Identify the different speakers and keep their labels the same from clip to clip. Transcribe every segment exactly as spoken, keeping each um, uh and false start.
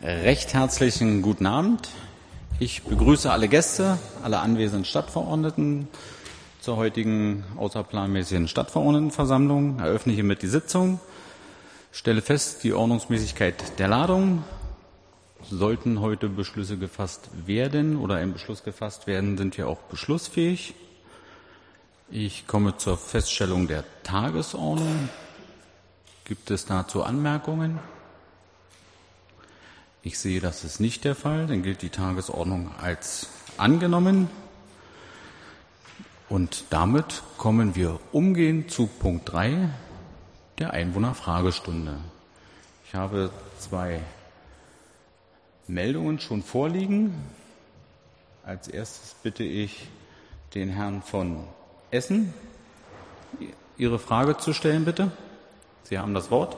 Speaker 1: Recht herzlichen guten Abend. Ich begrüße alle Gäste, alle anwesenden Stadtverordneten zur heutigen außerplanmäßigen Stadtverordnetenversammlung. Eröffne hiermit die Sitzung. Stelle fest, die Ordnungsmäßigkeit der Ladung. Sollten heute Beschlüsse gefasst werden oder ein Beschluss gefasst werden, sind wir auch beschlussfähig. Ich komme zur Feststellung der Tagesordnung. Gibt es dazu Anmerkungen? Ich sehe, das ist nicht der Fall. Dann gilt die Tagesordnung als angenommen. Und damit kommen wir umgehend zu Punkt drei der Einwohnerfragestunde. Ich habe zwei Meldungen schon vorliegen. Als erstes bitte ich den Herrn von Essen, Ihre Frage zu stellen, bitte. Sie haben das Wort.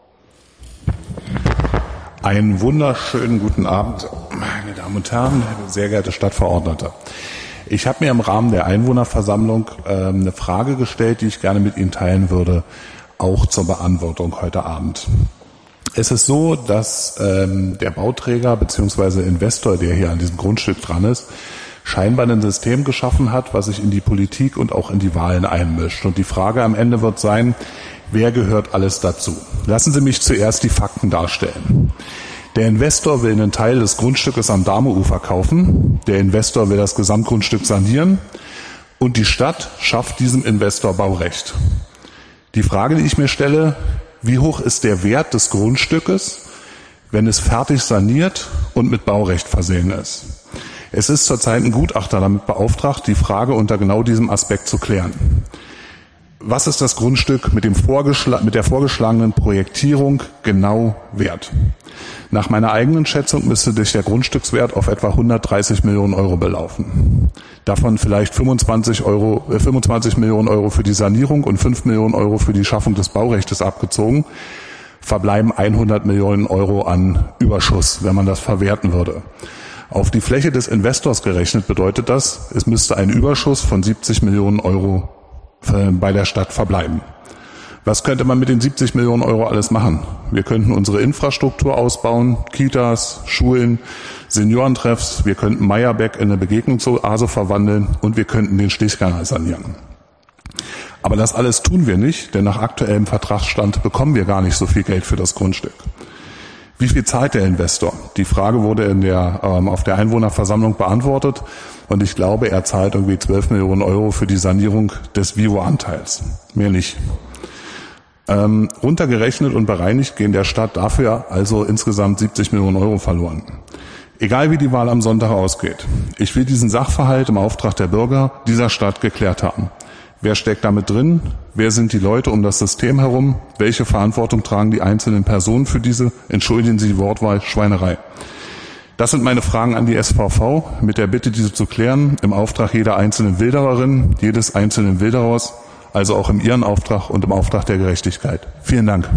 Speaker 2: Einen wunderschönen guten Abend, meine Damen und Herren, sehr geehrte Stadtverordnete. Ich habe mir im Rahmen der Einwohnerversammlung äh, eine Frage gestellt, die ich gerne mit Ihnen teilen würde, auch zur Beantwortung heute Abend. Es ist so, dass ähm, der Bauträger bzw. Investor, der hier an diesem Grundstück dran ist, scheinbar ein System geschaffen hat, was sich in die Politik und auch in die Wahlen einmischt. Und die Frage am Ende wird sein, wer gehört alles dazu? Lassen Sie mich zuerst die Fakten darstellen. Der Investor will einen Teil des Grundstückes am Dahme-Ufer kaufen. Der Investor will das Gesamtgrundstück sanieren. Und die Stadt schafft diesem Investor Baurecht. Die Frage, die ich mir stelle, wie hoch ist der Wert des Grundstückes, wenn es fertig saniert und mit Baurecht versehen ist? Es ist zurzeit ein Gutachter damit beauftragt, die Frage unter genau diesem Aspekt zu klären. Was ist das Grundstück mit, dem vorgeschl- mit der vorgeschlagenen Projektierung genau wert? Nach meiner eigenen Schätzung müsste sich der Grundstückswert auf etwa hundertdreißig Millionen Euro belaufen. Davon vielleicht fünfundzwanzig, Euro, äh, fünfundzwanzig Millionen Euro für die Sanierung und fünf Millionen Euro für die Schaffung des Baurechtes abgezogen. Verbleiben hundert Millionen Euro an Überschuss, wenn man das verwerten würde. Auf die Fläche des Investors gerechnet bedeutet das, es müsste ein Überschuss von siebzig Millionen Euro bei der Stadt verbleiben. Was könnte man mit den siebzig Millionen Euro alles machen? Wir könnten unsere Infrastruktur ausbauen, Kitas, Schulen, Seniorentreffs, wir könnten Meyerbeck in eine Begegnungsoase verwandeln und wir könnten den Stichkanal sanieren. Aber das alles tun wir nicht, denn nach aktuellem Vertragsstand bekommen wir gar nicht so viel Geld für das Grundstück. Wie viel zahlt der Investor? Die Frage wurde in der, ähm, auf der Einwohnerversammlung beantwortet und ich glaube, er zahlt irgendwie zwölf Millionen Euro für die Sanierung des Vivo-Anteils. Mehr nicht. Ähm, runtergerechnet und bereinigt gehen der Stadt dafür also insgesamt siebzig Millionen Euro verloren. Egal wie die Wahl am Sonntag ausgeht, ich will diesen Sachverhalt im Auftrag der Bürger dieser Stadt geklärt haben. Wer steckt damit drin? Wer sind die Leute um das System herum? Welche Verantwortung tragen die einzelnen Personen für diese, entschuldigen Sie die Wortwahl, Schweinerei? Das sind meine Fragen an die S V V, mit der Bitte, diese zu klären, im Auftrag jeder einzelnen Wildererin, jedes einzelnen Wilderers, also auch im Ihren Auftrag und im Auftrag der Gerechtigkeit. Vielen Dank.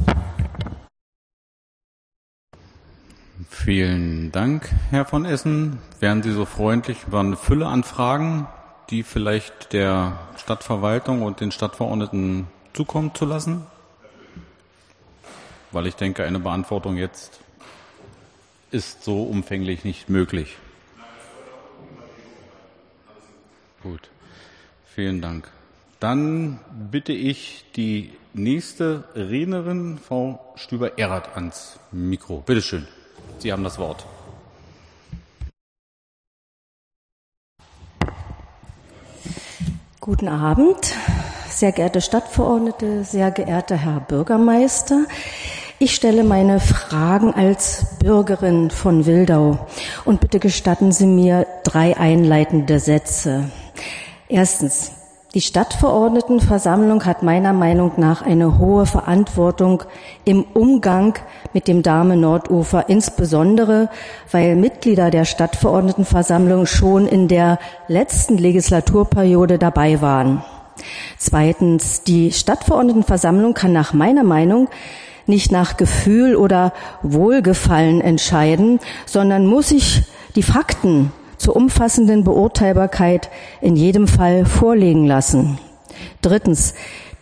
Speaker 1: Vielen Dank, Herr von Essen. Wären Sie so freundlich, über eine Fülle an Fragen, die vielleicht der Stadtverwaltung und den Stadtverordneten zukommen zu lassen? Weil ich denke, eine Beantwortung jetzt ist so umfänglich nicht möglich. Gut, vielen Dank. Dann bitte ich die nächste Rednerin, Frau Stüber-Erath, ans Mikro. Bitte schön, Sie haben das Wort.
Speaker 3: Guten Abend, sehr geehrte Stadtverordnete, sehr geehrter Herr Bürgermeister. Ich stelle meine Fragen als Bürgerin von Wildau und bitte gestatten Sie mir drei einleitende Sätze. Erstens. Die Stadtverordnetenversammlung hat meiner Meinung nach eine hohe Verantwortung im Umgang mit dem Dahme-Nordufer, insbesondere weil Mitglieder der Stadtverordnetenversammlung schon in der letzten Legislaturperiode dabei waren. Zweitens, die Stadtverordnetenversammlung kann nach meiner Meinung nicht nach Gefühl oder Wohlgefallen entscheiden, sondern muss sich die Fakten zur umfassenden Beurteilbarkeit in jedem Fall vorlegen lassen. Drittens.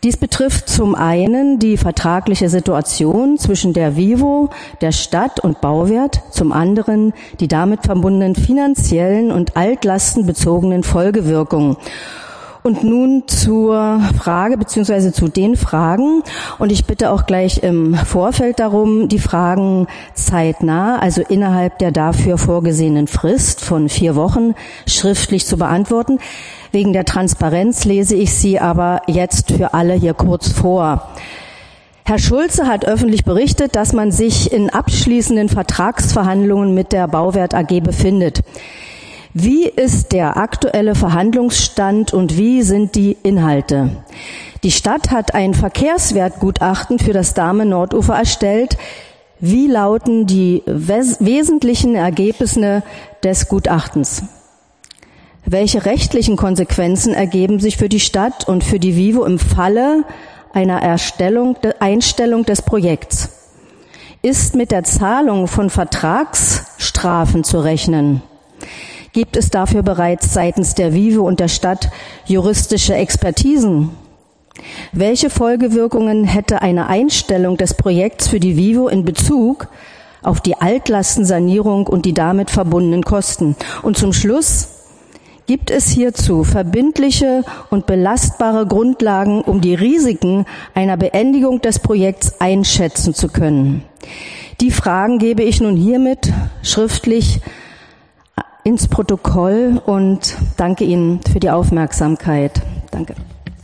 Speaker 3: Dies betrifft zum einen die vertragliche Situation zwischen der Vivo, der Stadt und Bauwert, zum anderen die damit verbundenen finanziellen und altlastenbezogenen Folgewirkungen. Und nun zur Frage bzw. zu den Fragen. Und ich bitte auch gleich im Vorfeld darum, die Fragen zeitnah, also innerhalb der dafür vorgesehenen Frist von vier Wochen, schriftlich zu beantworten. Wegen der Transparenz lese ich sie aber jetzt für alle hier kurz vor. Herr Schulze hat öffentlich berichtet, dass man sich in abschließenden Vertragsverhandlungen mit der Bauwert A G befindet. Wie ist der aktuelle Verhandlungsstand und wie sind die Inhalte? Die Stadt hat ein Verkehrswertgutachten für das Dahme-Nordufer erstellt. Wie lauten die wes- wesentlichen Ergebnisse des Gutachtens? Welche rechtlichen Konsequenzen ergeben sich für die Stadt und für die Vivo im Falle einer Erstellung, Einstellung des Projekts? Ist mit der Zahlung von Vertragsstrafen zu rechnen? Gibt es dafür bereits seitens der Vivo und der Stadt juristische Expertisen? Welche Folgewirkungen hätte eine Einstellung des Projekts für die Vivo in Bezug auf die Altlastensanierung und die damit verbundenen Kosten? Und zum Schluss, gibt es hierzu verbindliche und belastbare Grundlagen, um die Risiken einer Beendigung des Projekts einschätzen zu können? Die Fragen gebe ich nun hiermit schriftlich ins Protokoll und danke Ihnen für die Aufmerksamkeit. Danke.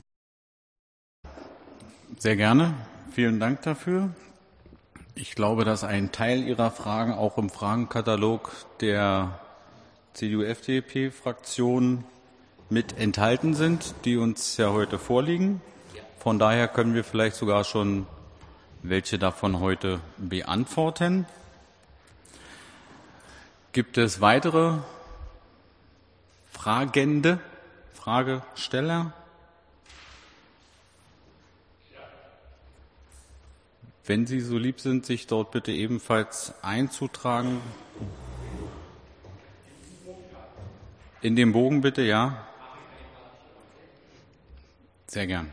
Speaker 1: Sehr gerne. Vielen Dank dafür. Ich glaube, dass ein Teil Ihrer Fragen auch im Fragenkatalog der C D U-F D P-Fraktion mit enthalten sind, die uns ja heute vorliegen. Von daher können wir vielleicht sogar schon welche davon heute beantworten. Gibt es weitere Fragende, Fragesteller? Wenn Sie so lieb sind, sich dort bitte ebenfalls einzutragen. In dem Bogen bitte, ja. Sehr gern.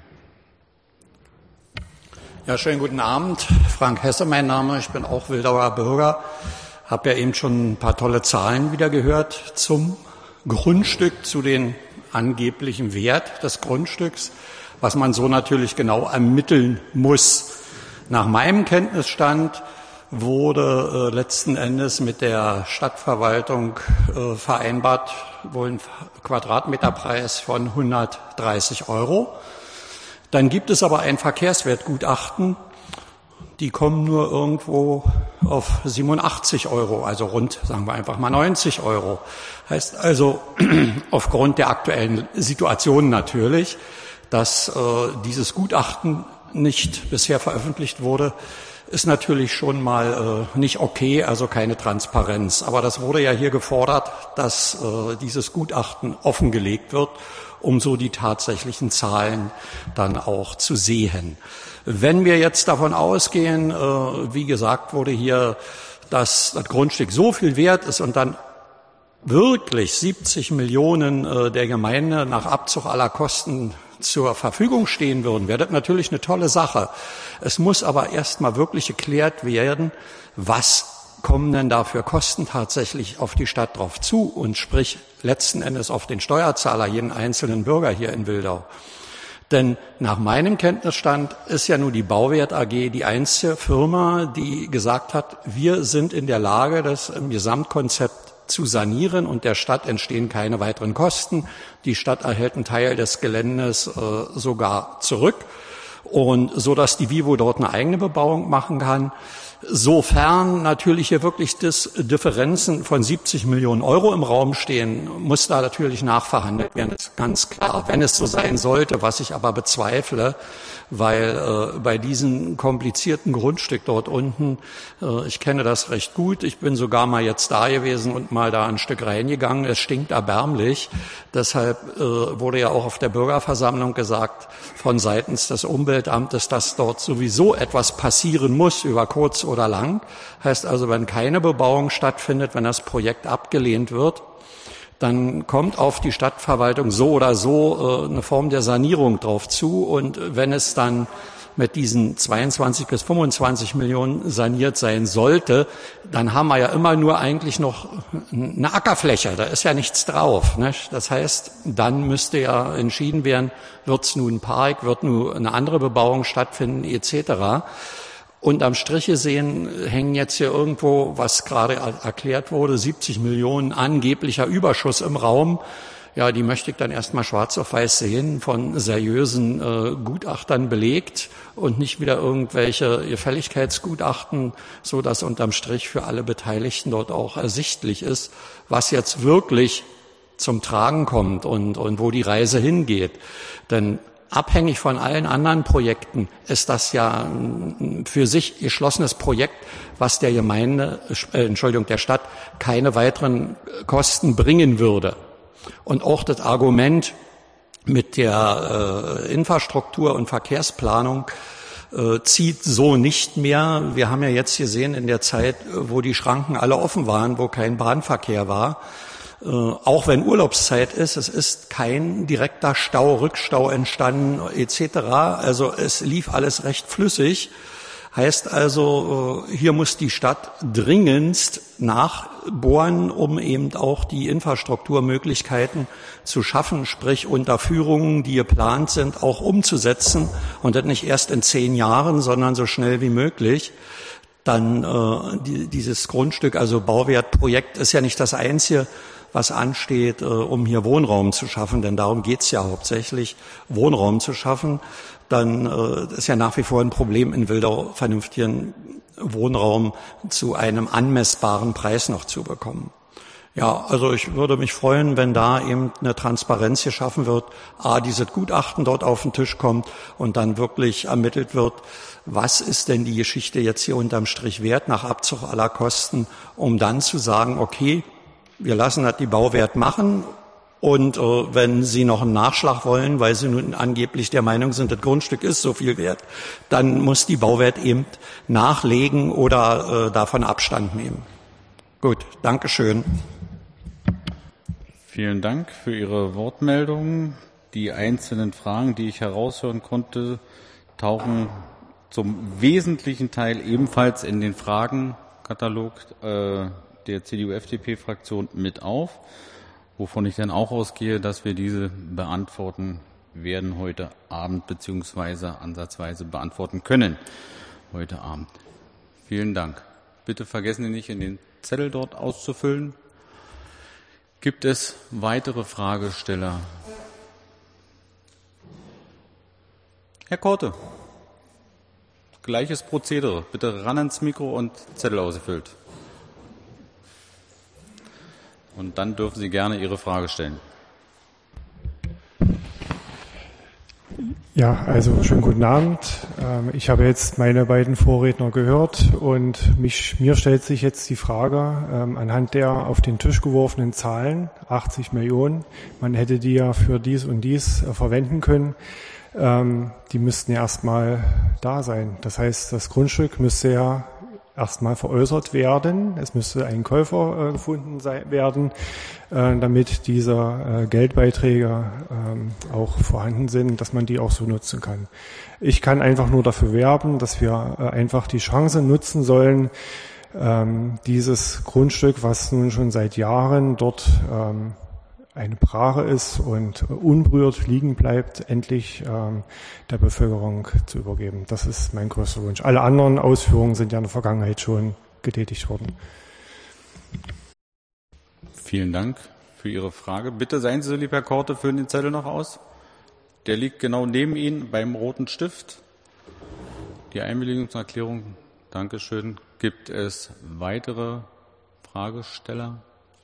Speaker 4: Ja, schönen guten Abend. Frank Hesse, mein Name. Ich bin auch Wildauer Bürger. Habe ja eben schon ein paar tolle Zahlen wieder gehört zum Grundstück, zu den angeblichen Wert des Grundstücks, was man so natürlich genau ermitteln muss. Nach meinem Kenntnisstand wurde äh, letzten Endes mit der Stadtverwaltung äh, vereinbart, wohl ein Quadratmeterpreis von hundertdreißig Euro. Dann gibt es aber ein Verkehrswertgutachten, die kommen nur irgendwo auf siebenundachtzig Euro, also rund, sagen wir einfach mal neunzig Euro. Heißt also, aufgrund der aktuellen Situation natürlich, dass äh, dieses Gutachten nicht bisher veröffentlicht wurde, ist natürlich schon mal äh, nicht okay, also keine Transparenz. Aber das wurde ja hier gefordert, dass äh, dieses Gutachten offengelegt wird, um so die tatsächlichen Zahlen dann auch zu sehen. Wenn wir jetzt davon ausgehen, äh, wie gesagt wurde hier, dass das Grundstück so viel wert ist und dann wirklich siebzig Millionen äh, der Gemeinde nach Abzug aller Kosten zur Verfügung stehen würden, wäre das natürlich eine tolle Sache. Es muss aber erst mal wirklich geklärt werden, was kommen denn da für Kosten tatsächlich auf die Stadt drauf zu und sprich letzten Endes auf den Steuerzahler, jeden einzelnen Bürger hier in Wildau. Denn nach meinem Kenntnisstand ist ja nur die Bauwert A G die einzige Firma, die gesagt hat, wir sind in der Lage, das im Gesamtkonzept zu sanieren und der Stadt entstehen keine weiteren Kosten. Die Stadt erhält einen Teil des Geländes äh, sogar zurück und so, dass die Vivo dort eine eigene Bebauung machen kann. Sofern natürlich hier wirklich das Differenzen von siebzig Millionen Euro im Raum stehen, muss da natürlich nachverhandelt werden, das ist ganz klar. Wenn es so sein sollte, was ich aber bezweifle, weil äh, bei diesem komplizierten Grundstück dort unten, äh, ich kenne das recht gut, ich bin sogar mal jetzt da gewesen und mal da ein Stück reingegangen, es stinkt erbärmlich. Deshalb äh, wurde ja auch auf der Bürgerversammlung gesagt von seitens des Umweltamtes, dass dort sowieso etwas passieren muss über kurz oder lang. Heißt also, wenn keine Bebauung stattfindet, wenn das Projekt abgelehnt wird, dann kommt auf die Stadtverwaltung so oder so äh, eine Form der Sanierung drauf zu. Und wenn es dann mit diesen zweiundzwanzig bis fünfundzwanzig Millionen saniert sein sollte, dann haben wir ja immer nur eigentlich noch eine Ackerfläche, da ist ja nichts drauf. Nicht? Das heißt, dann müsste ja entschieden werden, wird es nun ein Park, wird nun eine andere Bebauung stattfinden, et cetera. Und am Striche sehen hängen jetzt hier irgendwo, was gerade erklärt wurde, siebzig Millionen angeblicher Überschuss im Raum. Ja, die möchte ich dann erstmal schwarz auf weiß sehen, von seriösen äh, Gutachtern belegt und nicht wieder irgendwelche Gefälligkeitsgutachten, so dass unterm Strich für alle Beteiligten dort auch ersichtlich ist, was jetzt wirklich zum Tragen kommt und, und wo die Reise hingeht. Denn abhängig von allen anderen Projekten ist das ja ein für sich geschlossenes Projekt, was der Gemeinde, äh, Entschuldigung, der Stadt keine weiteren Kosten bringen würde. Und auch das Argument mit der äh, Infrastruktur und Verkehrsplanung äh, zieht so nicht mehr. Wir haben ja jetzt gesehen in der Zeit, wo die Schranken alle offen waren, wo kein Bahnverkehr war, äh, auch wenn Urlaubszeit ist, es ist kein direkter Stau, Rückstau entstanden et cetera. Also es lief alles recht flüssig. Heißt also, hier muss die Stadt dringendst nachbohren, um eben auch die Infrastrukturmöglichkeiten zu schaffen, sprich Unterführungen, die geplant sind, auch umzusetzen und das nicht erst in zehn Jahren, sondern so schnell wie möglich. Dann äh, die, dieses Grundstück, also Bauwertprojekt, ist ja nicht das einzige, was ansteht, äh, um hier Wohnraum zu schaffen, denn darum geht's ja hauptsächlich, Wohnraum zu schaffen. Dann äh, ist ja nach wie vor ein Problem in Wildau, vernünftigen Wohnraum zu einem anmessbaren Preis noch zu bekommen. Ja, also ich würde mich freuen, wenn da eben eine Transparenz geschaffen wird, a, dieses Gutachten dort auf den Tisch kommt und dann wirklich ermittelt wird, was ist denn die Geschichte jetzt hier unterm Strich wert, nach Abzug aller Kosten, um dann zu sagen, okay, wir lassen das die Bauwert machen. Und äh, wenn Sie noch einen Nachschlag wollen, weil Sie nun angeblich der Meinung sind, das Grundstück ist so viel wert, dann muss die Bauwert eben nachlegen oder äh, davon Abstand nehmen. Gut, Dankeschön.
Speaker 1: Vielen Dank für Ihre Wortmeldung. Die einzelnen Fragen, die ich heraushören konnte, tauchen zum wesentlichen Teil ebenfalls in den Fragenkatalog äh, der C D U-F D P-Fraktion mit auf, wovon ich dann auch ausgehe, dass wir diese beantworten werden heute Abend beziehungsweise ansatzweise beantworten können heute Abend. Vielen Dank. Bitte vergessen Sie nicht, in den Zettel dort auszufüllen. Gibt es weitere Fragesteller? Herr Korte, gleiches Prozedere. Bitte ran ans Mikro und Zettel ausgefüllt. Und dann dürfen Sie gerne Ihre Frage stellen.
Speaker 5: Ja, also schönen guten Abend. Ich habe jetzt meine beiden Vorredner gehört und mich, mir stellt sich jetzt die Frage, anhand der auf den Tisch geworfenen Zahlen, achtzig Millionen, man hätte die ja für dies und dies verwenden können, die müssten ja erstmal da sein. Das heißt, das Grundstück müsste ja erstmal veräußert werden. Es müsste ein Käufer äh, gefunden sein, werden, äh, damit diese äh, Geldbeiträge äh, auch vorhanden sind, dass man die auch so nutzen kann. Ich kann einfach nur dafür werben, dass wir äh, einfach die Chance nutzen sollen, ähm, dieses Grundstück, was nun schon seit Jahren dort ähm, eine Brache ist und unberührt liegen bleibt, endlich ähm, der Bevölkerung zu übergeben. Das ist mein größter Wunsch. Alle anderen Ausführungen sind ja in der Vergangenheit schon getätigt worden.
Speaker 1: Vielen Dank für Ihre Frage. Bitte seien Sie so lieb, Herr Korte, füllen den Zettel noch aus. Der liegt genau neben Ihnen beim roten Stift. Die Einwilligungserklärung. Dankeschön. Gibt es weitere Fragesteller?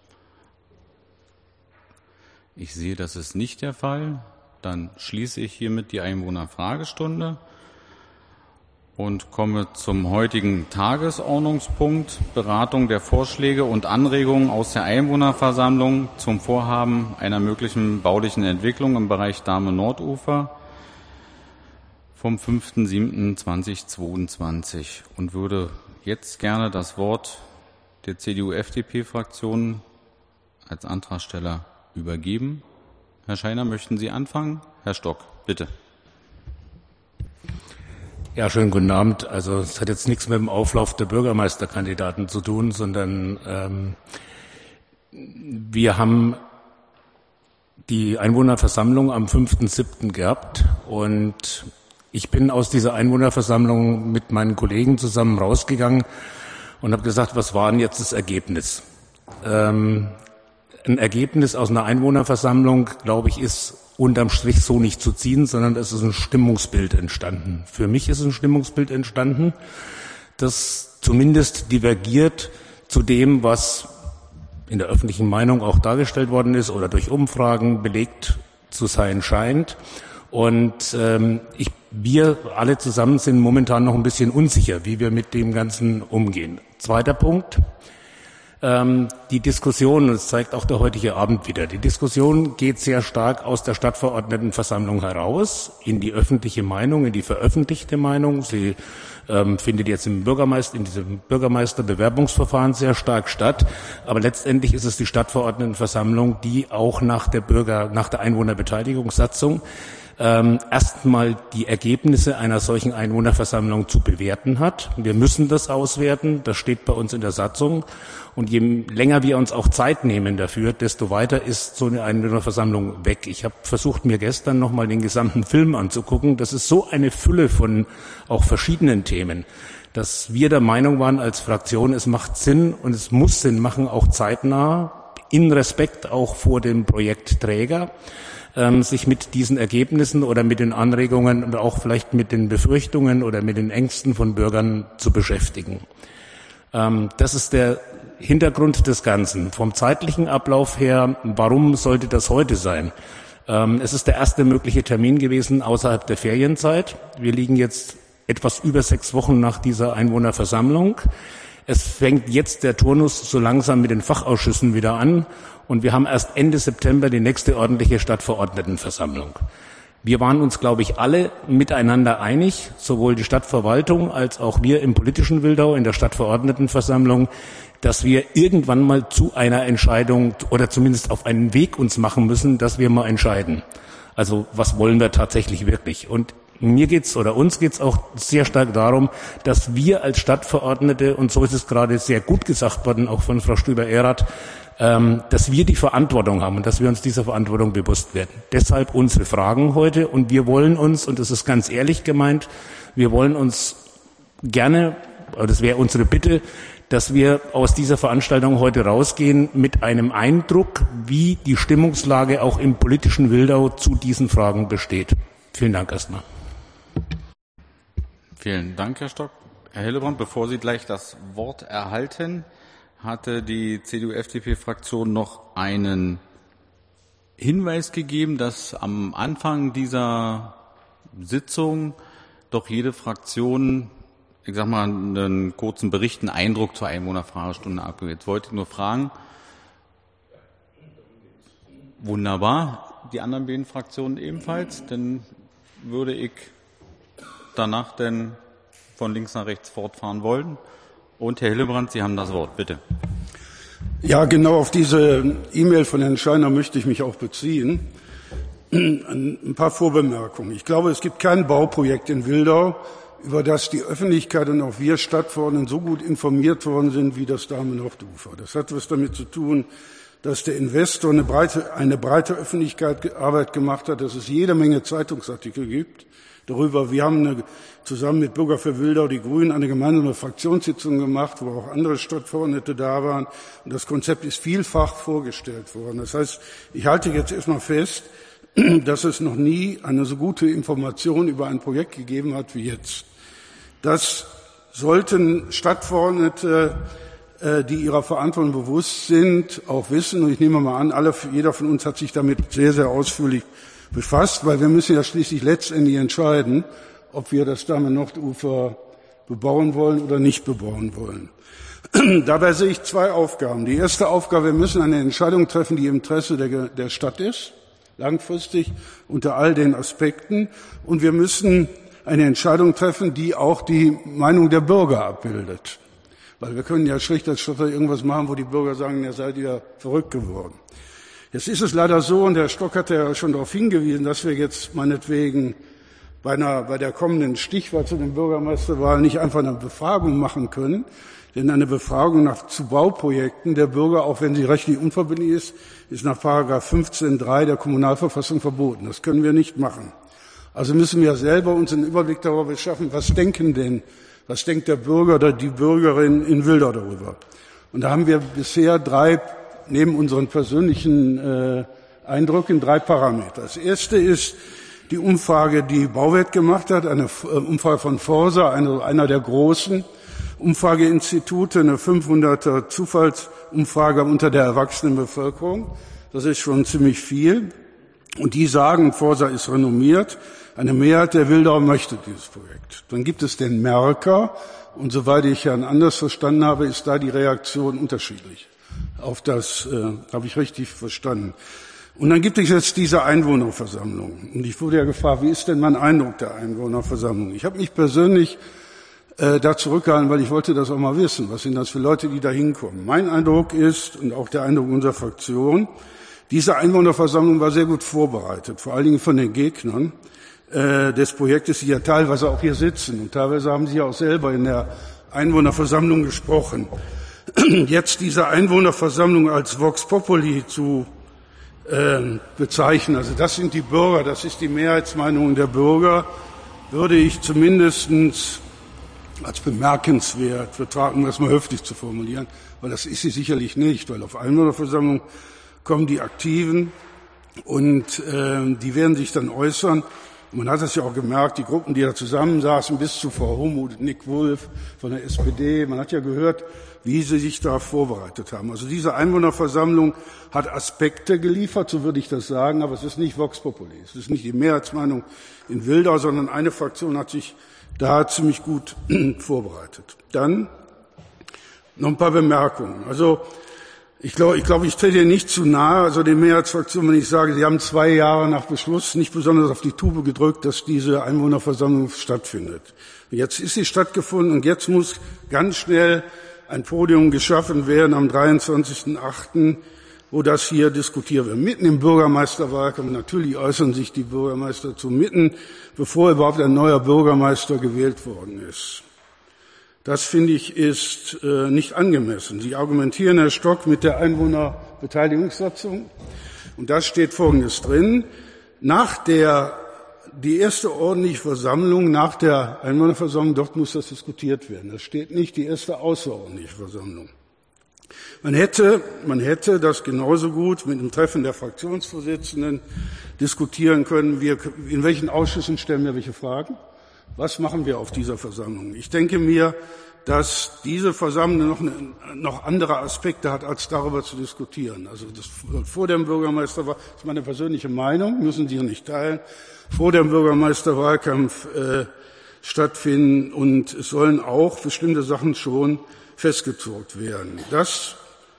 Speaker 1: Ich sehe, das ist nicht der Fall. Dann schließe ich hiermit die Einwohnerfragestunde und komme zum heutigen Tagesordnungspunkt Beratung der Vorschläge und Anregungen aus der Einwohnerversammlung zum Vorhaben einer möglichen baulichen Entwicklung im Bereich Dahme-Nordufer vom fünften siebten zweitausendzweiundzwanzig und würde jetzt gerne das Wort der C D U-F D P-Fraktion als Antragsteller übergeben. Herr Scheiner, möchten Sie anfangen? Herr Stock, bitte.
Speaker 6: Ja, schönen guten Abend. Also es hat jetzt nichts mit dem Auflauf der Bürgermeisterkandidaten zu tun, sondern ähm, wir haben die Einwohnerversammlung am fünften siebten gehabt und ich bin aus dieser Einwohnerversammlung mit meinen Kollegen zusammen rausgegangen und habe gesagt, was war denn jetzt das Ergebnis? Ähm, ein Ergebnis aus einer Einwohnerversammlung, glaube ich, ist unterm Strich so nicht zu ziehen, sondern es ist ein Stimmungsbild entstanden. Für mich ist ein Stimmungsbild entstanden, das zumindest divergiert zu dem, was in der öffentlichen Meinung auch dargestellt worden ist oder durch Umfragen belegt zu sein scheint. Und ähm, ich, wir alle zusammen sind momentan noch ein bisschen unsicher, wie wir mit dem Ganzen umgehen. Zweiter Punkt. Die Diskussion, das zeigt auch der heutige Abend wieder, die Diskussion geht sehr stark aus der Stadtverordnetenversammlung heraus in die öffentliche Meinung, in die veröffentlichte Meinung. Sie ähm, findet jetzt im Bürgermeister, in diesem Bürgermeisterbewerbungsverfahren sehr stark statt. Aber letztendlich ist es die Stadtverordnetenversammlung, die auch nach der Bürger, nach der Einwohnerbeteiligungssatzung Ähm, erstmal die Ergebnisse einer solchen Einwohnerversammlung zu bewerten hat. Wir müssen das auswerten, das steht bei uns in der Satzung. Und je länger wir uns auch Zeit nehmen dafür, desto weiter ist so eine Einwohnerversammlung weg. Ich habe versucht, mir gestern nochmal den gesamten Film anzugucken. Das ist so eine Fülle von auch verschiedenen Themen, dass wir der Meinung waren als Fraktion, es macht Sinn und es muss Sinn machen, auch zeitnah, in Respekt auch vor dem Projektträger, sich mit diesen Ergebnissen oder mit den Anregungen und auch vielleicht mit den Befürchtungen oder mit den Ängsten von Bürgern zu beschäftigen. Das ist der Hintergrund des Ganzen. Vom zeitlichen Ablauf her, warum sollte das heute sein? Es ist der erste mögliche Termin gewesen außerhalb der Ferienzeit. Wir liegen jetzt etwas über sechs Wochen nach dieser Einwohnerversammlung. Es fängt jetzt der Turnus so langsam mit den Fachausschüssen wieder an und wir haben erst Ende September die nächste ordentliche Stadtverordnetenversammlung. Wir waren uns, glaube ich, alle miteinander einig, sowohl die Stadtverwaltung als auch wir im politischen Wildau in der Stadtverordnetenversammlung, dass wir irgendwann mal zu einer Entscheidung oder zumindest auf einen Weg uns machen müssen, dass wir mal entscheiden. Also was wollen wir tatsächlich wirklich? Und mir geht's oder uns geht's auch sehr stark darum, dass wir als Stadtverordnete, und so ist es gerade sehr gut gesagt worden, auch von Frau Stüber-Erath, ähm, dass wir die Verantwortung haben und dass wir uns dieser Verantwortung bewusst werden. Deshalb unsere Fragen heute und wir wollen uns, und das ist ganz ehrlich gemeint, wir wollen uns gerne, oder das wäre unsere Bitte, dass wir aus dieser Veranstaltung heute rausgehen mit einem Eindruck, wie die Stimmungslage auch im politischen Wildau zu diesen Fragen besteht. Vielen Dank erstmal.
Speaker 1: Vielen Dank, Herr Stock. Herr Hillebrand, bevor Sie gleich das Wort erhalten, hatte die C D U F D P-Fraktion noch einen Hinweis gegeben, dass am Anfang dieser Sitzung doch jede Fraktion, ich sag mal, einen kurzen Bericht, einen Eindruck zur Einwohnerfragestunde abgibt. Jetzt wollte ich nur fragen. Wunderbar. Die anderen beiden Fraktionen ebenfalls? Dann würde ich danach denn von links nach rechts fortfahren wollen. Und Herr Hillebrand, Sie haben das Wort, bitte.
Speaker 7: Ja, genau auf diese E-Mail von Herrn Scheiner möchte ich mich auch beziehen. Ein paar Vorbemerkungen. Ich glaube, es gibt kein Bauprojekt in Wildau, über das die Öffentlichkeit und auch wir Stadtverordneten so gut informiert worden sind wie das Dahme-Nord-Ufer. Das hat was damit zu tun, dass der Investor eine breite, eine breite Öffentlichkeitsarbeit gemacht hat, dass es jede Menge Zeitungsartikel gibt darüber. Wir haben eine, zusammen mit Bürger für Wildau, die Grünen, eine gemeinsame Fraktionssitzung gemacht, wo auch andere Stadtverordnete da waren. Und das Konzept ist vielfach vorgestellt worden. Das heißt, ich halte jetzt erstmal fest, dass es noch nie eine so gute Information über ein Projekt gegeben hat wie jetzt. Das sollten Stadtverordnete, die ihrer Verantwortung bewusst sind, auch wissen. Und ich nehme mal an, alle, jeder von uns hat sich damit sehr, sehr ausführlich befasst, weil wir müssen ja schließlich letztendlich entscheiden, ob wir das Dahme-Nord-Ufer bebauen wollen oder nicht bebauen wollen. Dabei sehe ich zwei Aufgaben. Die erste Aufgabe, wir müssen eine Entscheidung treffen, die im Interesse der, der Stadt ist, langfristig unter all den Aspekten. Und wir müssen eine Entscheidung treffen, die auch die Meinung der Bürger abbildet. Weil wir können ja schlicht als Stadt irgendwas machen, wo die Bürger sagen, ihr seid ja verrückt geworden. Jetzt ist es leider so, und Herr Stock hat ja schon darauf hingewiesen, dass wir jetzt meinetwegen bei, einer, bei der kommenden Stichwahl zu den Bürgermeisterwahlen nicht einfach eine Befragung machen können. Denn eine Befragung nach, zu Bauprojekten der Bürger, auch wenn sie rechtlich unverbindlich ist, ist nach Paragraph fünfzehn Absatz drei der Kommunalverfassung verboten. Das können wir nicht machen. Also müssen wir selber uns einen Überblick darüber schaffen, was denken denn, was denkt der Bürger oder die Bürgerin in Wildau darüber. Und da haben wir bisher drei, neben unseren persönlichen äh, Eindrücken, drei Parameter. Das erste ist die Umfrage, die Bauwert gemacht hat, eine äh, Umfrage von Forsa, eine, einer der großen Umfrageinstitute, eine fünfhunderter Zufallsumfrage unter der erwachsenen Bevölkerung. Das ist schon ziemlich viel. Und die sagen, Forsa ist renommiert, eine Mehrheit der Wildauer möchte dieses Projekt. Dann gibt es den Merker, und soweit ich Herrn Anders verstanden habe, ist da die Reaktion unterschiedlich. Auf das äh, habe ich richtig verstanden. Und dann gibt es jetzt diese Einwohnerversammlung. Und ich wurde ja gefragt, wie ist denn mein Eindruck der Einwohnerversammlung? Ich habe mich persönlich äh, da zurückgehalten, weil ich wollte das auch mal wissen. Was sind das für Leute, die da hinkommen? Mein Eindruck ist, und auch der Eindruck unserer Fraktion, diese Einwohnerversammlung war sehr gut vorbereitet, vor allen Dingen von den Gegnern äh, des Projektes, die ja teilweise auch hier sitzen. Und teilweise haben sie ja auch selber in der Einwohnerversammlung gesprochen. Jetzt diese Einwohnerversammlung als Vox Populi zu äh, bezeichnen, also das sind die Bürger, das ist die Mehrheitsmeinung der Bürger, würde ich zumindestens als bemerkenswert betrachten, um das mal höflich zu formulieren, weil das ist sie sicherlich nicht, weil auf Einwohnerversammlung kommen die Aktiven und äh, die werden sich dann äußern. Und man hat das ja auch gemerkt, die Gruppen, die da zusammensaßen, bis zu Frau Homuth, Nick Wolf von der S P D, man hat ja gehört, wie sie sich da vorbereitet haben. Also diese Einwohnerversammlung hat Aspekte geliefert, so würde ich das sagen, aber es ist nicht Vox Populi. Es ist nicht die Mehrheitsmeinung in Wildau, sondern eine Fraktion hat sich da ziemlich gut vorbereitet. Dann noch ein paar Bemerkungen. Also ich glaube, ich, glaube, ich trete nicht zu nahe, also den Mehrheitsfraktionen, wenn ich sage, sie haben zwei Jahre nach Beschluss nicht besonders auf die Tube gedrückt, dass diese Einwohnerversammlung stattfindet. Jetzt ist sie stattgefunden und jetzt muss ganz schnell ein Podium geschaffen werden am dreiundzwanzigsten achten, wo das hier diskutiert wird. Mitten im Bürgermeisterwahlkampf, natürlich äußern sich die Bürgermeister zu mitten, bevor überhaupt ein neuer Bürgermeister gewählt worden ist. Das, finde ich, ist äh, nicht angemessen. Sie argumentieren, Herr Stock, mit der Einwohnerbeteiligungssatzung. Und da steht Folgendes drin. Nach der, die erste ordentliche Versammlung, nach der Einwohnerversammlung, dort muss das diskutiert werden. Das steht nicht, die erste außerordentliche Versammlung. Man hätte, man hätte das genauso gut mit dem Treffen der Fraktionsvorsitzenden diskutieren können. Wir, in welchen Ausschüssen stellen wir welche Fragen? Was machen wir auf dieser Versammlung? Ich denke mir, dass diese Versammlung noch, eine, noch andere Aspekte hat, als darüber zu diskutieren. Also das vor dem Bürgermeisterwahlkampf, das ist meine persönliche Meinung, müssen Sie nicht teilen, vor dem Bürgermeisterwahlkampf äh, stattfinden und es sollen auch bestimmte Sachen schon festgezurrt werden. Das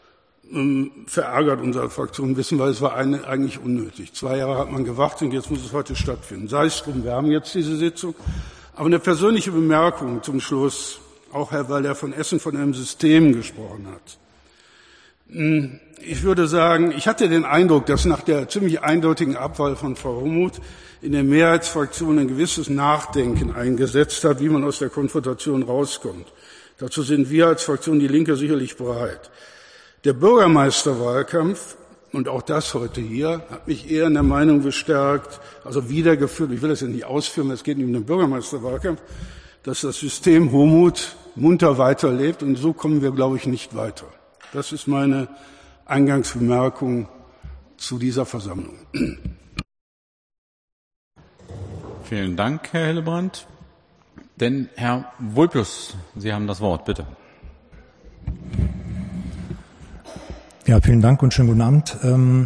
Speaker 7: ähm, verärgert unsere Fraktion ein bisschen, weil es war eine, eigentlich unnötig. Zwei Jahre hat man gewartet und jetzt muss es heute stattfinden. Sei es drum, wir haben jetzt diese Sitzung. Aber eine persönliche Bemerkung zum Schluss, auch Herr, weil er von Essen von einem System gesprochen hat. Ich würde sagen, ich hatte den Eindruck, dass nach der ziemlich eindeutigen Abwahl von Frau Homuth in der Mehrheitsfraktion ein gewisses Nachdenken eingesetzt hat, wie man aus der Konfrontation rauskommt. Dazu sind wir als Fraktion Die Linke sicherlich bereit. Der Bürgermeisterwahlkampf, und auch das heute hier, hat mich eher in der Meinung bestärkt, also wiedergeführt, ich will das ja nicht ausführen, es geht nicht um den Bürgermeisterwahlkampf, dass das System Homuth munter weiterlebt und so kommen wir, glaube ich, nicht weiter. Das ist meine Eingangsbemerkung zu dieser Versammlung.
Speaker 1: Vielen Dank, Herr Hillebrand. Denn Herr Vulpius, Sie haben das Wort, bitte.
Speaker 8: Ja, vielen Dank und schönen guten Abend. Ähm,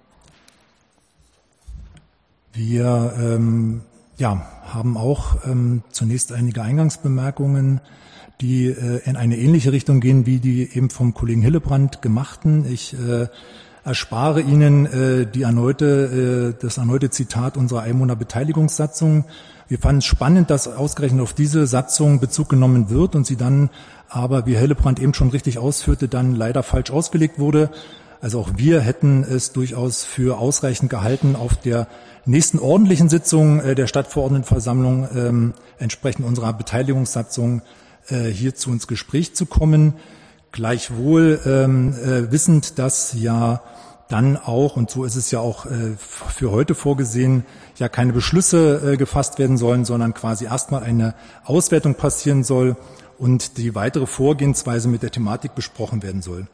Speaker 8: wir ähm, ja, haben auch ähm, zunächst einige Eingangsbemerkungen, die äh, in eine ähnliche Richtung gehen wie die eben vom Kollegen Hillebrand gemachten. Ich äh, erspare Ihnen äh, die erneute, äh, das erneute Zitat unserer Einwohnerbeteiligungssatzung. Wir fanden es spannend, dass ausgerechnet auf diese Satzung Bezug genommen wird und sie dann aber, wie Hellebrand eben schon richtig ausführte, dann leider falsch ausgelegt wurde. Also auch wir hätten es durchaus für ausreichend gehalten, auf der nächsten ordentlichen Sitzung äh, der Stadtverordnetenversammlung ähm, entsprechend unserer Beteiligungssatzung äh, hier zu ins Gespräch zu kommen. Gleichwohl ähm, äh, wissend, dass ja dann auch, und so ist es ja auch äh, für heute vorgesehen, ja keine Beschlüsse äh, gefasst werden sollen, sondern quasi erstmal eine Auswertung passieren soll und die weitere Vorgehensweise mit der Thematik besprochen werden soll.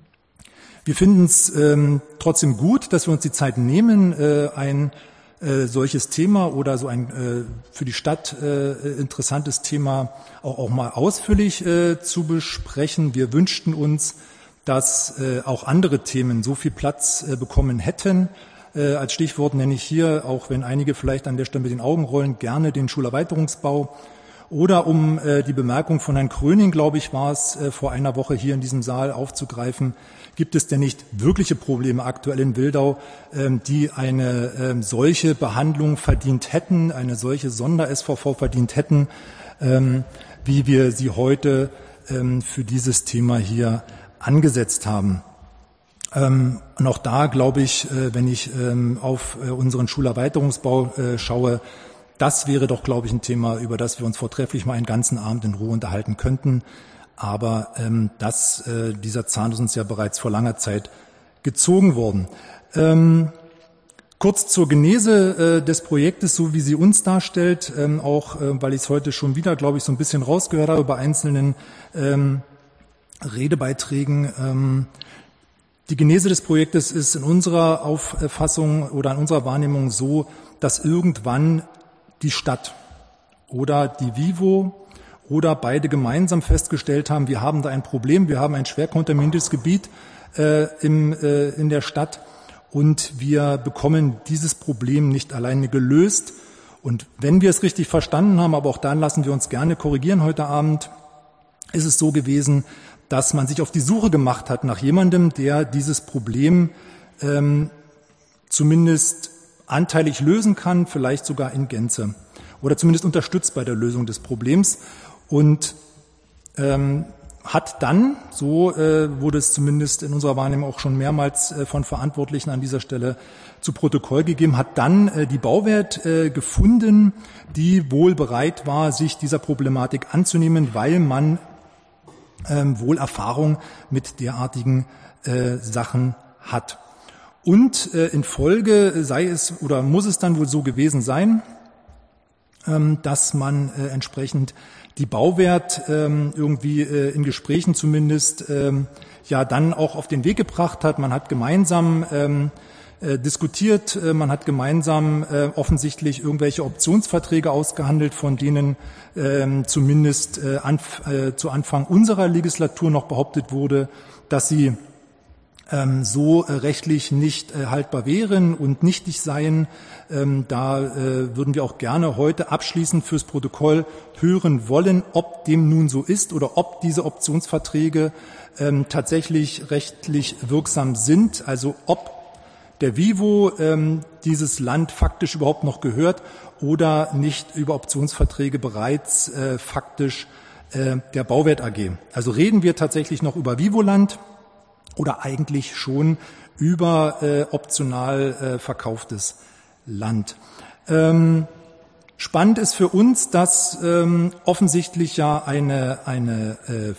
Speaker 8: Wir finden es ähm, trotzdem gut, dass wir uns die Zeit nehmen, äh, ein äh, solches Thema oder so ein äh, für die Stadt äh, interessantes Thema auch, auch mal ausführlich äh, zu besprechen. Wir wünschten uns, dass äh, auch andere Themen so viel Platz äh, bekommen hätten. Äh, als Stichwort nenne ich hier, auch wenn einige vielleicht an der Stelle mit den Augen rollen, gerne den Schulerweiterungsbau. Oder um äh, die Bemerkung von Herrn Kröning, glaube ich, war es äh, vor einer Woche hier in diesem Saal aufzugreifen, gibt es denn nicht wirkliche Probleme aktuell in Wildau, ähm, die eine ähm, solche Behandlung verdient hätten, eine solche Sonder-S V V verdient hätten, ähm, wie wir sie heute ähm, für dieses Thema hier angesetzt haben. Ähm, und auch da glaube ich, äh, wenn ich ähm, auf äh, unseren Schulerweiterungsbau äh, schaue, das wäre doch, glaube ich, ein Thema, über das wir uns vortrefflich mal einen ganzen Abend in Ruhe unterhalten könnten. Aber ähm, das, äh, dieser Zahn ist uns ja bereits vor langer Zeit gezogen worden. Ähm, kurz zur Genese äh, des Projektes, so wie sie uns darstellt, ähm, auch äh, weil ich es heute schon wieder, glaube ich, so ein bisschen rausgehört habe bei einzelnen ähm, Redebeiträgen. Ähm, die Genese des Projektes ist in unserer Auffassung oder in unserer Wahrnehmung so, dass irgendwann die Stadt oder die Vivo oder beide gemeinsam festgestellt haben, wir haben da ein Problem, wir haben ein schwer kontaminiertes Gebiet äh, im, äh, in der Stadt und wir bekommen dieses Problem nicht alleine gelöst. Und wenn wir es richtig verstanden haben, aber auch dann lassen wir uns gerne korrigieren heute Abend, ist es so gewesen, dass man sich auf die Suche gemacht hat nach jemandem, der dieses Problem ähm, zumindest anteilig lösen kann, vielleicht sogar in Gänze oder zumindest unterstützt bei der Lösung des Problems und ähm, hat dann, so äh, wurde es zumindest in unserer Wahrnehmung auch schon mehrmals äh, von Verantwortlichen an dieser Stelle zu Protokoll gegeben, hat dann äh, die Bauwert äh, gefunden, die wohl bereit war, sich dieser Problematik anzunehmen, weil man ähm, wohl Erfahrung mit derartigen äh, Sachen hat. Und äh, in Folge sei es oder muss es dann wohl so gewesen sein, ähm, dass man äh, entsprechend die Bauwert ähm, irgendwie äh, in Gesprächen zumindest ähm, ja dann auch auf den Weg gebracht hat. Man hat gemeinsam ähm, äh, diskutiert, äh, man hat gemeinsam äh, offensichtlich irgendwelche Optionsverträge ausgehandelt, von denen ähm, zumindest äh, anf- äh, zu Anfang unserer Legislatur noch behauptet wurde, dass sie ähm, so äh, rechtlich nicht äh, haltbar wären und nichtig seien. Ähm, da äh, würden wir auch gerne heute abschließend fürs Protokoll hören wollen, ob dem nun so ist oder ob diese Optionsverträge ähm, tatsächlich rechtlich wirksam sind, also ob der Vivo ähm, dieses Land faktisch überhaupt noch gehört oder nicht über Optionsverträge bereits äh, faktisch äh, der Bauwert A G. Also reden wir tatsächlich noch über Vivoland oder eigentlich schon über äh, optional äh, verkauftes Land. Ähm, spannend ist für uns, dass ähm, offensichtlich ja eine, eine äh,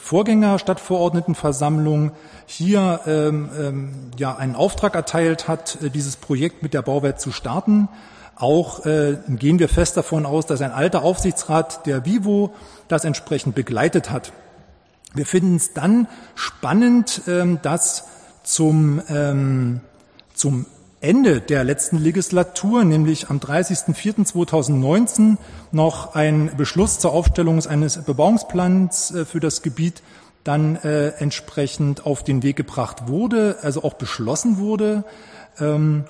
Speaker 8: Vorgänger-Stadtverordnetenversammlung hier ähm, ähm, ja einen Auftrag erteilt hat, äh, dieses Projekt mit der Bauwert zu starten. Auch äh, gehen wir fest davon aus, dass ein alter Aufsichtsrat der Vivo das entsprechend begleitet hat. Wir finden es dann spannend, ähm, dass zum, ähm, zum Ende der letzten Legislatur, nämlich am dreißigsten vierten zweitausendneunzehn, noch ein Beschluss zur Aufstellung eines Bebauungsplans äh, für das Gebiet dann äh, entsprechend auf den Weg gebracht wurde, also auch beschlossen wurde, ähm,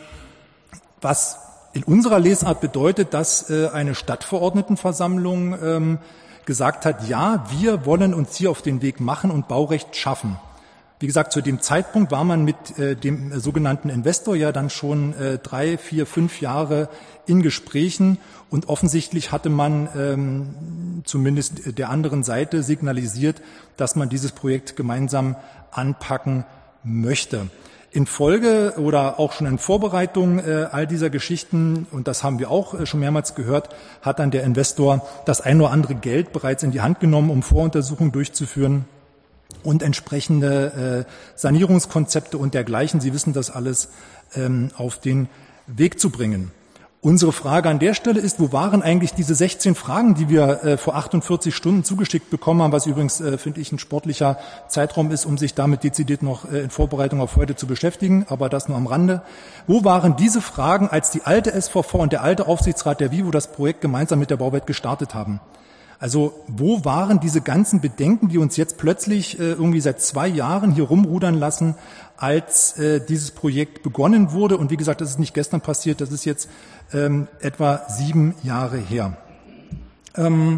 Speaker 8: was in unserer Lesart bedeutet, dass äh, eine Stadtverordnetenversammlung ähm, gesagt hat, ja, wir wollen uns hier auf den Weg machen und Baurecht schaffen. Wie gesagt, zu dem Zeitpunkt war man mit äh, dem äh, sogenannten Investor ja dann schon äh, drei, vier, fünf Jahre in Gesprächen und offensichtlich hatte man ähm, zumindest der anderen Seite signalisiert, dass man dieses Projekt gemeinsam anpacken möchte. In Folge oder auch schon in Vorbereitung äh, all dieser Geschichten, und das haben wir auch äh, schon mehrmals gehört, hat dann der Investor das ein oder andere Geld bereits in die Hand genommen, um Voruntersuchungen durchzuführen und entsprechende äh, Sanierungskonzepte und dergleichen, Sie wissen das alles, ähm, auf den Weg zu bringen. Unsere Frage an der Stelle ist, wo waren eigentlich diese sechzehn Fragen, die wir äh, vor achtundvierzig Stunden zugeschickt bekommen haben, was übrigens, äh, finde ich, ein sportlicher Zeitraum ist, um sich damit dezidiert noch äh, in Vorbereitung auf heute zu beschäftigen, aber das nur am Rande. Wo waren diese Fragen, als die alte S V V und der alte Aufsichtsrat der Vivo das Projekt gemeinsam mit der Bauwelt gestartet haben? Also wo waren diese ganzen Bedenken, die uns jetzt plötzlich äh, irgendwie seit zwei Jahren hier rumrudern lassen, als äh, dieses Projekt begonnen wurde? Und wie gesagt, das ist nicht gestern passiert, das ist jetzt ähm, etwa sieben Jahre her. Ähm,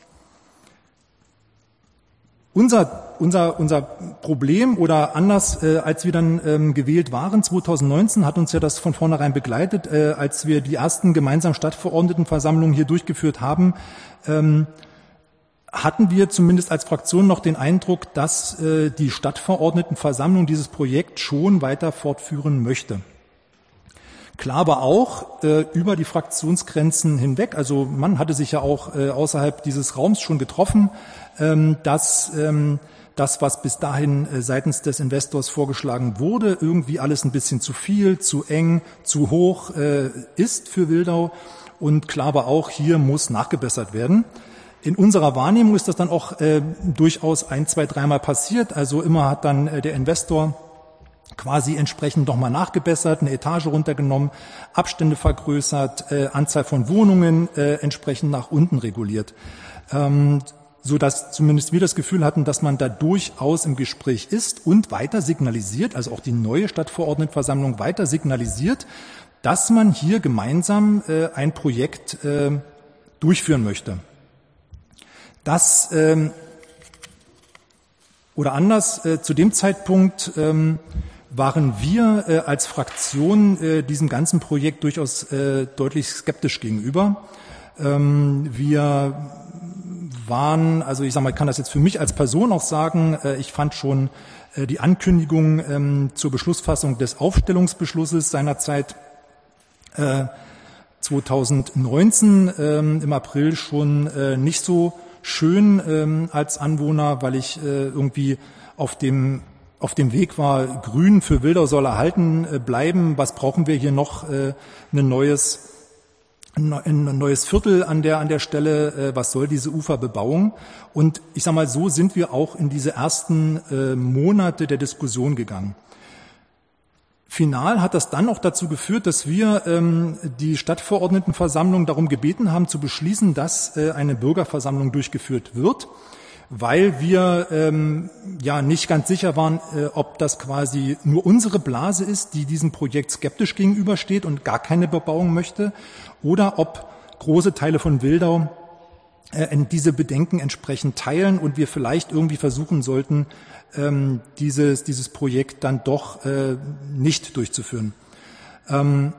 Speaker 8: unser, unser, unser Problem oder anders, äh, als wir dann ähm, gewählt waren, zweitausendneunzehn, hat uns ja das von vornherein begleitet, äh, als wir die ersten gemeinsamen Stadtverordnetenversammlungen hier durchgeführt haben, ähm, hatten wir zumindest als Fraktion noch den Eindruck, dass äh, die Stadtverordnetenversammlung dieses Projekt schon weiter fortführen möchte. Klar war auch äh, über die Fraktionsgrenzen hinweg, also man hatte sich ja auch äh, außerhalb dieses Raums schon getroffen, ähm, dass ähm, das, was bis dahin äh, seitens des Investors vorgeschlagen wurde, irgendwie alles ein bisschen zu viel, zu eng, zu hoch äh, ist für Wildau. Und klar war auch, hier muss nachgebessert werden. In unserer Wahrnehmung ist das dann auch äh, durchaus ein, zwei, dreimal passiert. Also immer hat dann äh, der Investor quasi entsprechend nochmal nachgebessert, eine Etage runtergenommen, Abstände vergrößert, äh, Anzahl von Wohnungen äh, entsprechend nach unten reguliert. Ähm, so dass zumindest wir das Gefühl hatten, dass man da durchaus im Gespräch ist und weiter signalisiert, also auch die neue Stadtverordnetenversammlung weiter signalisiert, dass man hier gemeinsam äh, ein Projekt äh, durchführen möchte. Das ähm, oder anders, äh, zu dem Zeitpunkt ähm, waren wir äh, als Fraktion äh, diesem ganzen Projekt durchaus äh, deutlich skeptisch gegenüber. Ähm, wir waren, also ich sage mal, ich kann das jetzt für mich als Person auch sagen, äh, ich fand schon äh, die Ankündigung ähm, zur Beschlussfassung des Aufstellungsbeschlusses seinerzeit äh, zweitausendneunzehn ähm, im April schon äh, nicht so schön ähm, als Anwohner, weil ich äh, irgendwie auf dem auf dem Weg war, Grün für Wildau soll erhalten äh, bleiben. Was brauchen wir hier noch? Äh, ein neues ein neues Viertel an der an der Stelle. Äh, was soll diese Uferbebauung? Und ich sage mal, so sind wir auch in diese ersten äh, Monate der Diskussion gegangen. Final hat das dann auch dazu geführt, dass wir ähm, die Stadtverordnetenversammlung darum gebeten haben, zu beschließen, dass äh, eine Bürgerversammlung durchgeführt wird, weil wir ähm, ja nicht ganz sicher waren, äh, ob das quasi nur unsere Blase ist, die diesem Projekt skeptisch gegenübersteht und gar keine Bebauung möchte, oder ob große Teile von Wildau äh, diese Bedenken entsprechend teilen und wir vielleicht irgendwie versuchen sollten, ähm, dieses, dieses Projekt dann doch äh, nicht durchzuführen. Ähm,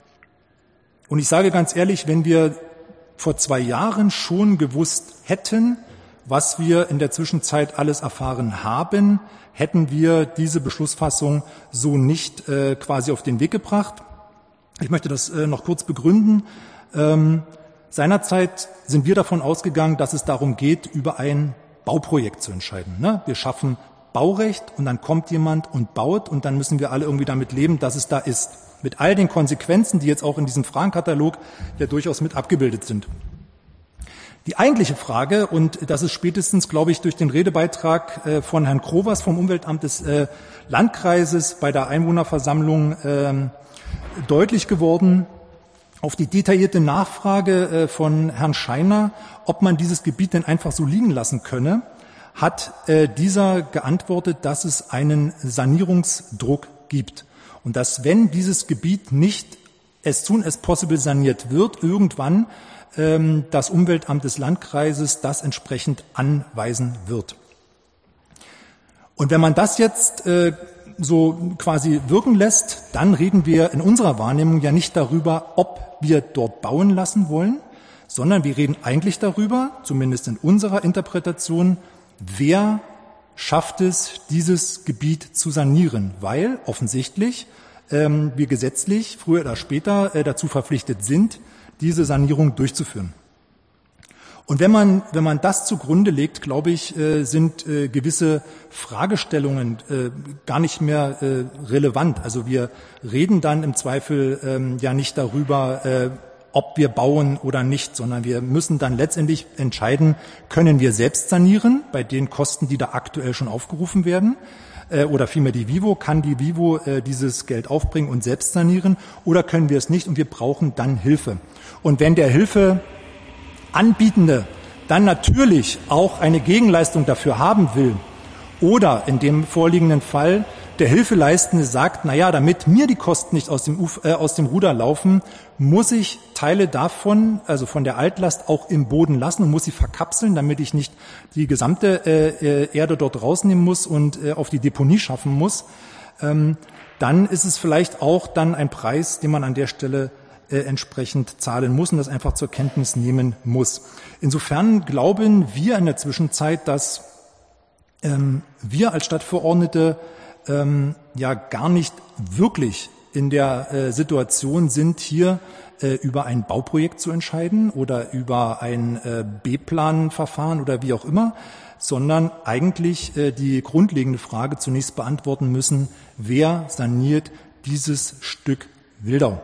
Speaker 8: und ich sage ganz ehrlich, wenn wir vor zwei Jahren schon gewusst hätten, was wir in der Zwischenzeit alles erfahren haben, hätten wir diese Beschlussfassung so nicht äh, quasi auf den Weg gebracht. Ich möchte das äh, noch kurz begründen. Ähm, seinerzeit sind wir davon ausgegangen, dass es darum geht, über ein Bauprojekt zu entscheiden. Ne? Wir schaffen Baurecht und dann kommt jemand und baut und dann müssen wir alle irgendwie damit leben, dass es da ist. Mit all den Konsequenzen, die jetzt auch in diesem Fragenkatalog ja durchaus mit abgebildet sind. Die eigentliche Frage, und das ist spätestens, glaube ich, durch den Redebeitrag äh, von Herrn Krovers vom Umweltamt des äh, Landkreises bei der Einwohnerversammlung äh, deutlich geworden, auf die detaillierte Nachfrage äh, von Herrn Scheiner, ob man dieses Gebiet denn einfach so liegen lassen könne, hat äh, dieser geantwortet, dass es einen Sanierungsdruck gibt und dass, wenn dieses Gebiet nicht as soon as possible saniert wird, irgendwann ähm, das Umweltamt des Landkreises das entsprechend anweisen wird. Und wenn man das jetzt äh, so quasi wirken lässt, dann reden wir in unserer Wahrnehmung ja nicht darüber, ob wir dort bauen lassen wollen, sondern wir reden eigentlich darüber, zumindest in unserer Interpretation, wer schafft es, dieses Gebiet zu sanieren, weil offensichtlich ähm, wir gesetzlich früher oder später äh, dazu verpflichtet sind, diese Sanierung durchzuführen. Und wenn man, wenn man das zugrunde legt, glaube ich, äh, sind äh, gewisse Fragestellungen äh, gar nicht mehr äh, relevant. Also wir reden dann im Zweifel ähm, ja nicht darüber, äh, ob wir bauen oder nicht, sondern wir müssen dann letztendlich entscheiden, können wir selbst sanieren bei den Kosten, die da aktuell schon aufgerufen werden, äh, oder vielmehr die Vivo, kann die Vivo äh, dieses Geld aufbringen und selbst sanieren, oder können wir es nicht und wir brauchen dann Hilfe. Und wenn der Hilfe Anbietende dann natürlich auch eine Gegenleistung dafür haben will oder in dem vorliegenden Fall der Hilfeleistende sagt, na ja, damit mir die Kosten nicht aus dem, Uf, äh, aus dem Ruder laufen, muss ich Teile davon, also von der Altlast, auch im Boden lassen und muss sie verkapseln, damit ich nicht die gesamte äh, Erde dort rausnehmen muss und äh, auf die Deponie schaffen muss, ähm, dann ist es vielleicht auch dann ein Preis, den man an der Stelle Äh, entsprechend zahlen muss und das einfach zur Kenntnis nehmen muss. Insofern glauben wir in der Zwischenzeit, dass ähm, wir als Stadtverordnete ähm, ja gar nicht wirklich in der äh, Situation sind, hier äh, über ein Bauprojekt zu entscheiden oder über ein äh, B-Plan-Verfahren oder wie auch immer, sondern eigentlich äh, die grundlegende Frage zunächst beantworten müssen, wer saniert dieses Stück Wildau?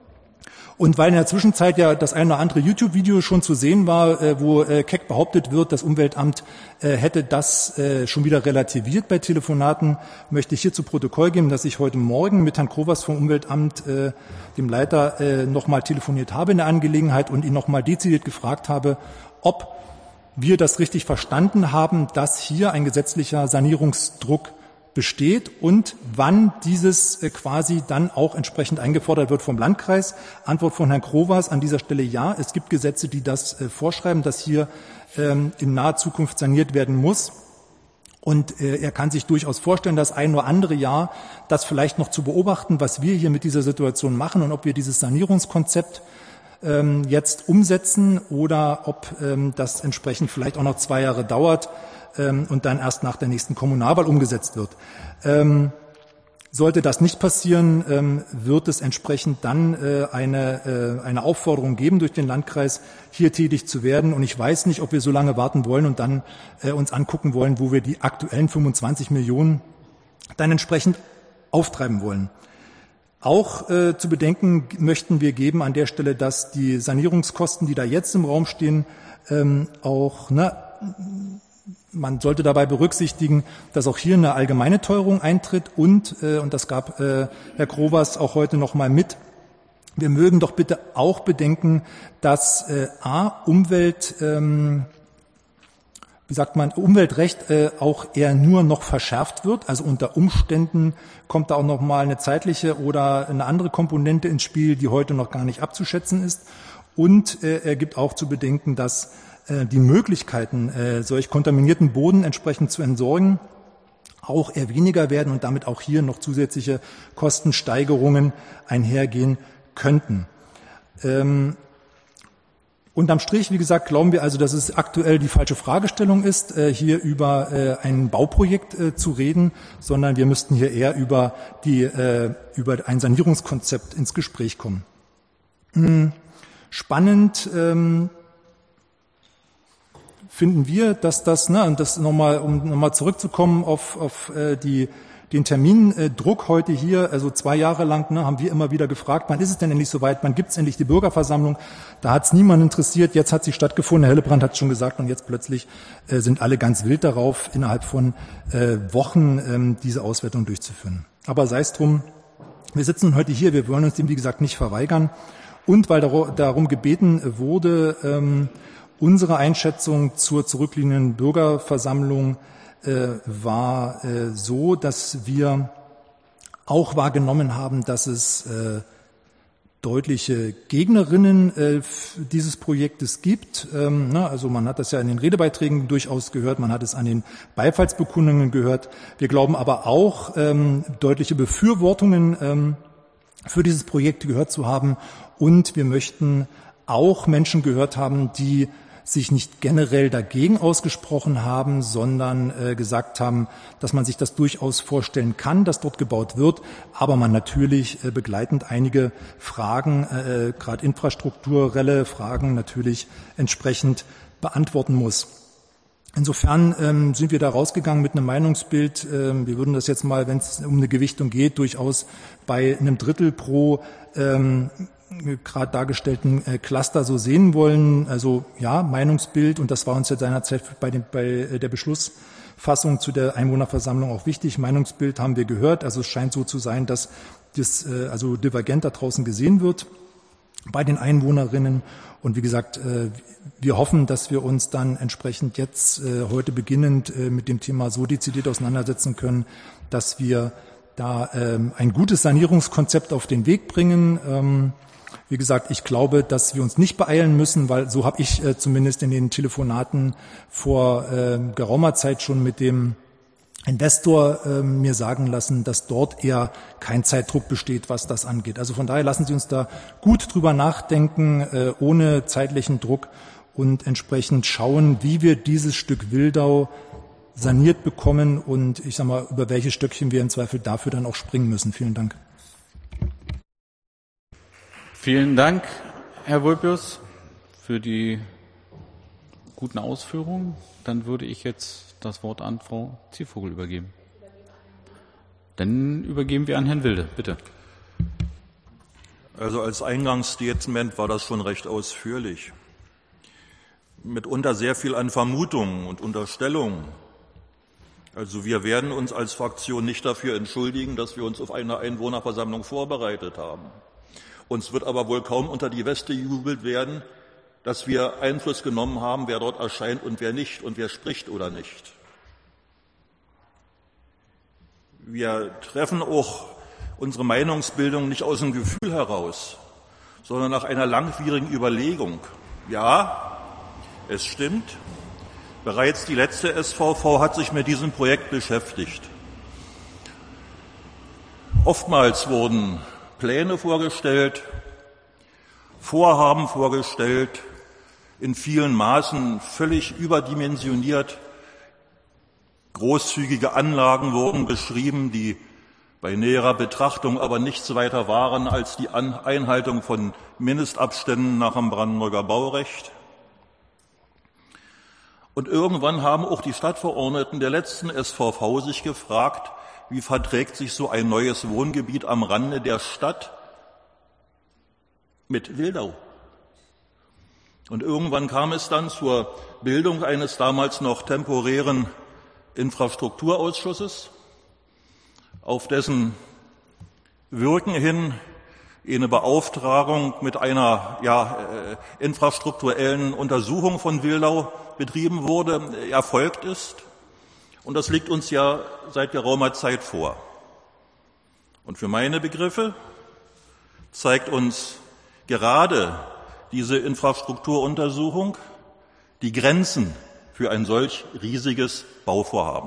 Speaker 8: Und weil in der Zwischenzeit ja das eine oder andere YouTube-Video schon zu sehen war, äh, wo äh, keck behauptet wird, das Umweltamt äh, hätte das äh, schon wieder relativiert bei Telefonaten, möchte ich hier zu Protokoll geben, dass ich heute Morgen mit Herrn Krovas vom Umweltamt, äh, dem Leiter, äh, nochmal telefoniert habe in der Angelegenheit und ihn nochmal dezidiert gefragt habe, ob wir das richtig verstanden haben, dass hier ein gesetzlicher Sanierungsdruck besteht und wann dieses äh, quasi dann auch entsprechend eingefordert wird vom Landkreis. Antwort von Herrn Krovas an dieser Stelle ja. Es gibt Gesetze, die das äh, vorschreiben, dass hier ähm, in naher Zukunft saniert werden muss. Und äh, er kann sich durchaus vorstellen, das ein oder andere Jahr das vielleicht noch zu beobachten, was wir hier mit dieser Situation machen und ob wir dieses Sanierungskonzept ähm, jetzt umsetzen oder ob ähm, das entsprechend vielleicht auch noch zwei Jahre dauert und dann erst nach der nächsten Kommunalwahl umgesetzt wird. Ähm, sollte das nicht passieren, ähm, wird es entsprechend dann äh, eine, äh, eine Aufforderung geben durch den Landkreis, hier tätig zu werden. Und ich weiß nicht, ob wir so lange warten wollen und dann äh, uns angucken wollen, wo wir die aktuellen fünfundzwanzig Millionen dann entsprechend auftreiben wollen. Auch äh, zu bedenken möchten wir geben an der Stelle, dass die Sanierungskosten, die da jetzt im Raum stehen, ähm, auch ne, man sollte dabei berücksichtigen, dass auch hier eine allgemeine Teuerung eintritt und, äh, und das gab äh, Herr Krovas auch heute noch mal mit, wir mögen doch bitte auch bedenken, dass äh, A, Umwelt, ähm, wie sagt man, Umweltrecht äh, auch eher nur noch verschärft wird. Also unter Umständen kommt da auch noch mal eine zeitliche oder eine andere Komponente ins Spiel, die heute noch gar nicht abzuschätzen ist. Und äh, er gibt auch zu bedenken, dass die Möglichkeiten, solch kontaminierten Boden entsprechend zu entsorgen, auch eher weniger werden und damit auch hier noch zusätzliche Kostensteigerungen einhergehen könnten. Ähm, unterm Strich, wie gesagt, glauben wir also, dass es aktuell die falsche Fragestellung ist, hier über ein Bauprojekt zu reden, sondern wir müssten hier eher über, die, über ein Sanierungskonzept ins Gespräch kommen. Spannend ähm, finden wir, dass das, ne, und das nochmal, um nochmal zurückzukommen auf, auf äh, die, den Termindruck heute hier, also zwei Jahre lang, ne, haben wir immer wieder gefragt, wann ist es denn endlich soweit, wann gibt es endlich die Bürgerversammlung? Da hat es niemand interessiert, jetzt hat sie stattgefunden, Herr Hillebrand hat es schon gesagt, und jetzt plötzlich äh, sind alle ganz wild darauf, innerhalb von äh, Wochen ähm, diese Auswertung durchzuführen. Aber sei es drum, wir sitzen heute hier, wir wollen uns dem, wie gesagt, nicht verweigern. Und weil darum gebeten wurde, ähm, unsere Einschätzung zur zurückliegenden Bürgerversammlung äh, war äh, so, dass wir auch wahrgenommen haben, dass es äh, deutliche Gegnerinnen äh, dieses Projektes gibt. Ähm, ne, also man hat das ja in den Redebeiträgen durchaus gehört, man hat es an den Beifallsbekundungen gehört. Wir glauben aber auch, ähm, deutliche Befürwortungen ähm, für dieses Projekt gehört zu haben. Und wir möchten auch Menschen gehört haben, die sich nicht generell dagegen ausgesprochen haben, sondern äh, gesagt haben, dass man sich das durchaus vorstellen kann, dass dort gebaut wird, aber man natürlich äh, begleitend einige Fragen, äh, gerade infrastrukturelle Fragen natürlich entsprechend beantworten muss. Insofern ähm, sind wir da rausgegangen mit einem Meinungsbild. Ähm, wir würden das jetzt mal, wenn es um eine Gewichtung geht, durchaus bei einem Drittel pro ähm, gerade dargestellten äh, Cluster so sehen wollen. Also ja, Meinungsbild, und das war uns ja seinerzeit bei, dem, bei der Beschlussfassung zu der Einwohnerversammlung auch wichtig. Meinungsbild haben wir gehört. Also es scheint so zu sein, dass das äh, also divergent da draußen gesehen wird bei den Einwohnerinnen. Und wie gesagt, äh, wir hoffen, dass wir uns dann entsprechend jetzt äh, heute beginnend äh, mit dem Thema so dezidiert auseinandersetzen können, dass wir da ähm, ein gutes Sanierungskonzept auf den Weg bringen. Ähm, Wie gesagt, ich glaube, dass wir uns nicht beeilen müssen, weil so habe ich äh, zumindest in den Telefonaten vor äh, geraumer Zeit schon mit dem Investor äh, mir sagen lassen, dass dort eher kein Zeitdruck besteht, was das angeht. Also von daher lassen Sie uns da gut drüber nachdenken, äh, ohne zeitlichen Druck, und entsprechend schauen, wie wir dieses Stück Wildau saniert bekommen und ich sag mal, über welche Stöckchen wir im Zweifel dafür dann auch springen müssen. Vielen Dank.
Speaker 1: Vielen Dank, Herr Vulpius, für die guten Ausführungen. Dann würde ich jetzt das Wort an Frau Zievogel übergeben. Dann übergeben wir an Herrn Wilde, bitte.
Speaker 9: Also als Eingangsstatement war das schon recht ausführlich. Mitunter sehr viel an Vermutungen und Unterstellungen. Also wir werden uns als Fraktion nicht dafür entschuldigen, dass wir uns auf eine Einwohnerversammlung vorbereitet haben. Uns wird aber wohl kaum unter die Weste gejubelt werden, dass wir Einfluss genommen haben, wer dort erscheint und wer nicht und wer spricht oder nicht. Wir treffen auch unsere Meinungsbildung nicht aus dem Gefühl heraus, sondern nach einer langwierigen Überlegung. Ja, es stimmt, bereits die letzte S V V hat sich mit diesem Projekt beschäftigt. Oftmals wurden Pläne vorgestellt, Vorhaben vorgestellt, in vielen Maßen völlig überdimensioniert. Großzügige Anlagen wurden beschrieben, die bei näherer Betrachtung aber nichts weiter waren als die Einhaltung von Mindestabständen nach dem Brandenburger Baurecht. Und irgendwann haben auch die Stadtverordneten der letzten S V V sich gefragt, wie verträgt sich so ein neues Wohngebiet am Rande der Stadt mit Wildau? Und irgendwann kam es dann zur Bildung eines damals noch temporären Infrastrukturausschusses, auf dessen Wirken hin eine Beauftragung mit einer ja, äh, infrastrukturellen Untersuchung von Wildau betrieben wurde, erfolgt ist. Und das liegt uns ja seit geraumer Zeit vor. Und für meine Begriffe zeigt uns gerade diese Infrastrukturuntersuchung die Grenzen für ein solch riesiges Bauvorhaben.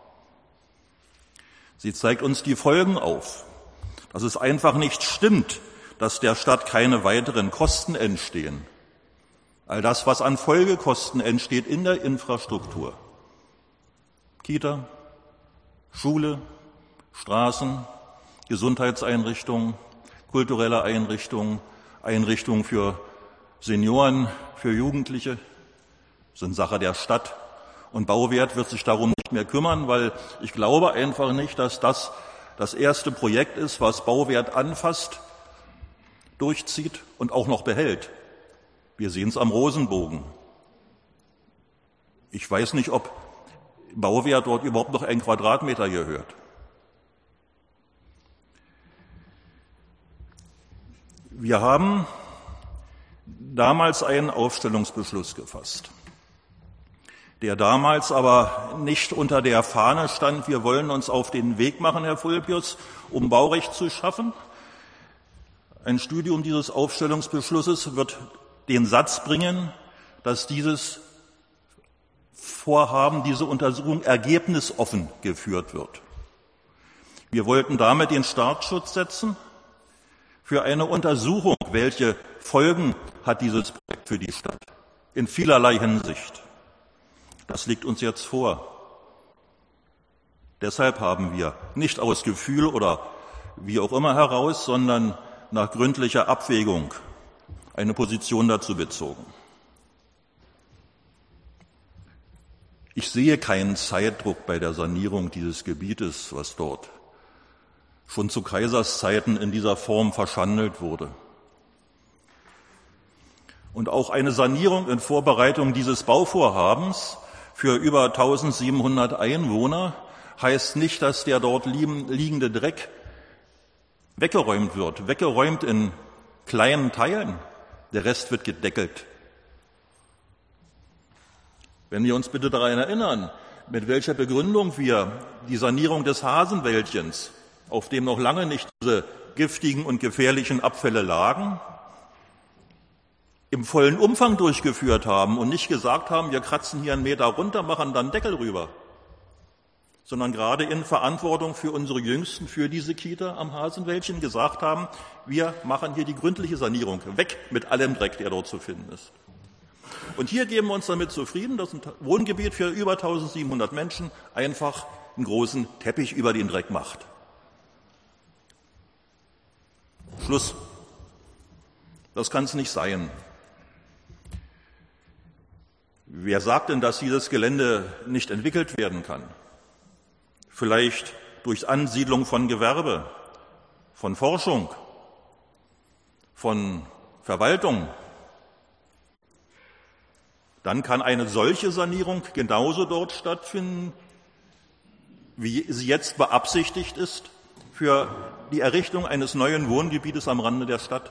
Speaker 9: Sie zeigt uns die Folgen auf, dass es einfach nicht stimmt, dass der Stadt keine weiteren Kosten entstehen. All das, was an Folgekosten entsteht in der Infrastruktur, Kita, Schule, Straßen, Gesundheitseinrichtungen, kulturelle Einrichtungen, Einrichtungen für Senioren, für Jugendliche, sind Sache der Stadt. Und Bauwert wird sich darum nicht mehr kümmern, weil ich glaube einfach nicht, dass das das erste Projekt ist, was Bauwert anfasst, durchzieht und auch noch behält. Wir sehen es am Rosenbogen. Ich weiß nicht, ob Bauwert dort überhaupt noch ein Quadratmeter gehört. Wir haben damals einen Aufstellungsbeschluss gefasst, der damals aber nicht unter der Fahne stand, wir wollen uns auf den Weg machen, Herr Vulpius, um Baurecht zu schaffen. Ein Studium dieses Aufstellungsbeschlusses wird den Satz bringen, dass dieses Vorhaben, diese Untersuchung ergebnisoffen geführt wird. Wir wollten damit den Startschutz setzen für eine Untersuchung, welche Folgen hat dieses Projekt für die Stadt in vielerlei Hinsicht. Das liegt uns jetzt vor. Deshalb haben wir nicht aus Gefühl oder wie auch immer heraus, sondern nach gründlicher Abwägung eine Position dazu bezogen. Ich sehe keinen Zeitdruck bei der Sanierung dieses Gebietes, was dort schon zu Kaiserszeiten in dieser Form verschandelt wurde. Und auch eine Sanierung in Vorbereitung dieses Bauvorhabens für über eintausendsiebenhundert Einwohner heißt nicht, dass der dort liegende Dreck weggeräumt wird, weggeräumt in kleinen Teilen. Der Rest wird gedeckelt. Wenn wir uns bitte daran erinnern, mit welcher Begründung wir die Sanierung des Hasenwäldchens, auf dem noch lange nicht diese giftigen und gefährlichen Abfälle lagen, im vollen Umfang durchgeführt haben und nicht gesagt haben, wir kratzen hier einen Meter runter, machen dann Deckel rüber, sondern gerade in Verantwortung für unsere Jüngsten, für diese Kita am Hasenwäldchen gesagt haben, wir machen hier die gründliche Sanierung, weg mit allem Dreck, der dort zu finden ist. Und hier geben wir uns damit zufrieden, dass ein Wohngebiet für über eintausendsiebenhundert Menschen einfach einen großen Teppich über den Dreck macht. Schluss. Das kann es nicht sein. Wer sagt denn, dass dieses Gelände nicht entwickelt werden kann? Vielleicht durch Ansiedlung von Gewerbe, von Forschung, von Verwaltung. Dann kann eine solche Sanierung genauso dort stattfinden, wie sie jetzt beabsichtigt ist, für die Errichtung eines neuen Wohngebietes am Rande der Stadt.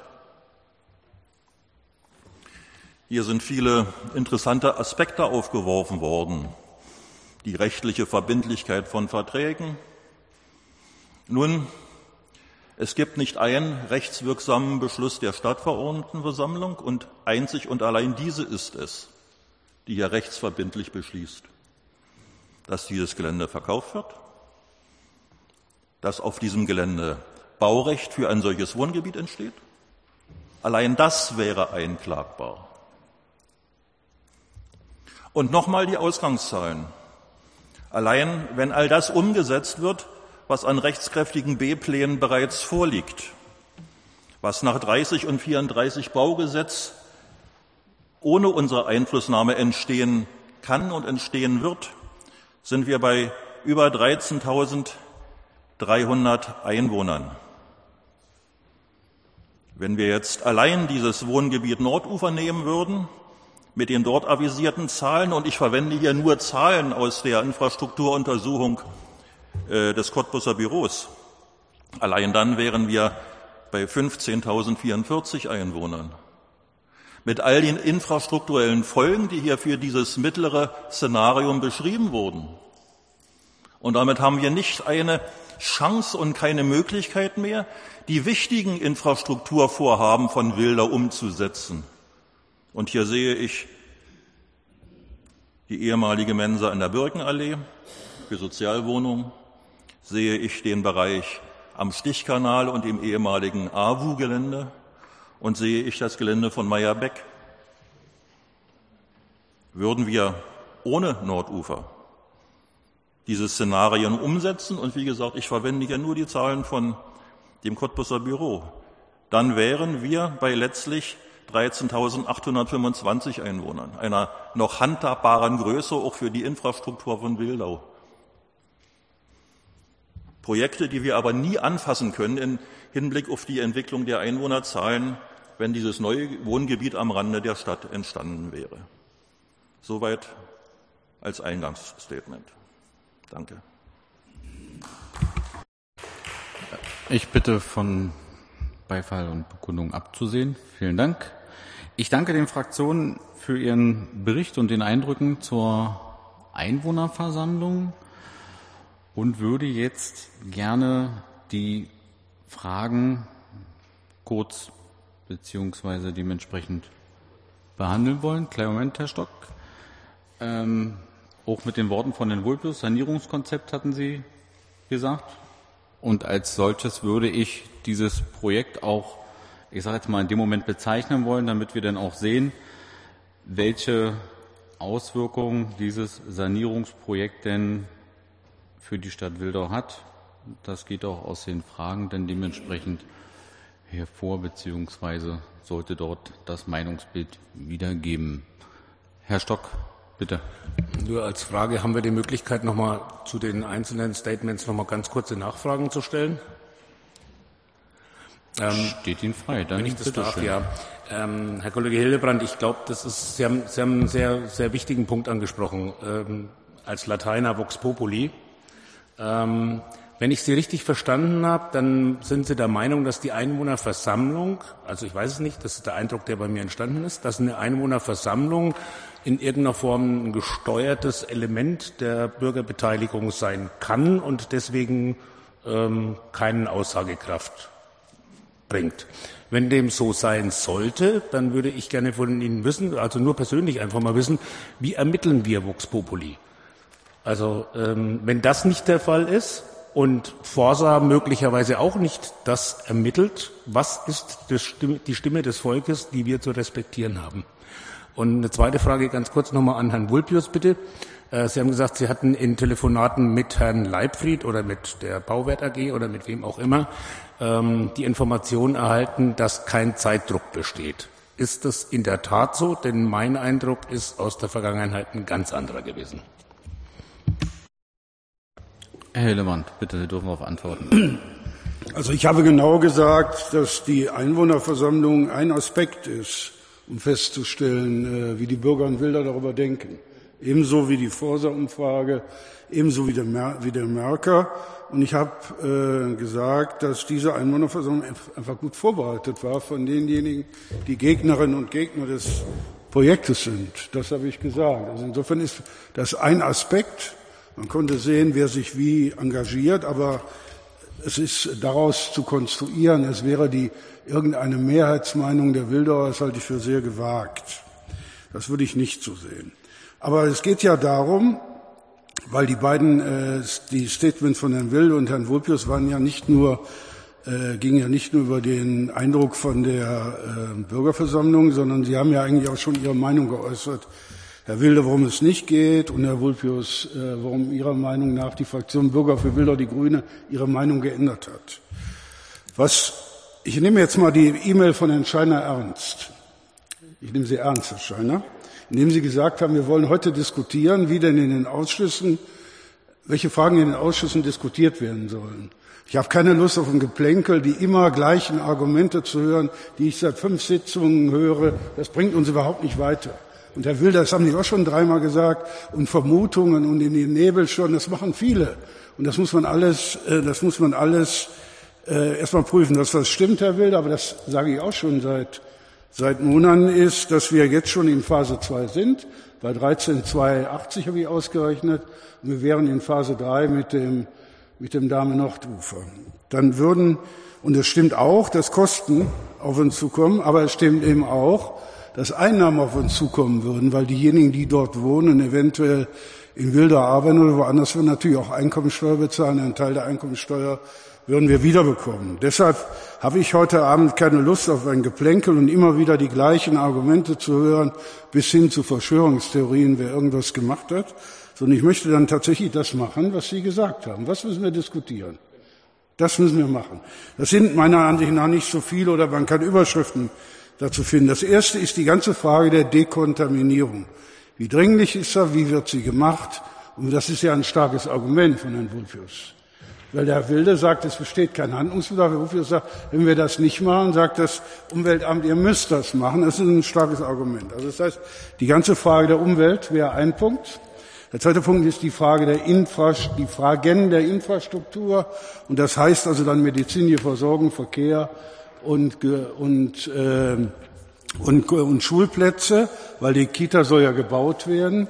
Speaker 9: Hier sind viele interessante Aspekte aufgeworfen worden. Die rechtliche Verbindlichkeit von Verträgen. Nun, es gibt nicht einen rechtswirksamen Beschluss der Stadtverordnetenversammlung und einzig und allein diese ist es, die hier rechtsverbindlich beschließt, dass dieses Gelände verkauft wird, dass auf diesem Gelände Baurecht für ein solches Wohngebiet entsteht. Allein das wäre einklagbar. Und nochmal die Ausgangszahlen. Allein wenn all das umgesetzt wird, was an rechtskräftigen B-Plänen bereits vorliegt, was nach dreißig und vierunddreißig Baugesetz ohne unsere Einflussnahme entstehen kann und entstehen wird, sind wir bei über dreizehntausenddreihundert Einwohnern. Wenn wir jetzt allein dieses Wohngebiet Nordufer nehmen würden, mit den dort avisierten Zahlen, und ich verwende hier nur Zahlen aus der Infrastrukturuntersuchung äh, des Cottbuser Büros, allein dann wären wir bei fünfzehntausendvierundvierzig Einwohnern. Mit all den infrastrukturellen Folgen, die hier für dieses mittlere Szenarium beschrieben wurden. Und damit haben wir nicht eine Chance und keine Möglichkeit mehr, die wichtigen Infrastrukturvorhaben von Wildau umzusetzen. Und hier sehe ich die ehemalige Mensa in der Birkenallee für Sozialwohnungen, sehe ich den Bereich am Stichkanal und im ehemaligen A W U-Gelände und sehe ich das Gelände von Meyerbeck. Würden wir ohne Nordufer diese Szenarien umsetzen, und wie gesagt, ich verwende hier nur die Zahlen von dem Cottbuser Büro, dann wären wir bei letztlich dreizehntausendachthundertfünfundzwanzig Einwohnern, einer noch handhabbaren Größe auch für die Infrastruktur von Wildau. Projekte, die wir aber nie anfassen können im Hinblick auf die Entwicklung der Einwohnerzahlen, wenn dieses neue Wohngebiet am Rande der Stadt entstanden wäre. Soweit als Eingangsstatement. Danke.
Speaker 1: Ich bitte von Beifall und Bekundung abzusehen. Vielen Dank. Ich danke den Fraktionen für ihren Bericht und den Eindrücken zur Einwohnerversammlung und würde jetzt gerne die Fragen kurz beziehungsweise dementsprechend behandeln wollen. Kleinen Moment, Herr Stock. Ähm, auch mit den Worten von Herrn Vulpius, Sanierungskonzept hatten Sie gesagt. Und als solches würde ich dieses Projekt auch, ich sage jetzt mal, in dem Moment bezeichnen wollen, damit wir dann auch sehen, welche Auswirkungen dieses Sanierungsprojekt denn für die Stadt Wildau hat. Das geht auch aus den Fragen dann dementsprechend hervor, beziehungsweise sollte dort das Meinungsbild wiedergeben. Herr Stock, bitte.
Speaker 6: Nur als Frage, haben wir die Möglichkeit, nochmal zu den einzelnen Statements nochmal ganz kurze Nachfragen zu stellen?
Speaker 1: Ähm, Steht Ihnen frei. Dann
Speaker 6: wenn ich das
Speaker 1: bitte
Speaker 6: darf,
Speaker 1: schön.
Speaker 6: ja. Ähm, Herr Kollege Hildebrand, ich glaube, das ist, Sie haben, Sie haben einen sehr, sehr wichtigen Punkt angesprochen. Ähm, als Lateiner Vox Populi. Ähm, wenn ich Sie richtig verstanden habe, dann sind Sie der Meinung, dass die Einwohnerversammlung, also ich weiß es nicht, das ist der Eindruck, der bei mir entstanden ist, dass eine Einwohnerversammlung in irgendeiner Form ein gesteuertes Element der Bürgerbeteiligung sein kann und deswegen ähm, keine Aussagekraft bringt. Wenn dem so sein sollte, dann würde ich gerne von Ihnen wissen, also nur persönlich einfach mal wissen, wie ermitteln wir Vox Populi? Also ähm, wenn das nicht der Fall ist und Forsa möglicherweise auch nicht das ermittelt, was ist das Stimme, die Stimme des Volkes, die wir zu respektieren haben? Und eine zweite Frage ganz kurz nochmal an Herrn Vulpius, bitte. Äh, Sie haben gesagt, Sie hatten in Telefonaten mit Herrn Leibfried oder mit der Bauwert A G oder mit wem auch immer ähm, die Information erhalten, dass kein Zeitdruck besteht. Ist das in der Tat so? Denn mein Eindruck ist aus der Vergangenheit ein ganz anderer gewesen.
Speaker 1: Herr Hillemann, bitte, Sie dürfen darauf antworten.
Speaker 7: Also ich habe genau gesagt, dass die Einwohnerversammlung ein Aspekt ist, um festzustellen, wie die Bürger in Wildau darüber denken. Ebenso wie die Forsa-Umfrage, ebenso wie der, Mer- wie der Merker. Und ich habe äh, gesagt, dass diese Einwohnerversammlung einfach gut vorbereitet war von denjenigen, die Gegnerinnen und Gegner des Projektes sind. Das habe ich gesagt. Also insofern ist das ein Aspekt. Man konnte sehen, wer sich wie engagiert, aber es ist daraus zu konstruieren, es wäre die irgendeine Mehrheitsmeinung der Wildauer, das halte ich für sehr gewagt. Das würde ich nicht so sehen. Aber es geht ja darum, weil die beiden, äh, die Statements von Herrn Wilde und Herrn Vulpius waren ja nicht nur, äh, gingen ja nicht nur über den Eindruck von der äh, Bürgerversammlung, sondern sie haben ja eigentlich auch schon ihre Meinung geäußert. Herr Wilde, worum es nicht geht, und Herr Vulpius, äh, warum Ihrer Meinung nach die Fraktion Bürger für Wildau, die Grüne, ihre Meinung geändert hat. Was, ich nehme jetzt mal die E-Mail von Herrn Scheiner ernst. Ich nehme sie ernst, Herr Scheiner. Indem Sie gesagt haben, wir wollen heute diskutieren, wie denn in den Ausschüssen, welche Fragen in den Ausschüssen diskutiert werden sollen. Ich habe keine Lust auf ein Geplänkel, die immer gleichen Argumente zu hören, die ich seit fünf Sitzungen höre. Das bringt uns überhaupt nicht weiter. Und Herr Wilder, das haben Sie auch schon dreimal gesagt, und Vermutungen und in den Nebel schon, das machen viele. Und das muss man alles, das muss man alles äh, erstmal prüfen, dass das stimmt, Herr Wilder, aber das sage ich auch schon seit seit Monaten ist, dass wir jetzt schon in Phase zwei sind. Bei dreizehn Komma zweihundertachtzig habe ich ausgerechnet. Und wir wären in Phase drei mit dem, mit dem Dahme-Nordufer. Dann würden, und es stimmt auch, dass Kosten auf uns zukommen, aber es stimmt eben auch, dass Einnahmen auf uns zukommen würden, weil diejenigen, die dort wohnen, eventuell in Wildau arbeiten oder woanders, würden natürlich auch Einkommensteuer bezahlen. Einen Teil der Einkommensteuer würden wir wiederbekommen. Deshalb habe ich heute Abend keine Lust auf ein Geplänkel und immer wieder die gleichen Argumente zu hören, bis hin zu Verschwörungstheorien, wer irgendwas gemacht hat, sondern ich möchte dann tatsächlich das machen, was Sie gesagt haben. Was müssen wir diskutieren? Das müssen wir machen. Das sind meiner Ansicht nach nicht so viele, oder man kann Überschriften dazu finden. Das erste ist die ganze Frage der Dekontaminierung. Wie dringlich ist sie? Wie wird sie gemacht? Und das ist ja ein starkes Argument von Herrn Vulpius. Weil der Herr Wilde sagt, es besteht kein Handlungsbedarf. Herr Vulpius sagt, wenn wir das nicht machen, sagt das Umweltamt, ihr müsst das machen. Das ist ein starkes Argument. Also das heißt, die ganze Frage der Umwelt wäre ein Punkt. Der zweite Punkt ist die Frage der Infra, die Fragen der Infrastruktur. Und das heißt also dann medizinische Versorgung, Verkehr und, und, äh, und, und Schulplätze, weil die Kita soll ja gebaut werden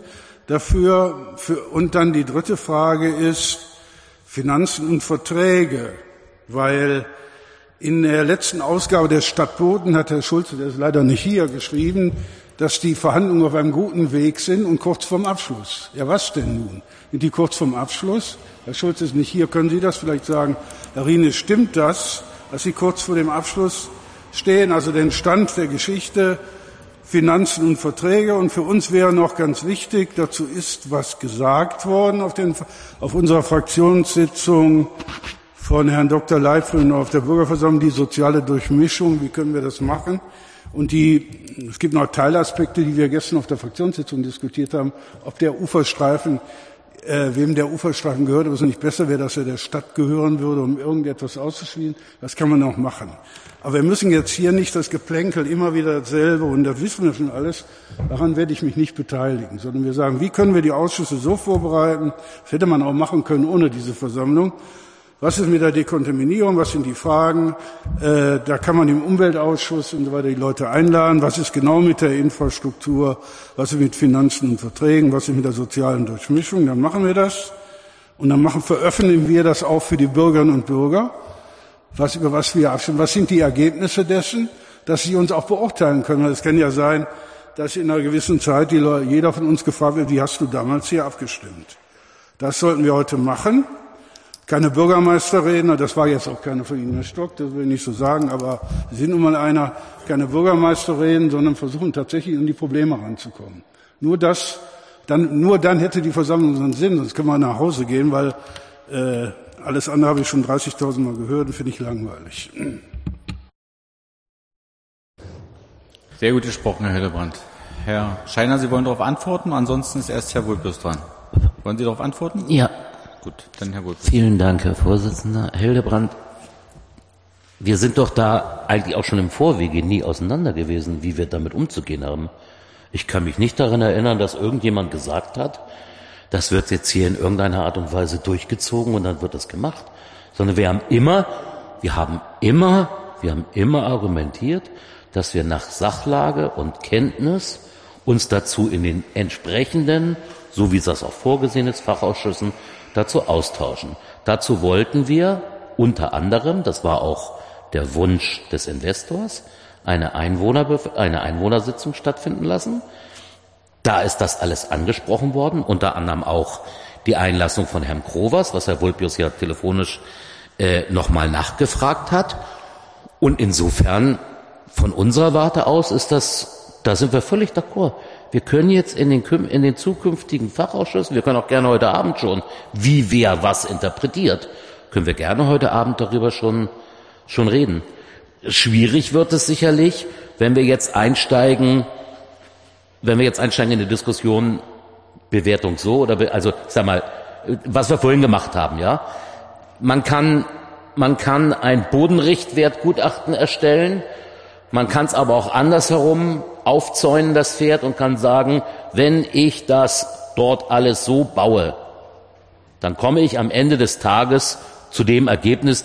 Speaker 7: dafür. Für, und dann die dritte Frage ist Finanzen und Verträge, weil In der letzten Ausgabe der Stadtboten hat Herr Schulze, der ist leider nicht hier, geschrieben, dass die Verhandlungen auf einem guten Weg sind und kurz vorm Abschluss. Ja, was denn nun? Sind die kurz vorm Abschluss? Herr Schulze ist nicht hier. Können Sie das vielleicht sagen? Herr Rienes, stimmt das, dass Sie kurz vor dem Abschluss stehen? Also den Stand der Geschichte, Finanzen und Verträge. Und für uns wäre noch ganz wichtig, dazu ist was gesagt worden auf, den, auf unserer Fraktionssitzung von Herrn Doktor Leitfried auf der Bürgerversammlung, die soziale Durchmischung. Wie können wir das machen? Und die, es gibt noch Teilaspekte, die wir gestern auf der Fraktionssitzung diskutiert haben, ob der Uferstreifen, äh, wem der Uferstreifen gehört, ob es nicht besser wäre, dass er der Stadt gehören würde, um irgendetwas auszuschließen. Das kann man auch machen. Aber wir müssen jetzt hier nicht das Geplänkel immer wieder dasselbe und das wissen wir schon alles. Daran werde ich mich nicht beteiligen, sondern wir sagen, wie können wir die Ausschüsse so vorbereiten? Das hätte man auch machen können ohne diese Versammlung. Was ist mit der Dekontaminierung? Was sind die Fragen? Äh, da kann man im Umweltausschuss und so weiter die Leute einladen. Was ist genau mit der Infrastruktur? Was ist mit Finanzen und Verträgen? Was ist mit der sozialen Durchmischung? Dann machen wir das. Und dann machen, veröffentlichen wir das auch für die Bürgerinnen und Bürger. Was, über was wir abstimmen. Was sind die Ergebnisse dessen? Dass sie uns auch beurteilen können. Es kann ja sein, dass in einer gewissen Zeit die Leute, jeder von uns gefragt wird, wie hast du damals hier abgestimmt? Das sollten wir heute machen. Keine Bürgermeisterreden, das war jetzt auch keine von Ihnen, Herr Stock, das will ich nicht so sagen, aber Sie sind nun mal einer, keine Bürgermeisterreden, sondern versuchen tatsächlich an die Probleme ranzukommen. Nur das, dann, nur dann hätte die Versammlung so einen Sinn, sonst können wir nach Hause gehen, weil äh, alles andere habe ich schon dreißigtausend Mal gehört und finde ich langweilig.
Speaker 1: Sehr gut gesprochen, Herr Hildebrand. Herr Scheiner, Sie wollen darauf antworten, ansonsten ist erst Herr Wulpers dran. Wollen Sie darauf antworten?
Speaker 10: Ja.
Speaker 1: Gut, dann Herr Wulpers.
Speaker 10: Vielen Dank, Herr Vorsitzender. Herr Hildebrand, wir sind doch da eigentlich auch schon im Vorwege nie auseinander gewesen, wie wir damit umzugehen haben. Ich kann mich nicht daran erinnern, dass irgendjemand gesagt hat, das wird jetzt hier in irgendeiner Art und Weise durchgezogen und dann wird das gemacht. Sondern wir haben immer, wir haben immer, wir haben immer argumentiert, dass wir nach Sachlage und Kenntnis uns dazu in den entsprechenden, so wie es das auch vorgesehen ist, Fachausschüssen, dazu austauschen. Dazu wollten wir unter anderem, das war auch der Wunsch des Investors, eine, Einwohner, eine Einwohnersitzung stattfinden lassen. Da ist das alles angesprochen worden, unter anderem auch die Einlassung von Herrn Krovers, was Herr Wulpius ja telefonisch äh, nochmal nachgefragt hat. Und insofern, von unserer Warte aus, ist das, da sind wir völlig d'accord. Wir können jetzt in den, in den zukünftigen Fachausschüssen, wir können auch gerne heute Abend schon, wie wer was interpretiert, können wir gerne heute Abend darüber schon, schon reden. Schwierig wird es sicherlich, wenn wir jetzt einsteigen, wenn wir jetzt einsteigen in die Diskussion, Bewertung so oder, also, sag mal, was wir vorhin gemacht haben, ja. Man kann, man kann ein Bodenrichtwertgutachten erstellen, man kann es aber auch andersherum aufzäunen, das Pferd, und kann sagen, wenn ich das dort alles so baue, dann komme ich am Ende des Tages zu dem Ergebnis,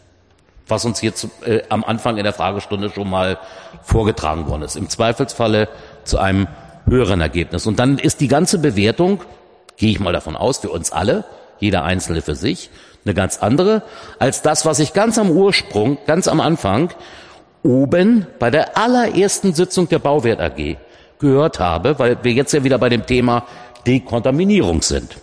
Speaker 10: was uns hier zu, äh, am Anfang in der Fragestunde schon mal vorgetragen worden ist. Im Zweifelsfalle zu einem höheren Ergebnis. Und dann ist die ganze Bewertung, gehe ich mal davon aus, für uns alle, jeder Einzelne für sich, eine ganz andere, als das, was ich ganz am Ursprung, ganz am Anfang, oben bei der allerersten Sitzung der Bauwert A G gehört habe, weil wir jetzt ja wieder bei dem Thema Dekontaminierung sind.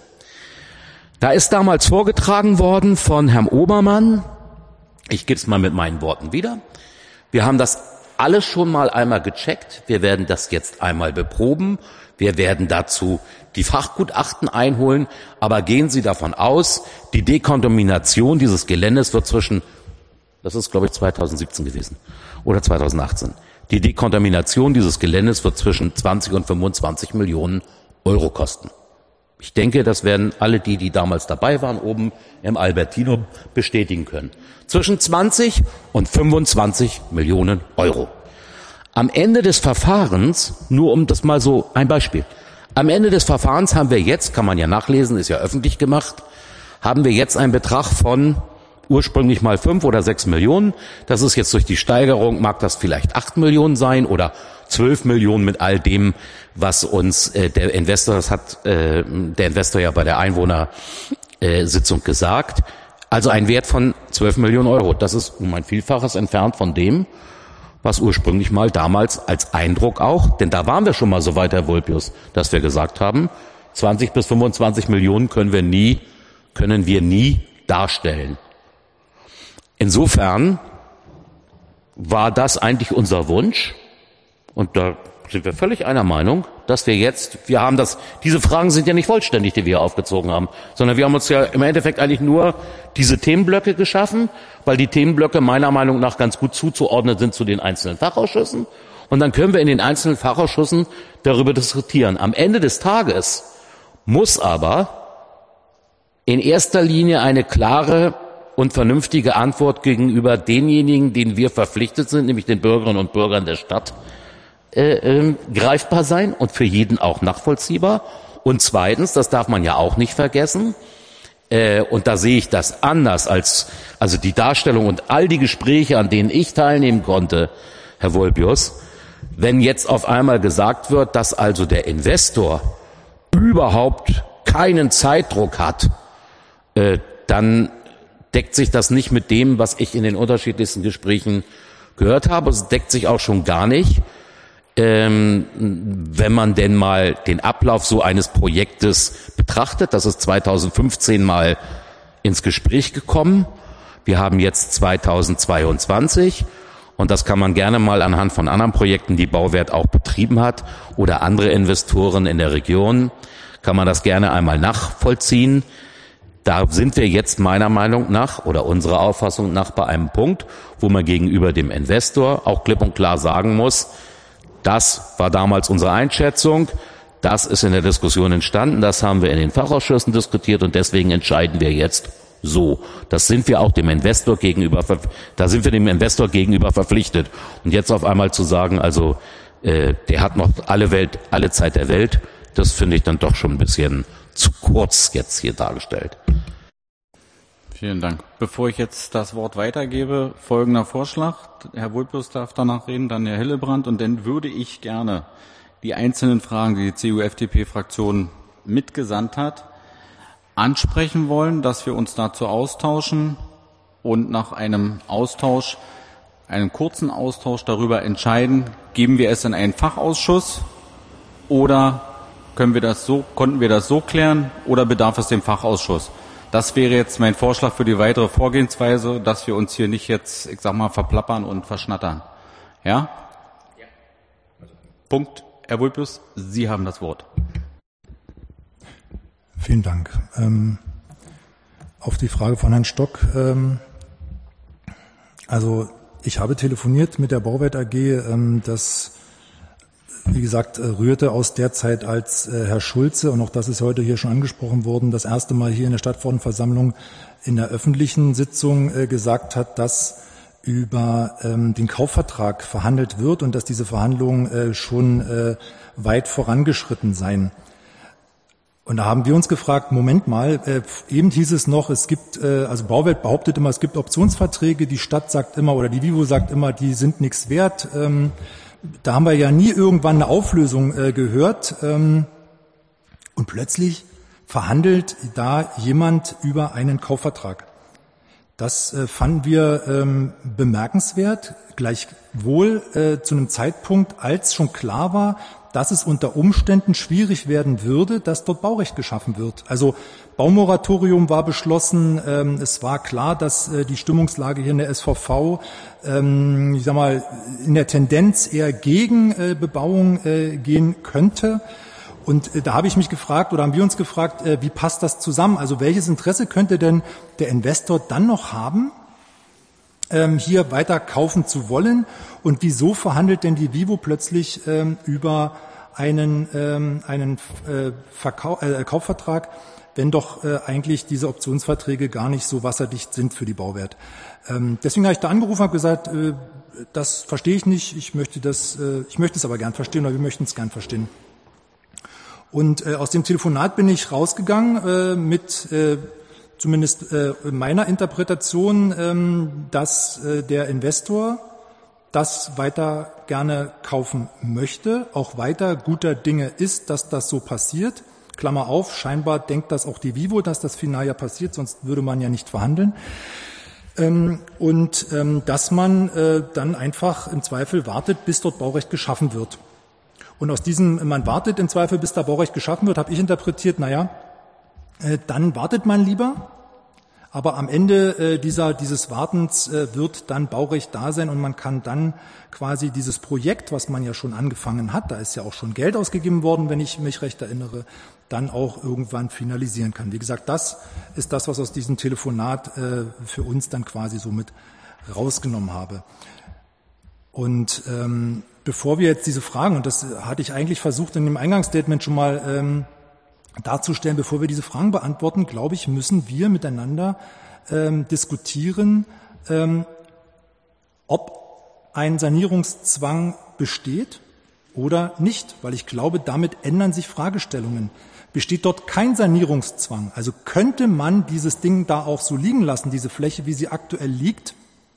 Speaker 10: Da ist damals vorgetragen worden von Herrn Obermann, ich gebe es mal mit meinen Worten wieder, wir haben das alles schon mal einmal gecheckt, wir werden das jetzt einmal beproben, wir werden dazu die Fachgutachten einholen, aber gehen Sie davon aus, die Dekontamination dieses Geländes wird zwischen, das ist glaube ich zweitausendsiebzehn gewesen, oder zweitausendachtzehn. Die Dekontamination dieses Geländes wird zwischen zwanzig und fünfundzwanzig Millionen Euro kosten. Ich denke, das werden alle die, die damals dabei waren, oben im Albertinum bestätigen können. Zwischen zwanzig und fünfundzwanzig Millionen Euro. Am Ende des Verfahrens, nur um das mal so ein Beispiel, am Ende des Verfahrens haben wir jetzt, kann man ja nachlesen, ist ja öffentlich gemacht, haben wir jetzt einen Betrag von ursprünglich mal fünf oder sechs Millionen. Das ist jetzt durch die Steigerung, mag das vielleicht acht Millionen sein oder zwölf Millionen mit all dem, was uns äh, der Investor, das hat äh, der Investor ja bei der Einwohnersitzung äh, gesagt. Also ein Wert von zwölf Millionen Euro. Das ist um ein Vielfaches entfernt von dem, was ursprünglich mal damals als Eindruck auch, denn da waren wir schon mal so weit, Herr Vulpius, dass wir gesagt haben, zwanzig bis fünfundzwanzig Millionen können wir nie, können wir nie darstellen. Insofern war das eigentlich unser Wunsch, und da sind wir völlig einer Meinung, dass wir jetzt, wir haben das, diese Fragen sind ja nicht vollständig, die wir hier aufgezogen haben, sondern wir haben uns ja im Endeffekt eigentlich nur diese Themenblöcke geschaffen, weil die Themenblöcke meiner Meinung nach ganz gut zuzuordnen sind zu den einzelnen Fachausschüssen. Und dann können wir in den einzelnen Fachausschüssen darüber diskutieren. Am Ende des Tages muss aber in erster Linie eine klare und vernünftige Antwort gegenüber denjenigen, denen wir verpflichtet sind, nämlich den Bürgerinnen und Bürgern der Stadt, äh, äh, greifbar sein und für jeden auch nachvollziehbar. Und zweitens, das darf man ja auch nicht vergessen, äh, und da sehe ich das anders als, also die Darstellung und all die Gespräche, an denen ich teilnehmen konnte, Herr Vulpius, wenn jetzt auf einmal gesagt wird, dass also der Investor überhaupt keinen Zeitdruck hat, äh, dann deckt sich das nicht mit dem, was ich in den unterschiedlichsten Gesprächen gehört habe. Es deckt sich auch schon gar nicht, ähm, wenn man denn mal den Ablauf so eines Projektes betrachtet. Das ist zweitausendfünfzehn mal ins Gespräch gekommen. Wir haben jetzt zweitausendzweiundzwanzig und das kann man gerne mal anhand von anderen Projekten, die Bauwert auch betrieben hat oder andere Investoren in der Region, kann man das gerne einmal nachvollziehen. Da sind wir jetzt meiner Meinung nach oder unserer Auffassung nach bei einem Punkt, wo man gegenüber dem Investor auch klipp und klar sagen muss, das war damals unsere Einschätzung, das ist in der Diskussion entstanden, das haben wir in den Fachausschüssen diskutiert und deswegen entscheiden wir jetzt so. Das sind wir auch dem Investor gegenüber, da sind wir dem Investor gegenüber verpflichtet. Und jetzt auf einmal zu sagen, also äh, der hat noch alle Welt, alle Zeit der Welt, das finde ich dann doch schon ein bisschen zu kurz jetzt hier dargestellt.
Speaker 1: Vielen Dank. Bevor ich jetzt das Wort weitergebe, folgender Vorschlag. Herr Vulpius darf danach reden, dann Herr Hillebrand, und dann würde ich gerne die einzelnen Fragen, die die C D U F D P-Fraktion mitgesandt hat, ansprechen wollen, dass wir uns dazu austauschen und nach einem Austausch, einem kurzen Austausch darüber entscheiden, geben wir es in einen Fachausschuss oder können wir das so, konnten wir das so klären oder bedarf es dem Fachausschuss? Das wäre jetzt mein Vorschlag für die weitere Vorgehensweise, dass wir uns hier nicht jetzt, ich sag mal, verplappern und verschnattern. Ja? Ja. Punkt. Herr Vulpius, Sie haben das Wort.
Speaker 8: Vielen Dank. Ähm, auf die Frage von Herrn Stock. Ähm, also ich habe telefoniert mit der Bauwert A G. Ähm, das, wie gesagt, rührte aus der Zeit, als äh, Herr Schulze, und auch das ist heute hier schon angesprochen worden, das erste Mal hier in der Stadtverordnetenversammlung in der öffentlichen Sitzung äh, gesagt hat, dass über ähm, den Kaufvertrag verhandelt wird und dass diese Verhandlungen äh, schon äh, weit vorangeschritten seien. Und da haben wir uns gefragt, Moment mal, äh, eben hieß es noch, es gibt, äh, also Bauwert behauptet immer, es gibt Optionsverträge, die Stadt sagt immer oder die Vivo sagt immer, die sind nichts wert. Ähm, da haben wir ja nie irgendwann eine Auflösung äh, gehört. Ähm, und plötzlich verhandelt da jemand über einen Kaufvertrag. Das äh, fanden wir ähm, bemerkenswert, gleichwohl äh, zu einem Zeitpunkt, als schon klar war, dass es unter Umständen schwierig werden würde, dass dort Baurecht geschaffen wird. Also Baumoratorium war beschlossen. Ähm, es war klar, dass äh, die Stimmungslage hier in der S V V, ähm, ich sag mal, in der Tendenz eher gegen äh, Bebauung äh, gehen könnte. Und äh, da habe ich mich gefragt oder haben wir uns gefragt, äh, wie passt das zusammen? Also welches Interesse könnte denn der Investor dann noch haben, ähm, hier weiter kaufen zu wollen? Und wieso verhandelt denn die Vivo plötzlich ähm, über einen, ähm, einen äh, Verkau- äh, Kaufvertrag, wenn doch äh, eigentlich diese Optionsverträge gar nicht so wasserdicht sind für die Bauwert? Ähm, deswegen habe ich da angerufen und habe gesagt, äh, das verstehe ich nicht, ich möchte das, äh, ich möchte es aber gern verstehen oder wir möchten es gern verstehen. Und äh, aus dem Telefonat bin ich rausgegangen äh, mit äh, zumindest äh, meiner Interpretation, ähm, dass äh, der Investor das weiter gerne kaufen möchte, auch weiter guter Dinge ist, dass das so passiert. Klammer auf, scheinbar denkt das auch die Vivo, dass das final ja passiert, sonst würde man ja nicht verhandeln. Ähm, und ähm, dass man äh, dann einfach im Zweifel wartet, bis dort Baurecht geschaffen wird. Und aus diesem, man wartet im Zweifel, bis da Baurecht geschaffen wird, habe ich interpretiert, naja, äh, dann wartet man lieber, aber am Ende äh, dieser, dieses Wartens äh, wird dann Baurecht da sein und man kann dann quasi dieses Projekt, was man ja schon angefangen hat, da ist ja auch schon Geld ausgegeben worden, wenn ich mich recht erinnere, dann auch irgendwann finalisieren kann. Wie gesagt, das ist das, was aus diesem Telefonat äh, für uns dann quasi so mit rausgenommen habe. Und ähm, bevor wir jetzt diese Fragen, und das hatte ich eigentlich versucht in dem Eingangsstatement schon mal ähm, darzustellen, bevor wir diese Fragen beantworten, glaube ich, müssen wir miteinander ähm, diskutieren, ähm, ob ein Sanierungszwang besteht oder nicht, weil ich glaube, damit ändern sich Fragestellungen. Besteht dort kein Sanierungszwang, also könnte man dieses Ding da auch so liegen lassen, diese Fläche, wie sie aktuell liegt,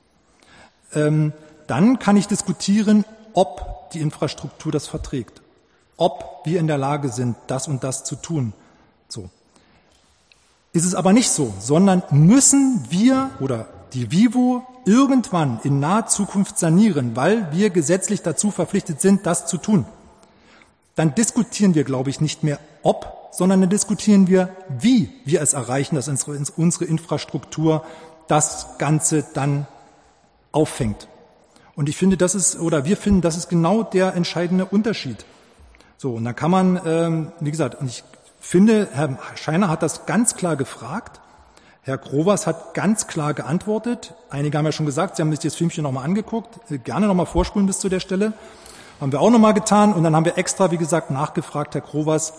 Speaker 8: ähm, dann kann ich diskutieren, ob die Infrastruktur das verträgt, ob wir in der Lage sind, das und das zu tun. So. Ist es aber nicht so, sondern müssen wir oder die Vivo irgendwann in naher Zukunft sanieren, weil wir gesetzlich dazu verpflichtet sind, das zu tun. Dann diskutieren wir, glaube ich, nicht mehr ob, sondern dann diskutieren wir, wie wir es erreichen, dass unsere, unsere Infrastruktur das Ganze dann auffängt. Und ich finde, das ist, oder wir finden, das ist genau der entscheidende Unterschied. So, und dann kann man, ähm, wie gesagt, und ich finde, Herr Scheiner hat das ganz klar gefragt. Herr Grovers hat ganz klar geantwortet. Einige haben ja schon gesagt, Sie haben sich das Filmchen nochmal angeguckt. Gerne nochmal vorspulen bis zu der Stelle. Haben wir auch nochmal getan. Und dann haben wir extra, wie gesagt, nachgefragt, Herr Grovers,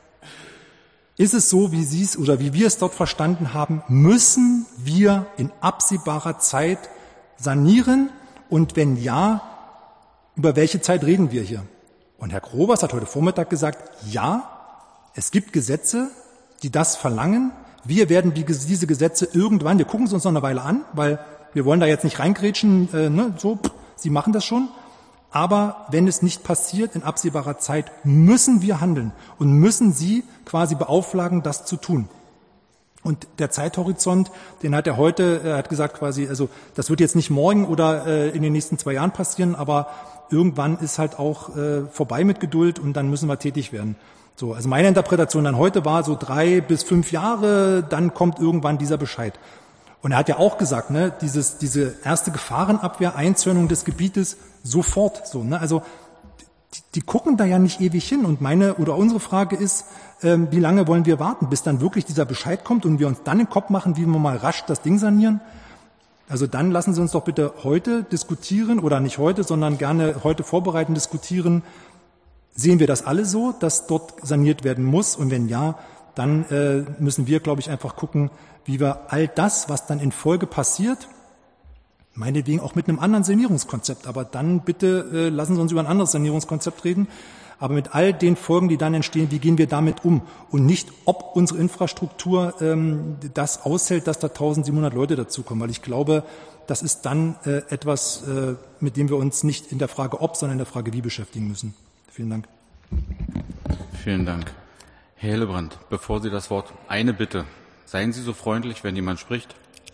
Speaker 8: ist es so, wie Sie es oder wie wir es dort verstanden haben, müssen wir in absehbarer Zeit sanieren? Und wenn ja, über welche Zeit reden wir hier? Und Herr Grovers hat heute Vormittag gesagt, ja, es gibt Gesetze, die das verlangen. Wir werden die, diese Gesetze irgendwann, wir gucken es uns noch eine Weile an, weil wir wollen da jetzt nicht reingrätschen, äh, ne, so, pff, Sie machen das schon. Aber wenn es nicht passiert in absehbarer Zeit, müssen wir handeln und müssen Sie quasi beauflagen, das zu tun. Und der Zeithorizont, den hat er heute, er hat gesagt quasi, also das wird jetzt nicht morgen oder äh, in den nächsten zwei Jahren passieren, aber irgendwann ist halt auch äh, vorbei mit Geduld und dann müssen wir tätig werden. So, also meine Interpretation dann heute war so drei bis fünf Jahre, dann kommt irgendwann dieser Bescheid. Und er hat ja auch gesagt, ne, dieses, diese erste Gefahrenabwehr, Einzäunung des Gebietes sofort, so, ne, also die, die gucken da ja nicht ewig hin. Und meine oder unsere Frage ist, ähm, wie lange wollen wir warten, bis dann wirklich dieser Bescheid kommt und wir uns dann den Kopf machen, wie wir mal rasch das Ding sanieren? Also dann lassen Sie uns doch bitte heute diskutieren oder nicht heute, sondern gerne heute vorbereiten, diskutieren. Sehen wir das alle so, dass dort saniert werden muss? Und wenn ja, dann äh, müssen wir, glaube ich, einfach gucken, wie wir all das, was dann in Folge passiert, meinetwegen auch mit einem anderen Sanierungskonzept, aber dann bitte äh, lassen Sie uns über ein anderes Sanierungskonzept reden, aber mit all den Folgen, die dann entstehen, wie gehen wir damit um? Und nicht, ob unsere Infrastruktur ähm, das aushält, dass da eintausendsiebenhundert Leute dazukommen, weil ich glaube, das ist dann äh, etwas, äh, mit dem wir uns nicht in der Frage ob, sondern in der Frage wie beschäftigen müssen. Vielen Dank.
Speaker 1: Vielen Dank. Herr Hillebrand, bevor Sie das Wort, eine Bitte. Seien Sie so freundlich, wenn jemand spricht,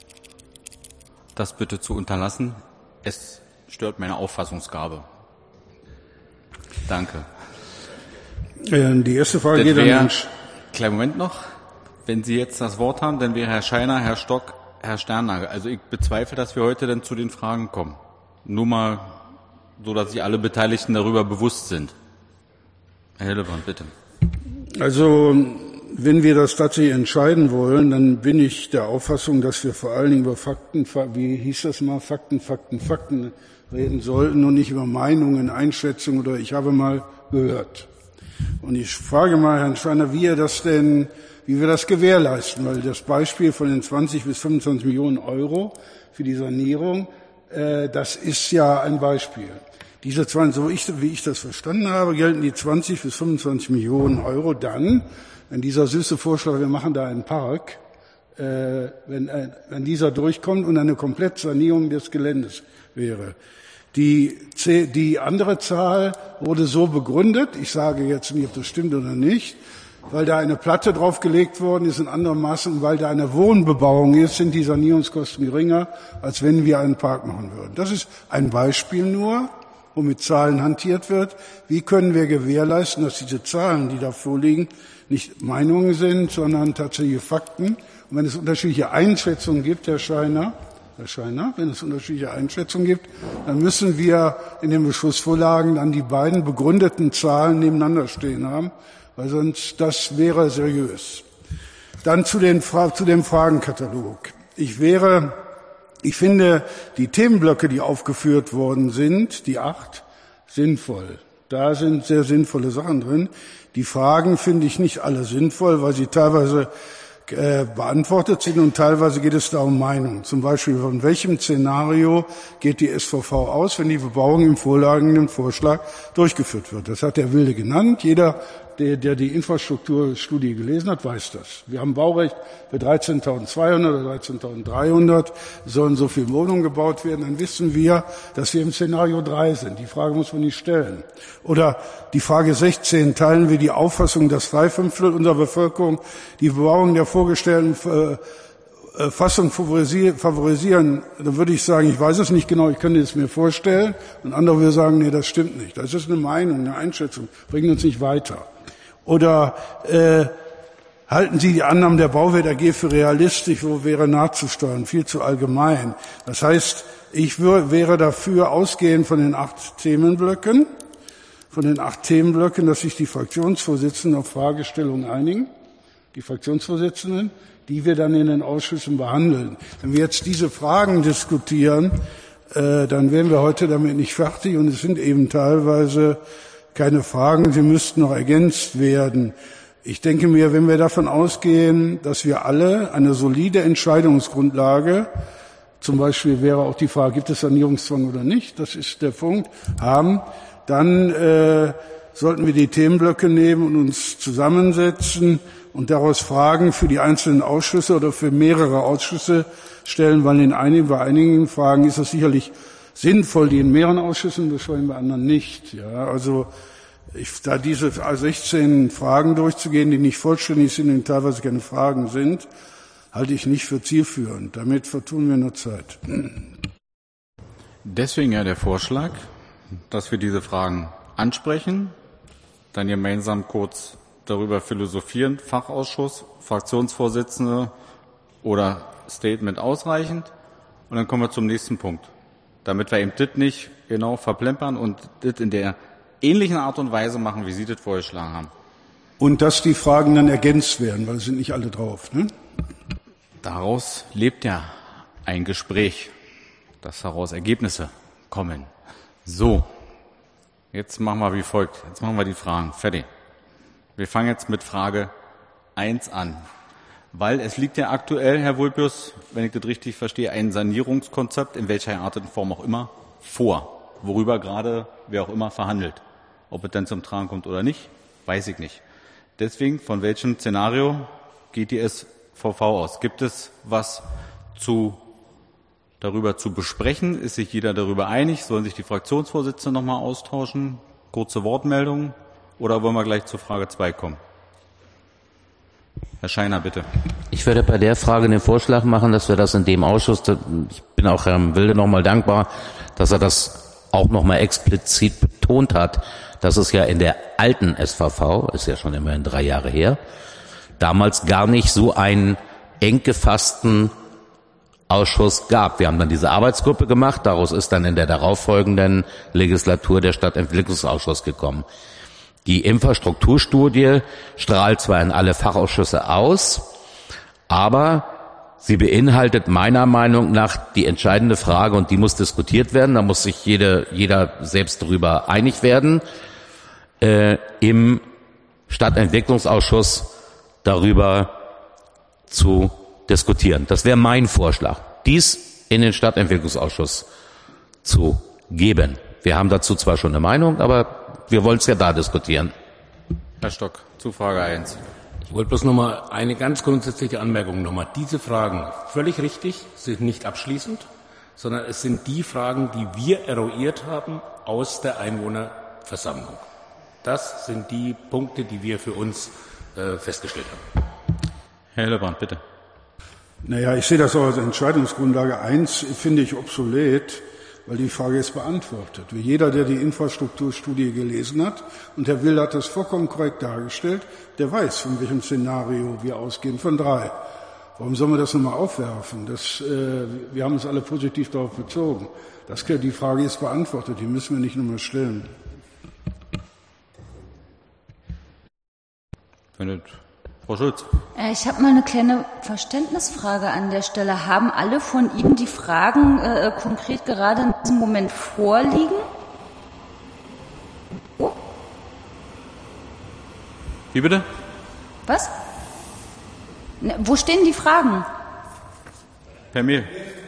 Speaker 1: das bitte zu unterlassen. Es stört meine Auffassungsgabe. Danke.
Speaker 7: Die erste Frage
Speaker 1: das
Speaker 7: geht
Speaker 1: wär,
Speaker 7: an den
Speaker 1: kleinen Moment noch. Wenn Sie jetzt das Wort haben, dann wäre Herr Scheiner, Herr Stock, Herr Sternagel. Also ich bezweifle, dass wir heute dann zu den Fragen kommen. Nur mal so, dass sich alle Beteiligten darüber bewusst sind. Herr Hillebrand, bitte.
Speaker 7: Also, wenn wir das tatsächlich entscheiden wollen, dann bin ich der Auffassung, dass wir vor allen Dingen über Fakten, wie hieß das mal, Fakten, Fakten, Fakten reden sollten und nicht über Meinungen, Einschätzungen oder ich habe mal gehört. Und ich frage mal Herrn Scheiner, wie er das denn, wie wir das gewährleisten, weil das Beispiel von den zwanzig bis fünfundzwanzig Millionen Euro für die Sanierung, äh, das ist ja ein Beispiel. Diese zwanzig, so ich, wie ich das verstanden habe, gelten die zwanzig bis fünfundzwanzig Millionen Euro dann, wenn dieser süße Vorschlag, wir machen da einen Park, äh, wenn, äh, wenn dieser durchkommt und eine Komplettsanierung des Geländes wäre. Die, die andere Zahl wurde so begründet, ich sage jetzt nicht, ob das stimmt oder nicht, weil da eine Platte draufgelegt worden ist, in anderem Maße, und weil da eine Wohnbebauung ist, sind die Sanierungskosten geringer, als wenn wir einen Park machen würden. Das ist ein Beispiel nur, wo mit Zahlen hantiert wird. Wie können wir gewährleisten, dass diese Zahlen, die da vorliegen, nicht Meinungen sind, sondern tatsächliche Fakten? Und wenn es unterschiedliche Einschätzungen gibt, Herr Scheiner, Herr Scheiner, wenn es unterschiedliche Einschätzungen gibt, dann müssen wir in den Beschlussvorlagen dann die beiden begründeten Zahlen nebeneinander stehen haben, weil sonst das wäre seriös. Dann zu, den, zu dem Fragenkatalog. Ich wäre, ich finde die Themenblöcke, die aufgeführt worden sind, die acht, sinnvoll. Da sind sehr sinnvolle Sachen drin. Die Fragen finde ich nicht alle sinnvoll, weil sie teilweise äh, beantwortet sind und teilweise geht es da um Meinung. Zum Beispiel, von welchem Szenario geht die S V V aus, wenn die Bebauung im vorliegenden Vorschlag durchgeführt wird. Das hat der Wilde genannt. Jeder, der, der die Infrastrukturstudie gelesen hat, weiß das. Wir haben Baurecht für dreizehntausendzweihundert oder dreizehntausenddreihundert, sollen so viele Wohnungen gebaut werden. Dann wissen wir, dass wir im Szenario drei sind. Die Frage muss man nicht stellen. Oder die Frage sechzehn, teilen wir die Auffassung, dass drei Fünftel unserer Bevölkerung die Bebauung der vorgestellten äh, Fassung favorisieren? Dann würde ich sagen, ich weiß es nicht genau, ich könnte es mir vorstellen. Und andere würden sagen, nee, das stimmt nicht. Das ist eine Meinung, eine Einschätzung, bringt uns nicht weiter. Oder äh, halten Sie die Annahmen der Bauwert A G für realistisch, wo wäre nachzusteuern? Viel zu allgemein. Das heißt, ich wär, wäre dafür, ausgehend von den acht Themenblöcken, von den acht Themenblöcken, dass sich die Fraktionsvorsitzenden auf Fragestellungen einigen, die Fraktionsvorsitzenden, die wir dann in den Ausschüssen behandeln. Wenn wir jetzt diese Fragen diskutieren, äh, dann wären wir heute damit nicht fertig, und es sind eben teilweise keine Fragen, sie müssten noch ergänzt werden. Ich denke mir, wenn wir davon ausgehen, dass wir alle eine solide Entscheidungsgrundlage, zum Beispiel wäre auch die Frage, gibt es Sanierungszwang oder nicht, das ist der Punkt, haben, dann äh, sollten wir die Themenblöcke nehmen und uns zusammensetzen und daraus Fragen für die einzelnen Ausschüsse oder für mehrere Ausschüsse stellen, weil in einigen, bei einigen Fragen ist es sicherlich sinnvoll, die in mehreren Ausschüssen beschreiben, bei anderen nicht. Ja, also ich, da diese sechzehn Fragen durchzugehen, die nicht vollständig sind und teilweise keine Fragen sind, halte ich nicht für zielführend. Damit vertun wir nur Zeit.
Speaker 1: Deswegen ja der Vorschlag, dass wir diese Fragen ansprechen, dann gemeinsam kurz darüber philosophieren, Fachausschuss, Fraktionsvorsitzende oder Statement ausreichend, und dann kommen wir zum nächsten Punkt. Damit wir eben das nicht genau verplempern und das in der ähnlichen Art und Weise machen, wie Sie das vorgeschlagen haben.
Speaker 7: Und dass die Fragen dann ergänzt werden, weil es sind nicht alle drauf, ne?
Speaker 1: Daraus lebt ja ein Gespräch, dass daraus Ergebnisse kommen. So, jetzt machen wir wie folgt. Jetzt machen wir die Fragen. Fertig. Wir fangen jetzt mit Frage eins an. Weil es liegt ja aktuell, Herr Vulpius, wenn ich das richtig verstehe, ein Sanierungskonzept, in welcher Art und Form auch immer, vor, worüber gerade wer auch immer verhandelt. Ob es dann zum Tragen kommt oder nicht, weiß ich nicht. Deswegen, von welchem Szenario geht die S V V aus? Gibt es was zu, darüber zu besprechen? Ist sich jeder darüber einig? Sollen sich die Fraktionsvorsitzenden nochmal austauschen? Kurze Wortmeldungen? Oder wollen wir gleich zur Frage zwei kommen? Herr Scheiner, bitte.
Speaker 10: Ich werde bei der Frage den Vorschlag machen, dass wir das in dem Ausschuss, ich bin auch Herrn Wilde nochmal dankbar, dass er das auch nochmal explizit betont hat, dass es ja in der alten S V V, ist ja schon immerhin drei Jahre her, damals gar nicht so einen eng gefassten Ausschuss gab. Wir haben dann diese Arbeitsgruppe gemacht, daraus ist dann in der darauffolgenden Legislatur der Stadtentwicklungsausschuss gekommen. Die Infrastrukturstudie strahlt zwar in alle Fachausschüsse aus, aber sie beinhaltet meiner Meinung nach die entscheidende Frage, und die muss diskutiert werden, da muss sich jede, jeder selbst darüber einig werden, äh, im Stadtentwicklungsausschuss darüber zu diskutieren. Das wäre mein Vorschlag, dies in den Stadtentwicklungsausschuss zu geben. Wir haben dazu zwar schon eine Meinung, aber wir wollen es ja da diskutieren.
Speaker 1: Herr Stock, zu Frage eins.
Speaker 6: Ich wollte bloß noch mal eine ganz grundsätzliche Anmerkung noch mal. Diese Fragen, völlig richtig, sind nicht abschließend, sondern es sind die Fragen, die wir eruiert haben aus der Einwohnerversammlung. Das sind die Punkte, die wir für uns äh, festgestellt haben.
Speaker 1: Herr Hillebrand, bitte.
Speaker 7: Naja, ich sehe das auch als Entscheidungsgrundlage. Eins finde ich obsolet, weil die Frage ist beantwortet. Wie jeder, der die Infrastrukturstudie gelesen hat, und Herr Wilder hat das vollkommen korrekt dargestellt, der weiß, von welchem Szenario wir ausgehen, von drei. Warum sollen wir das nochmal aufwerfen? Das, äh, wir haben uns alle positiv darauf bezogen. Das, die Frage ist beantwortet, die müssen wir nicht nochmal stellen.
Speaker 1: Findet Frau Schulz.
Speaker 11: Ich habe mal eine kleine Verständnisfrage an der Stelle. Haben alle von Ihnen die Fragen äh, konkret gerade in diesem Moment vorliegen? Oh.
Speaker 1: Wie bitte?
Speaker 11: Was? Ne, wo stehen die Fragen?
Speaker 1: Per Mail.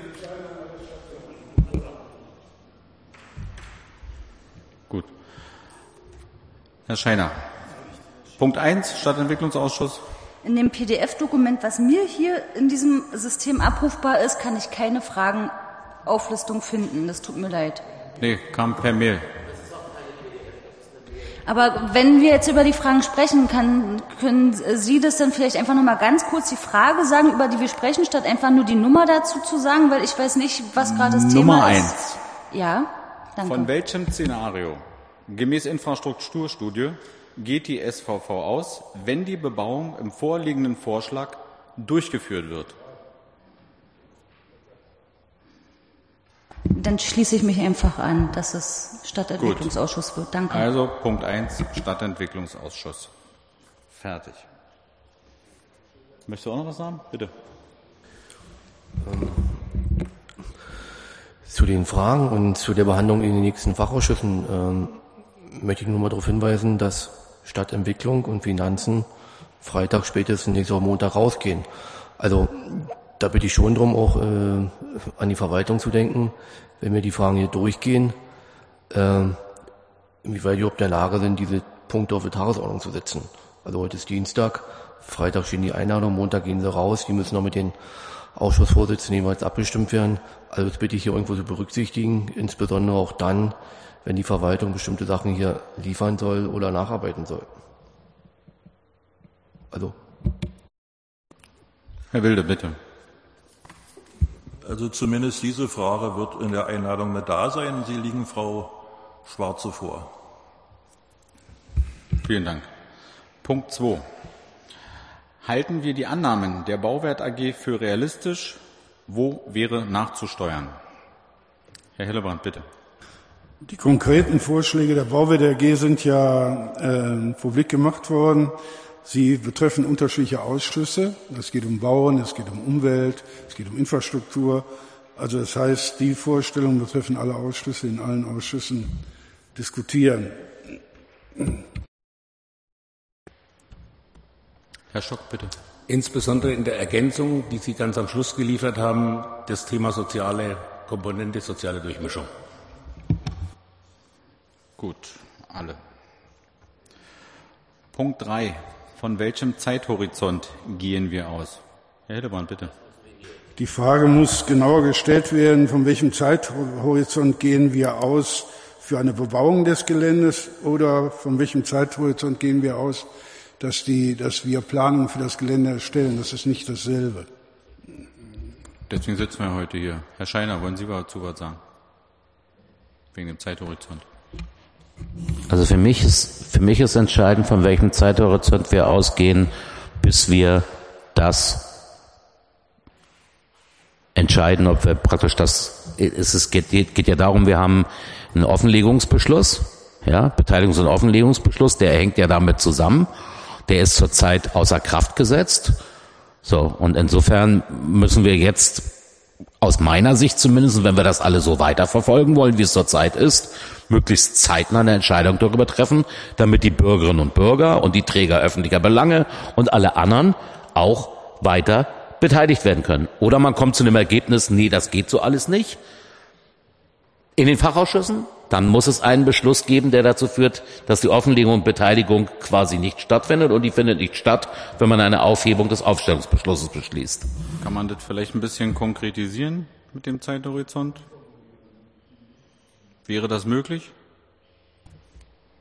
Speaker 1: Gut. Herr Scheiner. Punkt eins, Stadtentwicklungsausschuss.
Speaker 11: In dem P D F-Dokument, was mir hier in diesem System abrufbar ist, kann ich keine Fragenauflistung finden. Das tut mir leid.
Speaker 1: Nee, kam per Mail.
Speaker 11: Aber wenn wir jetzt über die Fragen sprechen, kann, können Sie das dann vielleicht einfach noch mal ganz kurz die Frage sagen, über die wir sprechen, statt einfach nur die Nummer dazu zu sagen, weil ich weiß nicht, was gerade das
Speaker 1: Nummer
Speaker 11: Thema ist.
Speaker 1: Nummer eins.
Speaker 11: Ja, danke.
Speaker 1: Von welchem Szenario, gemäß Infrastrukturstudie, geht die S V V aus, wenn die Bebauung im vorliegenden Vorschlag durchgeführt wird?
Speaker 11: Dann schließe ich mich einfach an, dass es Stadtentwicklungsausschuss wird. Danke.
Speaker 1: Also Punkt eins, Stadtentwicklungsausschuss. Fertig. Möchtest du auch noch was sagen? Bitte.
Speaker 12: Ähm, zu den Fragen und zu der Behandlung in den nächsten Fachausschüssen ähm, möchte ich nur mal darauf hinweisen, dass Stadtentwicklung und Finanzen Freitag spätestens nächste Woche Montag rausgehen. Also da bitte ich schon darum, auch äh, an die Verwaltung zu denken, wenn wir die Fragen hier durchgehen, äh, inwieweit wir überhaupt in der Lage sind, diese Punkte auf die Tagesordnung zu setzen. Also heute ist Dienstag, Freitag stehen die Einladungen, Montag gehen sie raus, die müssen noch mit den Ausschussvorsitzenden jeweils abgestimmt werden. Also das bitte ich hier irgendwo zu berücksichtigen, insbesondere auch dann, wenn die Verwaltung bestimmte Sachen hier liefern soll oder nacharbeiten soll. Also.
Speaker 1: Herr Wilde, bitte.
Speaker 9: Also zumindest diese Frage wird in der Einladung mit da sein. Sie liegen Frau Schwarze vor.
Speaker 1: Vielen Dank. Punkt zwei. Halten wir die Annahmen der Bauwert A G für realistisch? Wo wäre nachzusteuern? Herr Hillebrand, bitte.
Speaker 7: Die konkreten Vorschläge der Bauwert A G sind ja äh, publik gemacht worden. Sie betreffen unterschiedliche Ausschüsse. Es geht um Bauen, es geht um Umwelt, es geht um Infrastruktur. Also das heißt, die Vorstellungen betreffen alle Ausschüsse, in allen Ausschüssen diskutieren.
Speaker 1: Herr Schock, bitte.
Speaker 6: Insbesondere in der Ergänzung, die Sie ganz am Schluss geliefert haben, das Thema soziale Komponente, soziale Durchmischung.
Speaker 1: Gut, alle. Punkt drei. Von welchem Zeithorizont gehen wir aus? Herr Hillebrand, bitte.
Speaker 7: Die Frage muss genauer gestellt werden, von welchem Zeithorizont gehen wir aus für eine Bebauung des Geländes oder von welchem Zeithorizont gehen wir aus, dass, die, dass wir Planungen für das Gelände erstellen. Das ist nicht dasselbe.
Speaker 1: Deswegen sitzen wir heute hier. Herr Scheiner, wollen Sie dazu was sagen? Wegen dem Zeithorizont.
Speaker 10: Also für mich ist, für mich ist entscheidend, von welchem Zeithorizont wir ausgehen, bis wir das entscheiden, ob wir praktisch das, es ist, geht, geht ja darum, wir haben einen Offenlegungsbeschluss, ja, Beteiligungs- und Offenlegungsbeschluss, der hängt ja damit zusammen, der ist zurzeit außer Kraft gesetzt, so, und insofern müssen wir jetzt, aus meiner Sicht zumindest, wenn wir das alle so weiterverfolgen wollen, wie es zurzeit ist, möglichst zeitnah eine Entscheidung darüber treffen, damit die Bürgerinnen und Bürger und die Träger öffentlicher Belange und alle anderen auch weiter beteiligt werden können. Oder man kommt zu dem Ergebnis, nee, das geht so alles nicht. In den Fachausschüssen, dann muss es einen Beschluss geben, der dazu führt, dass die Offenlegung und Beteiligung quasi nicht stattfindet, und die findet nicht statt, wenn man eine Aufhebung des Aufstellungsbeschlusses beschließt.
Speaker 1: Kann man das vielleicht ein bisschen konkretisieren mit dem Zeithorizont? Wäre das möglich?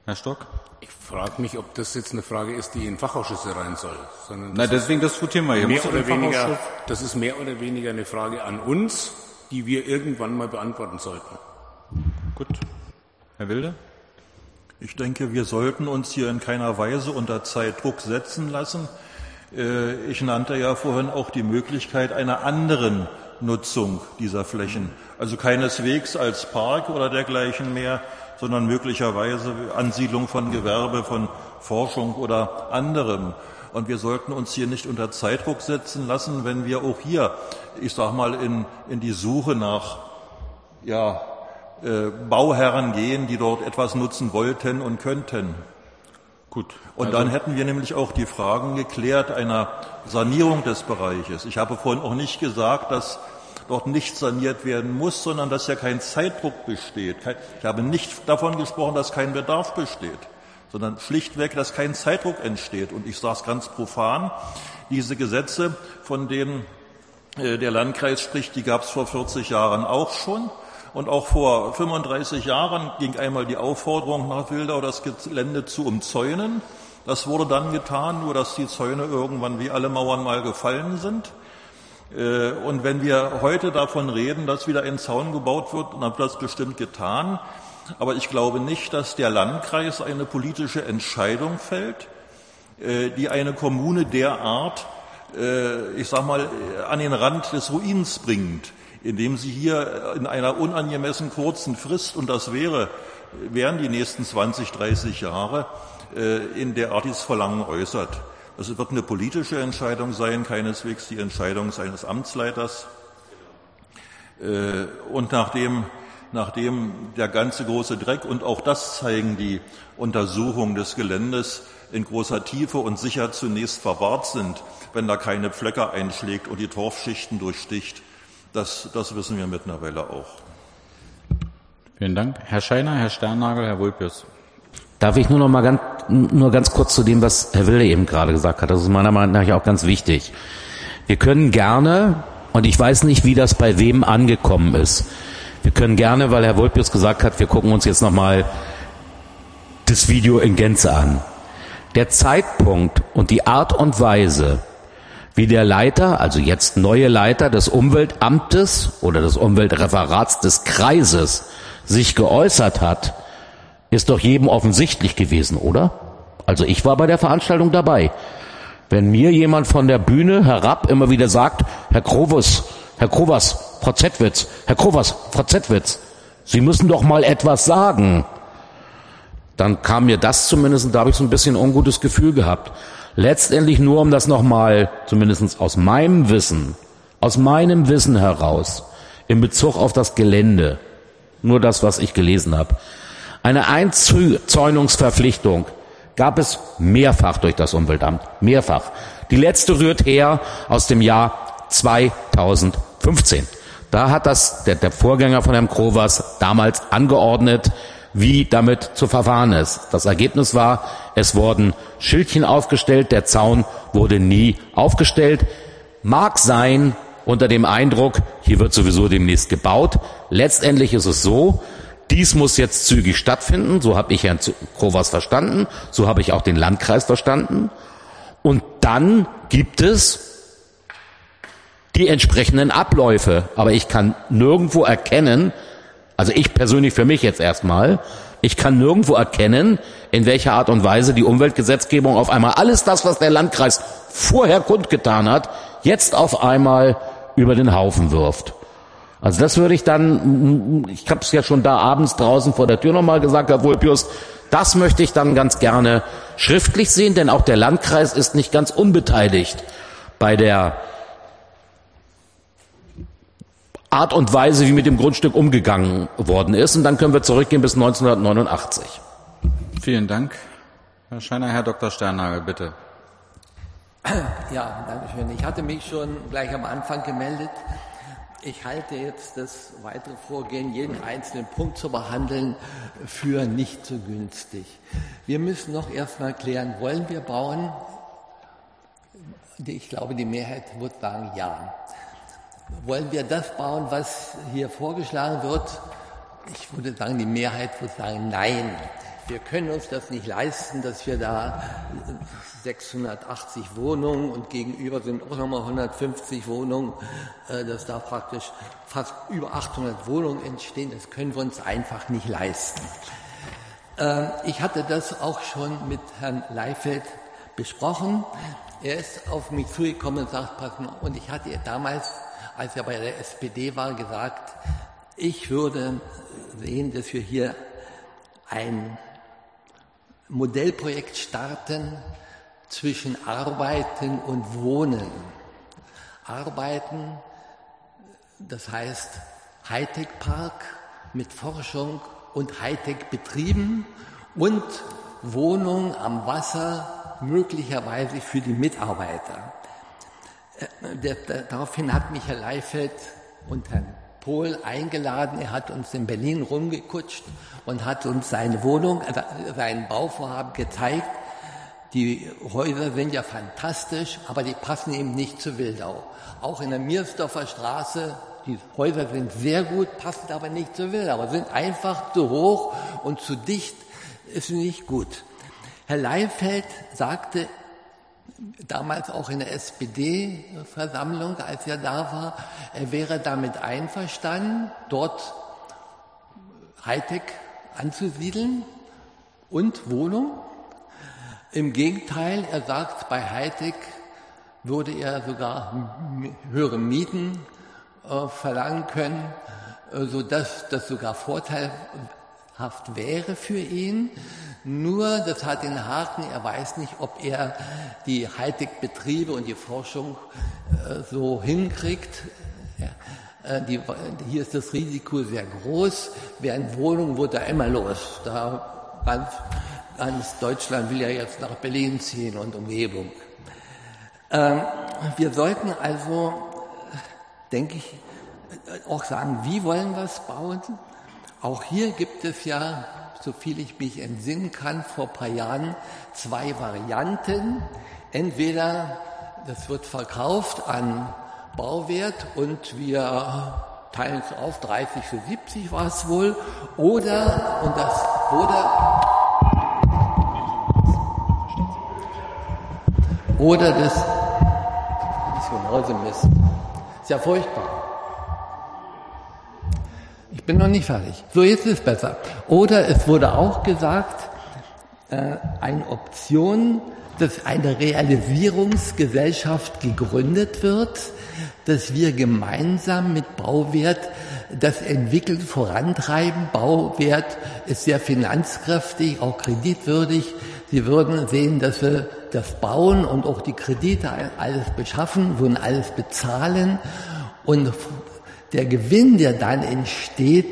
Speaker 1: Herr Stock?
Speaker 6: Ich frage mich, ob das jetzt eine Frage ist, die in Fachausschüsse rein soll. Sondern
Speaker 1: Na, deswegen diskutieren wir hier.
Speaker 6: Mehr oder weniger, das ist mehr oder weniger eine Frage an uns, die wir irgendwann mal beantworten sollten.
Speaker 1: Gut. Herr Wilde?
Speaker 9: Ich denke, wir sollten uns hier in keiner Weise unter Zeitdruck setzen lassen. Ich nannte ja vorhin auch die Möglichkeit einer anderen Nutzung dieser Flächen. Also keineswegs als Park oder dergleichen mehr, sondern möglicherweise Ansiedlung von Gewerbe, von Forschung oder anderem. Und wir sollten uns hier nicht unter Zeitdruck setzen lassen, wenn wir auch hier, ich sag mal, in, in die Suche nach, ja, äh, Bauherren gehen, die dort etwas nutzen wollten und könnten.
Speaker 1: Gut.
Speaker 9: Und
Speaker 1: Also,
Speaker 9: dann hätten wir nämlich auch die Fragen geklärt einer Sanierung des Bereiches. Ich habe vorhin auch nicht gesagt, dass dort nicht saniert werden muss, sondern dass ja kein Zeitdruck besteht. Ich habe nicht davon gesprochen, dass kein Bedarf besteht, sondern schlichtweg, dass kein Zeitdruck entsteht. Und ich sage es ganz profan, diese Gesetze, von denen der Landkreis spricht, die gab es vor vierzig Jahren auch schon. Und auch vor fünfunddreißig Jahren ging einmal die Aufforderung nach Wildau, das Gelände zu umzäunen. Das wurde dann getan, nur dass die Zäune irgendwann wie alle Mauern mal gefallen sind. Und wenn wir heute davon reden, dass wieder ein Zaun gebaut wird, dann wird das bestimmt getan. Aber ich glaube nicht, dass der Landkreis eine politische Entscheidung fällt, die eine Kommune derart, ich sag mal, an den Rand des Ruins bringt, indem sie hier in einer unangemessen kurzen Frist, und das wäre, wären die nächsten zwanzig, dreißig Jahre, in derart dieses Verlangen äußert. Es wird eine politische Entscheidung sein, keineswegs die Entscheidung seines Amtsleiters. Und nachdem, nachdem der ganze große Dreck, und auch das zeigen die Untersuchungen des Geländes, in großer Tiefe und sicher zunächst verwahrt sind, wenn da keine Pflöcke einschlägt und die Torfschichten durchsticht, das, das wissen wir mittlerweile auch.
Speaker 1: Vielen Dank. Herr Scheiner, Herr Sternagel, Herr Vulpius.
Speaker 10: Darf ich nur noch mal ganz, nur ganz kurz zu dem, was Herr Wilde eben gerade gesagt hat. Das ist meiner Meinung nach auch ganz wichtig. Wir können gerne, und ich weiß nicht, wie das bei wem angekommen ist, wir können gerne, weil Herr Vulpius gesagt hat, wir gucken uns jetzt noch mal das Video in Gänze an. Der Zeitpunkt und die Art und Weise, wie der Leiter, also jetzt neue Leiter des Umweltamtes oder des Umweltreferats des Kreises sich geäußert hat, ist doch jedem offensichtlich gewesen, oder? Also ich war bei der Veranstaltung dabei. Wenn mir jemand von der Bühne herab immer wieder sagt, Herr Krovers, Herr Krovers, Frau Zettwitz, Herr Krovers, Frau Zettwitz, Sie müssen doch mal etwas sagen, dann kam mir das zumindest, da habe ich so ein bisschen ein ungutes Gefühl gehabt. Letztendlich nur, um das nochmal, zumindest aus meinem Wissen, aus meinem Wissen heraus, in Bezug auf das Gelände, nur das, was ich gelesen habe. Eine Einzäunungsverpflichtung gab es mehrfach durch das Umweltamt, mehrfach. Die letzte rührt her aus dem Jahr zweitausendfünfzehn. Da hat das der, der Vorgänger von Herrn Krovers damals angeordnet, wie damit zu verfahren ist. Das Ergebnis war, es wurden Schildchen aufgestellt, der Zaun wurde nie aufgestellt. Mag sein, unter dem Eindruck, hier wird sowieso demnächst gebaut. Letztendlich ist es so, dies muss jetzt zügig stattfinden, so habe ich Herrn Krovers verstanden, so habe ich auch den Landkreis verstanden. Und dann gibt es die entsprechenden Abläufe. Aber ich kann nirgendwo erkennen, also ich persönlich für mich jetzt erstmal, ich kann nirgendwo erkennen, in welcher Art und Weise die Umweltgesetzgebung auf einmal alles das, was der Landkreis vorher kundgetan hat, jetzt auf einmal über den Haufen wirft. Also das würde ich dann, ich habe es ja schon da abends draußen vor der Tür nochmal gesagt, Herr Vulpius, das möchte ich dann ganz gerne schriftlich sehen, denn auch der Landkreis ist nicht ganz unbeteiligt bei der Art und Weise, wie mit dem Grundstück umgegangen worden ist. Und dann können wir zurückgehen bis neunzehnhundertneunundachtzig.
Speaker 1: Vielen Dank. Herr Scheiner, Herr Doktor Sternagel, bitte.
Speaker 13: Ja, danke schön. Ich hatte mich schon gleich am Anfang gemeldet. Ich halte jetzt das weitere Vorgehen, jeden einzelnen Punkt zu behandeln, für nicht so günstig. Wir müssen noch erstmal klären, wollen wir bauen? Ich glaube, die Mehrheit wird sagen, ja. Wollen wir das bauen, was hier vorgeschlagen wird? Ich würde sagen, die Mehrheit wird sagen, nein. wir können uns das nicht leisten, dass wir da sechshundertachtzig Wohnungen und gegenüber sind auch nochmal hundertfünfzig Wohnungen, dass da praktisch fast über achthundert Wohnungen entstehen. Das können wir uns einfach nicht leisten. Ich hatte das auch schon mit Herrn Leifeld besprochen. Er ist auf mich zugekommen und sagt, pass mal, und ich hatte damals, als er bei der S P D war, gesagt, ich würde sehen, dass wir hier ein Modellprojekt starten zwischen Arbeiten und Wohnen. Arbeiten, das heißt Hightech-Park mit Forschung und Hightech-Betrieben und Wohnung am Wasser, möglicherweise für die Mitarbeiter. Der, der, daraufhin hat mich Herr Leifeld und Herrn Pohl eingeladen. Er hat uns in Berlin rumgekutscht und hat uns seine Wohnung, also sein Bauvorhaben gezeigt. Die Häuser sind ja fantastisch, aber die passen eben nicht zu Wildau. Auch in der Miersdorfer Straße, die Häuser sind sehr gut, passen aber nicht zu Wildau, sind einfach zu hoch und zu dicht, ist nicht gut. Herr Leifeld sagte damals auch in der S P D-Versammlung, als er da war, er wäre damit einverstanden, dort Hightech anzusiedeln und Wohnung. Im Gegenteil, er sagt, bei Hightech würde er sogar höhere Mieten äh, verlangen können, äh, sodass das sogar vorteilhaft wäre für ihn. Nur, das hat den Haken, er weiß nicht, ob er die Hightech-Betriebe und die Forschung äh, so hinkriegt. Ja, äh, die, hier ist das Risiko sehr groß. Während Wohnungen wird da immer los. Da ganz, ganz Deutschland will ja jetzt nach Berlin ziehen und Umgebung. Ähm, wir sollten also, denke ich, auch sagen, wie wollen wir es bauen? Auch hier gibt es ja, so viel ich mich entsinnen kann, vor ein paar Jahren zwei Varianten. Entweder das wird verkauft an Bauwert und wir teilen es auf, dreißig für siebzig war es wohl, oder, und das wurde, oder das, ist genauso Mist. Ist ja furchtbar. Ich bin noch nicht fertig. So, jetzt ist es besser. Oder es wurde auch gesagt, äh, eine Option, dass eine Realisierungsgesellschaft gegründet wird, dass wir gemeinsam mit Bauwert das Entwickeln vorantreiben. Bauwert ist sehr finanzkräftig, auch kreditwürdig. Sie würden sehen, dass wir das bauen und auch die Kredite alles beschaffen, würden alles bezahlen und der Gewinn, der dann entsteht,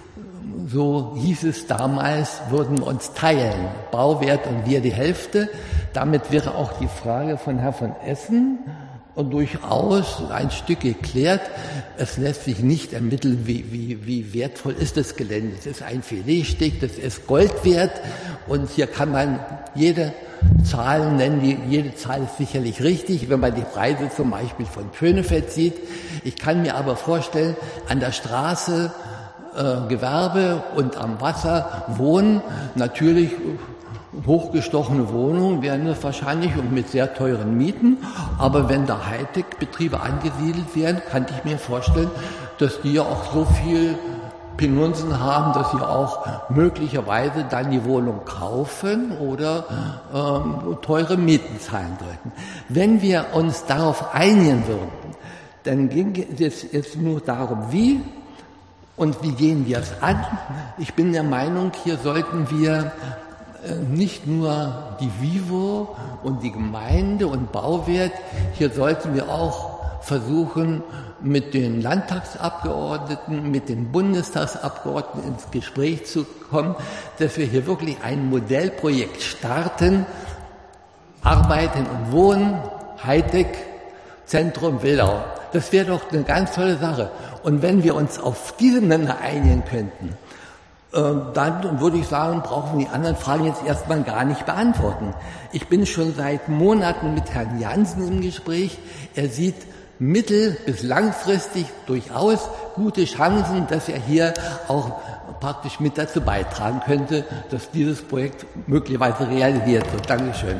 Speaker 13: so hieß es damals, würden wir uns teilen. Bauwert und wir die Hälfte. Damit wäre auch die Frage von Herrn von Essen und durchaus ein Stück geklärt. Es lässt sich nicht ermitteln, wie, wie, wie wertvoll ist das Gelände. Es ist ein Filetstück, das ist Gold wert und hier kann man jede Zahlen nennen, die, jede Zahl ist sicherlich richtig, wenn man die Preise zum Beispiel von Schönefeld sieht. Ich kann mir aber vorstellen, an der Straße äh, Gewerbe und am Wasser wohnen, natürlich hochgestochene Wohnungen werden das wahrscheinlich und mit sehr teuren Mieten, aber wenn da Hightech-Betriebe angesiedelt werden, kann ich mir vorstellen, dass die ja auch so viel Pinunzen haben, dass sie auch möglicherweise dann die Wohnung kaufen oder ähm, teure Mieten zahlen sollten. Wenn wir uns darauf einigen würden, dann ging es jetzt nur darum, wie und wie gehen wir es an. Ich bin der Meinung, hier sollten wir äh, nicht nur die Vivo und die Gemeinde und Bauwert, hier sollten wir auch versuchen, mit den Landtagsabgeordneten, mit den Bundestagsabgeordneten ins Gespräch zu kommen, dass wir hier wirklich ein Modellprojekt starten, Arbeiten und Wohnen, Hightech, Zentrum Wildau. Das wäre doch eine ganz tolle Sache. Und wenn wir uns auf diese Länder einigen könnten, äh, dann würde ich sagen, brauchen wir die anderen Fragen jetzt erstmal gar nicht beantworten. Ich bin schon seit Monaten mit Herrn Jansen im Gespräch. Er sieht mittel- bis langfristig durchaus gute Chancen, dass er hier auch praktisch mit dazu beitragen könnte, dass dieses Projekt möglicherweise realisiert wird. Dankeschön.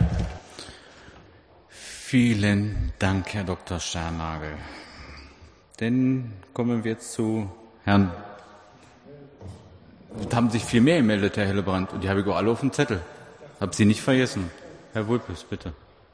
Speaker 1: Vielen Dank, Herr Doktor Sternagel. Dann kommen wir jetzt zu Herrn. Da haben sich viel mehr gemeldet, Herr Hillebrand, und die habe ich auch alle auf dem Zettel. Hab Sie nicht vergessen. Herr Wulpes, bitte.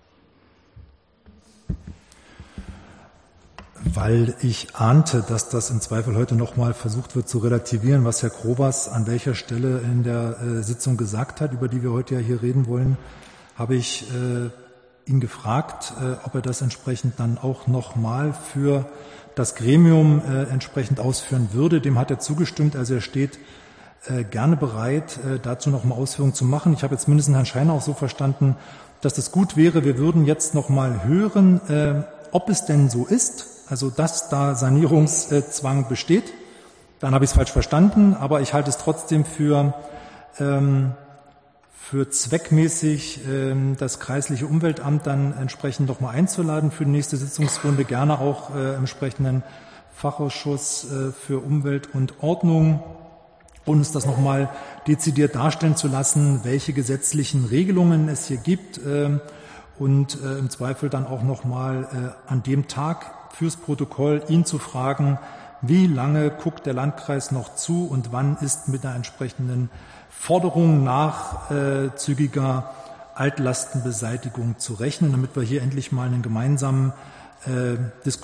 Speaker 8: Weil ich ahnte, dass das im Zweifel heute nochmal versucht wird zu relativieren, was Herr Grobers an welcher Stelle in der äh, Sitzung gesagt hat, über die wir heute ja hier reden wollen, habe ich äh, ihn gefragt, äh, ob er das entsprechend dann auch nochmal für das Gremium äh, entsprechend ausführen würde. Dem hat er zugestimmt, also er steht äh, gerne bereit, äh, dazu nochmal Ausführungen zu machen. Ich habe jetzt mindestens Herrn Scheiner auch so verstanden, dass es gut wäre, wir würden jetzt nochmal hören, äh, ob es denn so ist, also dass da Sanierungszwang besteht. Dann habe ich es falsch verstanden, aber ich halte es trotzdem für, ähm, für zweckmäßig, ähm, das kreisliche Umweltamt dann entsprechend nochmal einzuladen für die nächste Sitzungsrunde, gerne auch äh, entsprechenden Fachausschuss äh, für Umwelt und Ordnung, und uns das nochmal dezidiert darstellen zu lassen, welche gesetzlichen Regelungen es hier gibt, äh, und äh, im Zweifel dann auch nochmal äh, an dem Tag fürs Protokoll ihn zu fragen, wie lange guckt der Landkreis noch zu und wann ist mit einer entsprechenden Forderung nach äh, zügiger Altlastenbeseitigung zu rechnen, damit wir hier endlich mal einen gemeinsamen äh,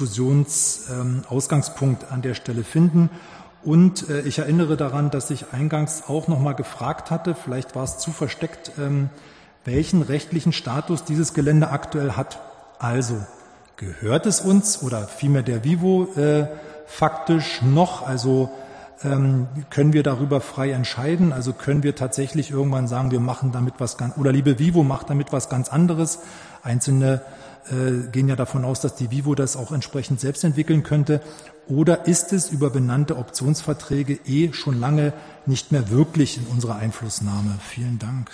Speaker 8: Diskussionsausgangspunkt ähm, an der Stelle finden. Und äh, ich erinnere daran, dass ich eingangs auch noch mal gefragt hatte, vielleicht war es zu versteckt, ähm, welchen rechtlichen Status dieses Gelände aktuell hat. Also gehört es uns oder vielmehr der Vivo äh, faktisch noch? Also ähm, können wir darüber frei entscheiden? Also können wir tatsächlich irgendwann sagen, wir machen damit was ganz, oder liebe Vivo, macht damit was ganz anderes? Einzelne äh, gehen ja davon aus, dass die Vivo das auch entsprechend selbst entwickeln könnte. Oder ist es über benannte Optionsverträge eh schon lange nicht mehr wirklich in unserer Einflussnahme? Vielen Dank.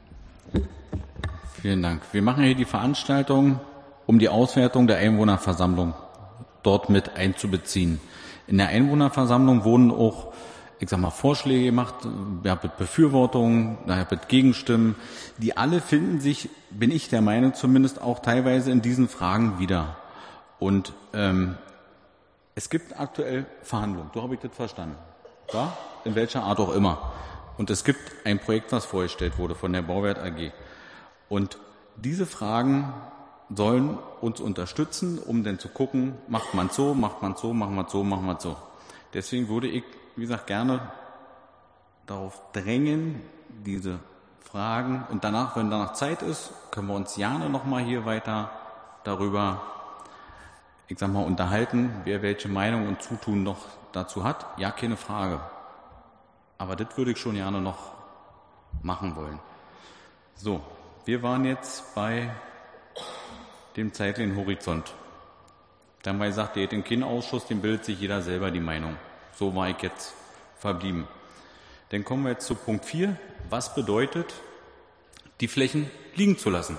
Speaker 1: Vielen Dank. Wir machen hier die Veranstaltung, um die Auswertung der Einwohnerversammlung dort mit einzubeziehen. In der Einwohnerversammlung wurden auch, ich sag mal, Vorschläge gemacht, ja, mit Befürwortungen, ja, mit Gegenstimmen. Die alle finden sich, bin ich der Meinung, zumindest auch teilweise in diesen Fragen wieder. Und ähm, es gibt aktuell Verhandlungen. So habe ich das verstanden. Ja? In welcher Art auch immer. Und es gibt ein Projekt, was vorgestellt wurde von der Bauwert A G. Und diese Fragen sollen uns unterstützen, um dann zu gucken, macht man so, macht man so, macht man so, macht man so. Deswegen würde ich, wie gesagt, gerne darauf drängen, diese Fragen, und danach, wenn danach Zeit ist, können wir uns gerne nochmal hier weiter darüber, ich sag mal, unterhalten, wer welche Meinung und Zutun noch dazu hat. Ja, keine Frage. Aber das würde ich schon gerne noch machen wollen. So, wir waren jetzt bei dem zeitlichen Horizont. Dann haben wir gesagt, der hat den Kindausschuss, dem bildet sich jeder selber die Meinung. So war ich jetzt verblieben. Dann kommen wir jetzt zu Punkt vier. Was bedeutet, die Flächen liegen zu lassen?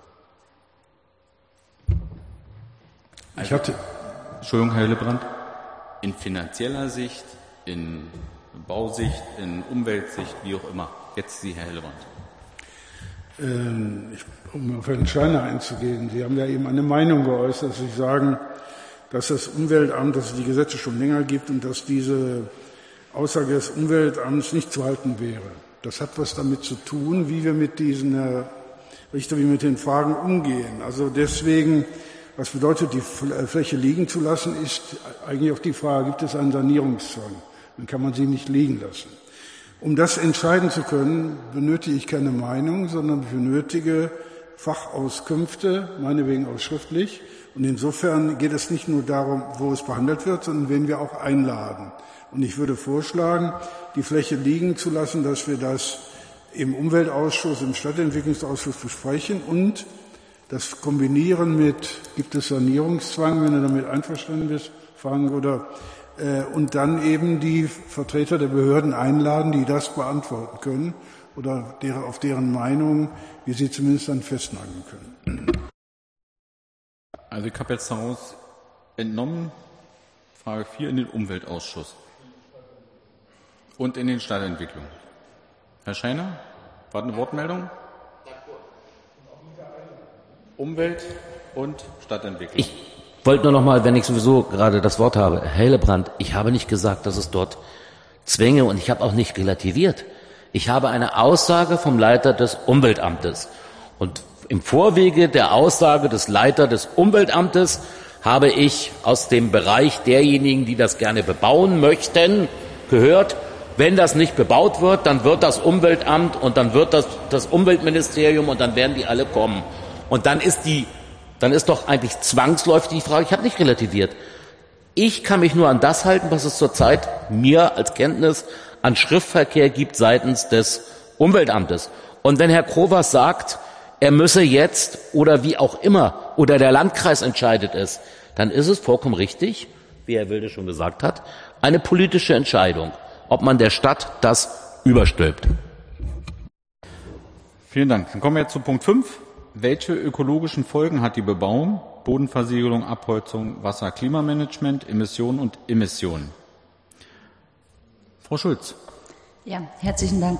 Speaker 1: Also, ich hatte, Entschuldigung, Herr Hillebrand, in finanzieller Sicht, in Bausicht, in Umweltsicht, wie auch immer. Jetzt Sie, Herr Hillebrand.
Speaker 7: Ähm, ich, um auf Herrn Scheiner einzugehen, Sie haben ja eben eine Meinung geäußert, dass Sie sagen, dass das Umweltamt, dass es die Gesetze schon länger gibt und dass diese Aussage des Umweltamts nicht zu halten wäre. Das hat was damit zu tun, wie wir mit diesen äh, Richter, wie wir mit den Fragen umgehen. Also deswegen, was bedeutet, die Fläche liegen zu lassen, ist eigentlich auch die Frage, gibt es einen Sanierungszwang? Dann kann man sie nicht liegen lassen. Um das entscheiden zu können, benötige ich keine Meinung, sondern ich benötige Fachauskünfte, meinetwegen auch schriftlich. Und insofern geht es nicht nur darum, wo es behandelt wird, sondern wen wir auch einladen. Und ich würde vorschlagen, die Fläche liegen zu lassen, dass wir das im Umweltausschuss, im Stadtentwicklungsausschuss besprechen und das kombinieren mit, gibt es Sanierungszwang, wenn du damit einverstanden bist, Frank, oder und dann eben die Vertreter der Behörden einladen, die das beantworten können oder auf deren Meinung wir sie zumindest dann festnageln können.
Speaker 1: Also ich habe jetzt daraus entnommen. Frage vier in den Umweltausschuss und in den Stadtentwicklung. Herr Scheiner, war eine Wortmeldung? Umwelt und Stadtentwicklung.
Speaker 10: Ich wollte nur noch mal, wenn ich sowieso gerade das Wort habe, Herr Hillebrand, ich habe nicht gesagt, dass es dort Zwänge und ich habe auch nicht relativiert. Ich habe eine Aussage vom Leiter des Umweltamtes und im Vorwege der Aussage des Leiters des Umweltamtes habe ich aus dem Bereich derjenigen, die das gerne bebauen möchten, gehört, wenn das nicht bebaut wird, dann wird das Umweltamt und dann wird das, das Umweltministerium und dann werden die alle kommen. Und dann ist die, dann ist doch eigentlich zwangsläufig die Frage, ich habe nicht relativiert. Ich kann mich nur an das halten, was es zurzeit mir als Kenntnis an Schriftverkehr gibt seitens des Umweltamtes. Und wenn Herr Krovers sagt, er müsse jetzt oder wie auch immer oder der Landkreis entscheidet es, dann ist es vollkommen richtig, wie Herr Wilde schon gesagt hat, eine politische Entscheidung, ob man der Stadt das überstülpt.
Speaker 1: Vielen Dank. Dann kommen wir jetzt zu Punkt fünf. Welche ökologischen Folgen hat die Bebauung, Bodenversiegelung, Abholzung, Wasser, Klimamanagement, Emissionen und Emissionen? Frau Schulz.
Speaker 11: Ja, herzlichen Dank.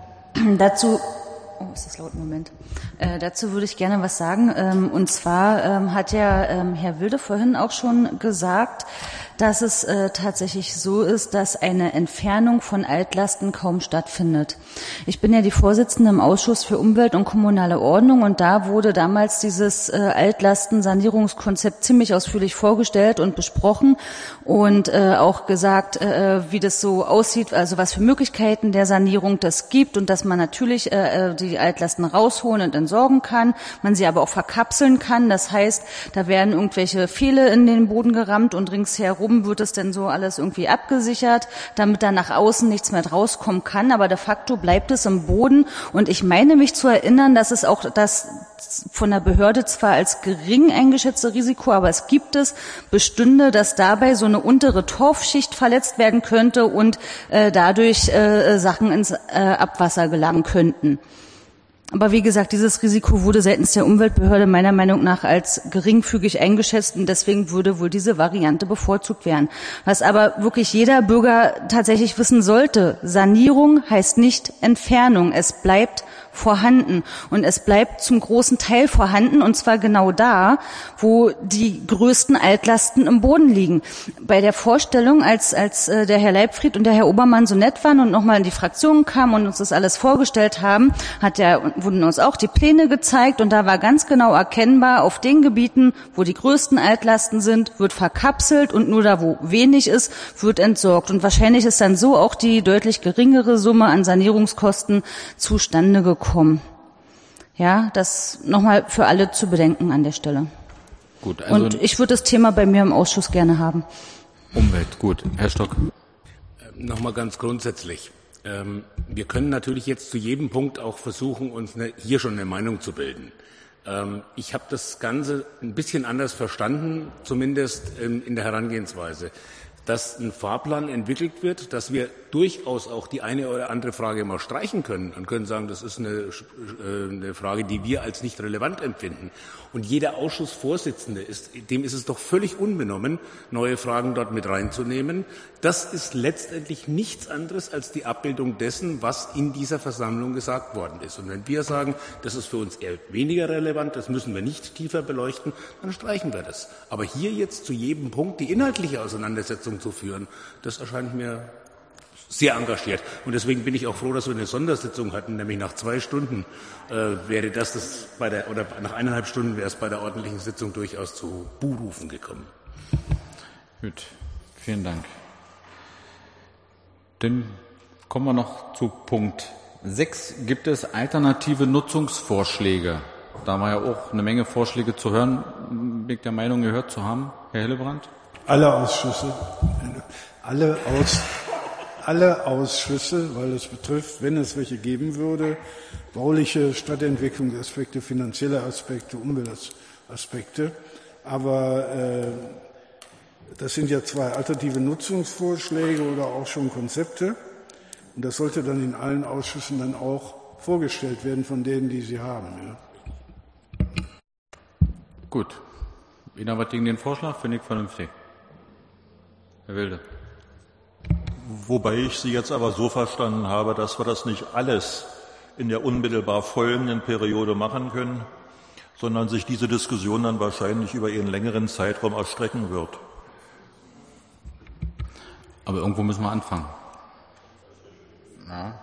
Speaker 11: Dazu Oh, ist das laut? Moment. Äh, dazu würde ich gerne was sagen. Ähm, und zwar ähm, hat ja ähm, Herr Wilde vorhin auch schon gesagt, dass es äh, tatsächlich so ist, dass eine Entfernung von Altlasten kaum stattfindet. Ich bin ja die Vorsitzende im Ausschuss für Umwelt und kommunale Ordnung und da wurde damals dieses äh, Altlastensanierungskonzept ziemlich ausführlich vorgestellt und besprochen und äh, auch gesagt, äh, wie das so aussieht, also was für Möglichkeiten der Sanierung das gibt und dass man natürlich äh, die Altlasten rausholen und entsorgen kann, man sie aber auch verkapseln kann. Das heißt, da werden irgendwelche Pfähle in den Boden gerammt und ringsherum wird es denn so alles irgendwie abgesichert, damit da nach außen nichts mehr rauskommen kann, aber de facto bleibt es im Boden und ich meine mich zu erinnern, dass es auch das von der Behörde zwar als gering eingeschätzte Risiko, aber es gibt es, bestünde, dass dabei so eine untere Torfschicht verletzt werden könnte und äh, dadurch äh, Sachen ins äh, Abwasser gelangen könnten. Aber wie gesagt, dieses Risiko wurde seitens der Umweltbehörde meiner Meinung nach als geringfügig eingeschätzt und deswegen würde wohl diese Variante bevorzugt werden. Was aber wirklich jeder Bürger tatsächlich wissen sollte, Sanierung heißt nicht Entfernung, es bleibt vorhanden und es bleibt zum großen Teil vorhanden und zwar genau da, wo die größten Altlasten im Boden liegen. Bei der Vorstellung, als als äh, der Herr Leibfried und der Herr Obermann so nett waren und nochmal in die Fraktion kamen und uns das alles vorgestellt haben, hat der, wurden uns auch die Pläne gezeigt und da war ganz genau erkennbar, auf den Gebieten, wo die größten Altlasten sind, wird verkapselt und nur da, wo wenig ist, wird entsorgt. Und wahrscheinlich ist dann so auch die deutlich geringere Summe an Sanierungskosten zustande gekommen. Kommen. Ja, das nochmal für alle zu bedenken an der Stelle.
Speaker 1: Gut, also
Speaker 11: und ich würde das Thema bei mir im Ausschuss gerne haben.
Speaker 1: Umwelt, gut. Herr Stock.
Speaker 6: Äh, nochmal ganz grundsätzlich. Ähm, wir können natürlich jetzt zu jedem Punkt auch versuchen, uns eine, hier schon eine Meinung zu bilden. Ähm, ich habe das Ganze ein bisschen anders verstanden, zumindest ähm, in der Herangehensweise, dass ein Fahrplan entwickelt wird, dass wir durchaus auch die eine oder andere Frage mal streichen können und können sagen, das ist eine, eine Frage, die wir als nicht relevant empfinden. Und jeder Ausschussvorsitzende ist, dem ist es doch völlig unbenommen, neue Fragen dort mit reinzunehmen. Das ist letztendlich nichts anderes als die Abbildung dessen, was in dieser Versammlung gesagt worden ist. Und wenn wir sagen, das ist für uns eher weniger relevant, das müssen wir nicht tiefer beleuchten, dann streichen wir das. Aber hier jetzt zu jedem Punkt die inhaltliche Auseinandersetzung zu führen, das erscheint mir sehr engagiert. Und deswegen bin ich auch froh, dass wir eine Sondersitzung hatten, nämlich nach zwei Stunden äh, wäre das, das bei der, oder nach eineinhalb Stunden wäre es bei der ordentlichen Sitzung durchaus zu Buhrufen gekommen.
Speaker 1: Gut, vielen Dank. Dann kommen wir noch zu Punkt sechs. Gibt es alternative Nutzungsvorschläge? Da war ja auch eine Menge Vorschläge zu hören. Bin ich der Meinung, gehört zu haben, Herr Hillebrand?
Speaker 7: Alle Ausschüsse, alle Aus, alle Ausschüsse, weil es betrifft, wenn es welche geben würde, bauliche Stadtentwicklungsaspekte, finanzielle Aspekte, Umweltaspekte. Aber äh, das sind ja zwei alternative Nutzungsvorschläge oder auch schon Konzepte. Und das sollte dann in allen Ausschüssen dann auch vorgestellt werden von denen, die sie haben. Ja.
Speaker 1: Gut. Ina, was gegen den Vorschlag? Finde ich vernünftig. Herr Wilde.
Speaker 9: Wobei ich Sie jetzt aber so verstanden habe, dass wir das nicht alles in der unmittelbar folgenden Periode machen können, sondern sich diese Diskussion dann wahrscheinlich über einen längeren Zeitraum erstrecken wird.
Speaker 1: Aber irgendwo müssen wir anfangen. Ja.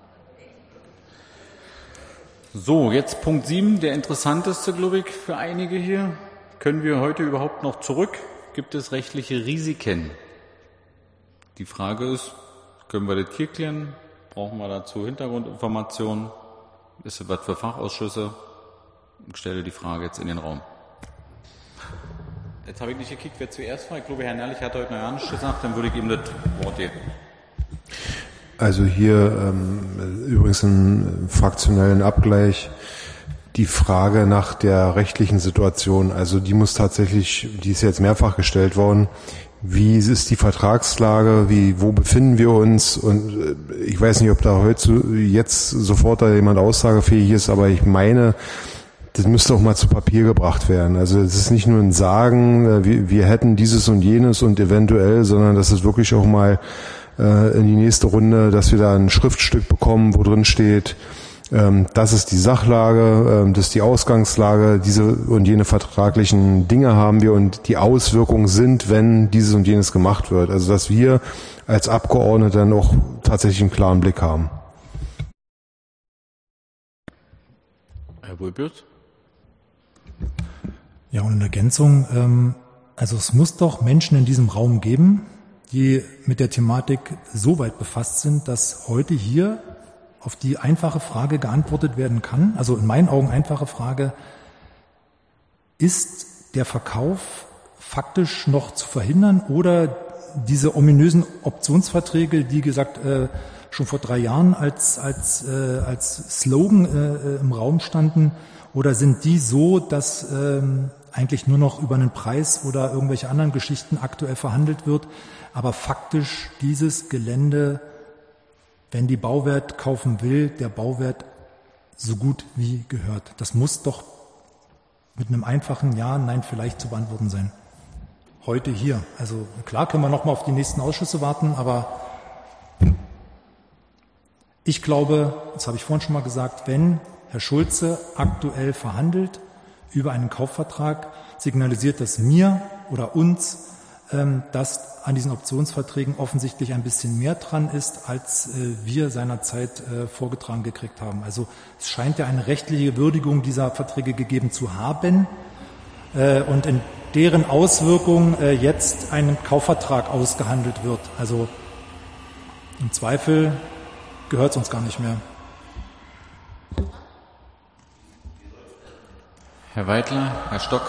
Speaker 1: So, jetzt Punkt sieben, der interessanteste, glaube ich, für einige hier. Können wir heute überhaupt noch zurück? Gibt es rechtliche Risiken? Die Frage ist, können wir das hier klären? Brauchen wir dazu Hintergrundinformationen? Ist das was für Fachausschüsse? Ich stelle die Frage jetzt in den Raum. Jetzt habe ich nicht gekickt, wer zuerst war. Ich glaube, Herr Nerlich hat heute noch gar nichts gesagt, dann würde ich ihm das Wort geben.
Speaker 14: Also hier ähm, übrigens einen fraktionellen Abgleich. Die Frage nach der rechtlichen Situation, also die muss tatsächlich, die ist jetzt mehrfach gestellt worden. Wie ist die Vertragslage? Wie, wo befinden wir uns? Und ich weiß nicht, ob da heute jetzt sofort da jemand aussagefähig ist, aber ich meine, das müsste auch mal zu Papier gebracht werden. Also es ist nicht nur ein Sagen, wir, wir hätten dieses und jenes und eventuell, sondern dass es wirklich auch mal äh, in die nächste Runde, dass wir da ein Schriftstück bekommen, wo drin steht, ähm, das ist die Sachlage, ähm, das ist die Ausgangslage, diese und jene vertraglichen Dinge haben wir und die Auswirkungen sind, wenn dieses und jenes gemacht wird. Also dass wir als Abgeordnete dann auch tatsächlich einen klaren Blick haben.
Speaker 1: Herr Bulbürt?
Speaker 8: Ja, und in Ergänzung, ähm, also es muss doch Menschen in diesem Raum geben, die mit der Thematik so weit befasst sind, dass heute hier auf die einfache Frage geantwortet werden kann, also in meinen Augen einfache Frage, ist der Verkauf faktisch noch zu verhindern oder diese ominösen Optionsverträge, die gesagt äh, schon vor drei Jahren als als äh, als Slogan äh, im Raum standen, oder sind die so, dass ähm, eigentlich nur noch über einen Preis oder irgendwelche anderen Geschichten aktuell verhandelt wird, aber faktisch dieses Gelände, wenn die Bauwert kaufen will, der Bauwert so gut wie gehört. Das muss doch mit einem einfachen Ja, Nein vielleicht zu beantworten sein. Heute hier. Also klar können wir noch mal auf die nächsten Ausschüsse warten, aber ich glaube, das habe ich vorhin schon mal gesagt, wenn Herr Schulze aktuell verhandelt über einen Kaufvertrag, signalisiert das mir oder uns, dass an diesen Optionsverträgen offensichtlich ein bisschen mehr dran ist, als wir seinerzeit vorgetragen gekriegt haben. Also es scheint ja eine rechtliche Würdigung dieser Verträge gegeben zu haben und in deren Auswirkungen jetzt ein Kaufvertrag ausgehandelt wird. Also im Zweifel gehört es uns gar nicht mehr.
Speaker 1: Herr Weidler, Herr Stock.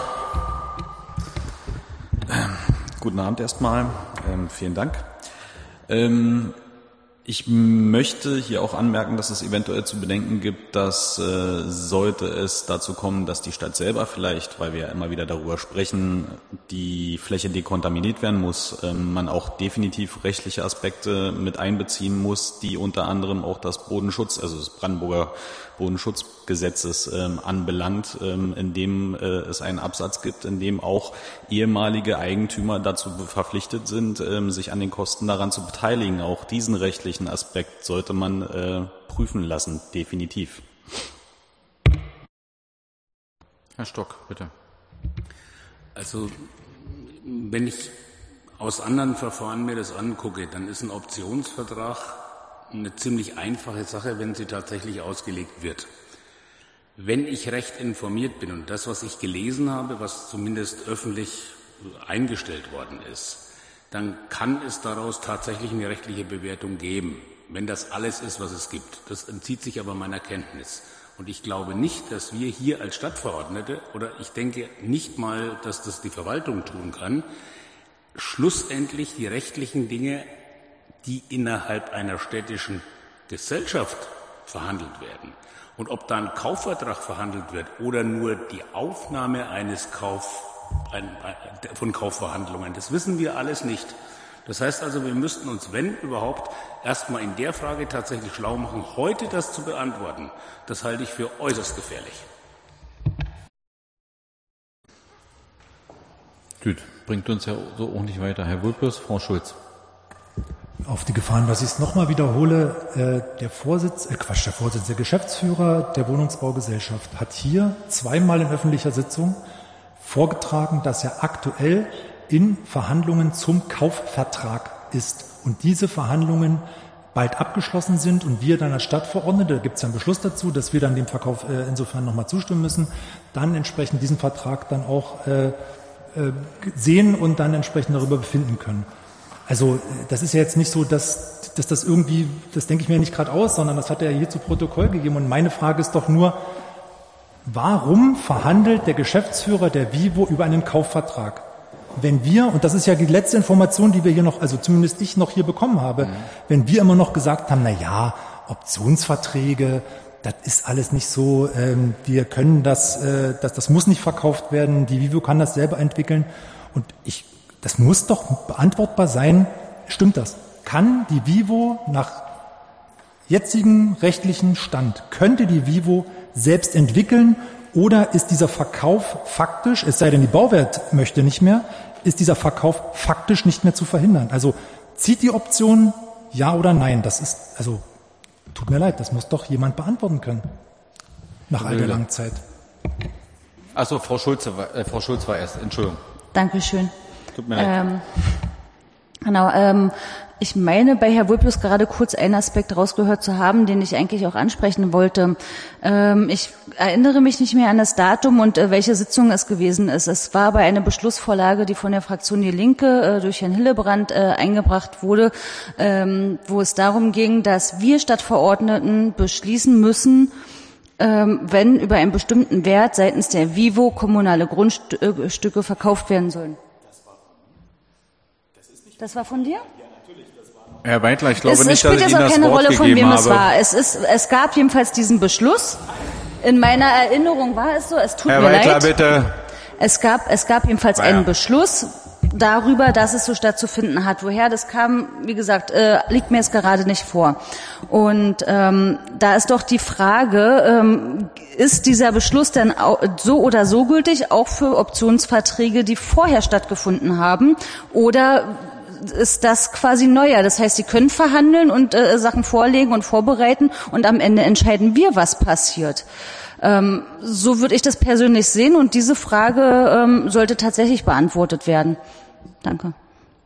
Speaker 15: Ähm, guten Abend erstmal. Ähm, vielen Dank. Ähm, ich möchte hier auch anmerken, dass es eventuell zu bedenken gibt, dass äh, sollte es dazu kommen, dass die Stadt selber vielleicht, weil wir ja immer wieder darüber sprechen, die Fläche dekontaminiert werden muss, äh, man auch definitiv rechtliche Aspekte mit einbeziehen muss, die unter anderem auch das Bodenschutz, also das Brandenburger Bodenschutzgesetzes ähm, anbelangt, ähm, in dem äh, es einen Absatz gibt, in dem auch ehemalige Eigentümer dazu verpflichtet sind, ähm, sich an den Kosten daran zu beteiligen. Auch diesen rechtlichen Aspekt sollte man äh, prüfen lassen, definitiv.
Speaker 1: Herr Stock, bitte.
Speaker 6: Also, wenn ich aus anderen Verfahren mir das angucke, dann ist ein Optionsvertrag eine ziemlich einfache Sache, wenn sie tatsächlich ausgelegt wird. Wenn ich recht informiert bin und das, was ich gelesen habe, was zumindest öffentlich eingestellt worden ist, dann kann es daraus tatsächlich eine rechtliche Bewertung geben, wenn das alles ist, was es gibt. Das entzieht sich aber meiner Kenntnis. Und ich glaube nicht, dass wir hier als Stadtverordnete, oder ich denke nicht mal, dass das die Verwaltung tun kann, schlussendlich die rechtlichen Dinge, die innerhalb einer städtischen Gesellschaft verhandelt werden. Und ob da ein Kaufvertrag verhandelt wird oder nur die Aufnahme eines Kauf, ein, von Kaufverhandlungen, das wissen wir alles nicht. Das heißt also, wir müssten uns, wenn überhaupt, erstmal in der Frage tatsächlich schlau machen. Heute das zu beantworten, das halte ich für äußerst gefährlich.
Speaker 1: Gut, bringt uns ja so auch nicht weiter. Herr Vulpius, Frau Schulz.
Speaker 8: Auf die Gefahren, dass ich es nochmal wiederhole, äh, der Vorsitz, äh, Quatsch, der Vorsitz, der Geschäftsführer der Wohnungsbaugesellschaft hat hier zweimal in öffentlicher Sitzung vorgetragen, dass er aktuell in Verhandlungen zum Kaufvertrag ist und diese Verhandlungen bald abgeschlossen sind und wir dann als Stadtverordnete, da gibt es ja einen Beschluss dazu, dass wir dann dem Verkauf äh, insofern nochmal zustimmen müssen, dann entsprechend diesen Vertrag dann auch äh, äh, sehen und dann entsprechend darüber befinden können. Also das ist ja jetzt nicht so, dass, dass das irgendwie, das denke ich mir nicht gerade aus, sondern das hat er hier zu Protokoll gegeben. Und meine Frage ist doch nur, warum verhandelt der Geschäftsführer der Vivo über einen Kaufvertrag? Wenn wir, und das ist ja die letzte Information, die wir hier noch, also zumindest ich noch hier bekommen habe, mhm. wenn wir immer noch gesagt haben, na ja, Optionsverträge, das ist alles nicht so, ähm, wir können das, äh, das, das muss nicht verkauft werden, die Vivo kann das selber entwickeln. Und ich Das muss doch beantwortbar sein, stimmt das? Kann die Vivo nach jetzigem rechtlichen Stand, könnte die Vivo selbst entwickeln oder ist dieser Verkauf faktisch, es sei denn die Bauwert möchte nicht mehr, ist dieser Verkauf faktisch nicht mehr zu verhindern? Also zieht die Option ja oder nein? Das ist, also tut mir leid, das muss doch jemand beantworten können. Nach all der langen Zeit.
Speaker 1: Achso, Frau Schulze, äh, Frau Schulz war erst, Entschuldigung.
Speaker 11: Dankeschön.
Speaker 1: Tut mir leid.
Speaker 11: Ähm, genau, ähm, ich meine, bei Herr Vulpius gerade kurz einen Aspekt rausgehört zu haben, den ich eigentlich auch ansprechen wollte. Ähm, ich erinnere mich nicht mehr an das Datum und äh, welche Sitzung es gewesen ist. Es war aber eine Beschlussvorlage, die von der Fraktion Die Linke äh, durch Herrn Hillebrand äh, eingebracht wurde, ähm, wo es darum ging, dass wir Stadtverordneten beschließen müssen, ähm, wenn über einen bestimmten Wert seitens der Vivo kommunale Grundstücke verkauft werden sollen. Das war von dir?
Speaker 1: Herr Weidler, ich glaube
Speaker 11: es,
Speaker 1: nicht, dass ich Ihnen das Wort gegeben habe. Es spielt jetzt auch keine Rolle, von wem es war. Es, ist, es gab jedenfalls diesen Beschluss. In meiner Erinnerung war es so. Es tut Herr
Speaker 11: mir
Speaker 1: Weidler,
Speaker 11: leid.
Speaker 1: bitte.
Speaker 11: Es gab, es gab jedenfalls
Speaker 1: Naja.
Speaker 11: einen Beschluss darüber, dass es so stattzufinden hat. Woher das kam, wie gesagt, äh, liegt mir jetzt gerade nicht vor. Und ähm, da ist doch die Frage, ähm, ist dieser Beschluss denn au- so oder so gültig, auch für Optionsverträge, die vorher stattgefunden haben, oder ist das quasi neuer? Das heißt, Sie können verhandeln und äh, Sachen vorlegen und vorbereiten und am Ende entscheiden wir, was passiert. Ähm, so würde ich das persönlich sehen und diese Frage ähm, sollte tatsächlich beantwortet werden. Danke.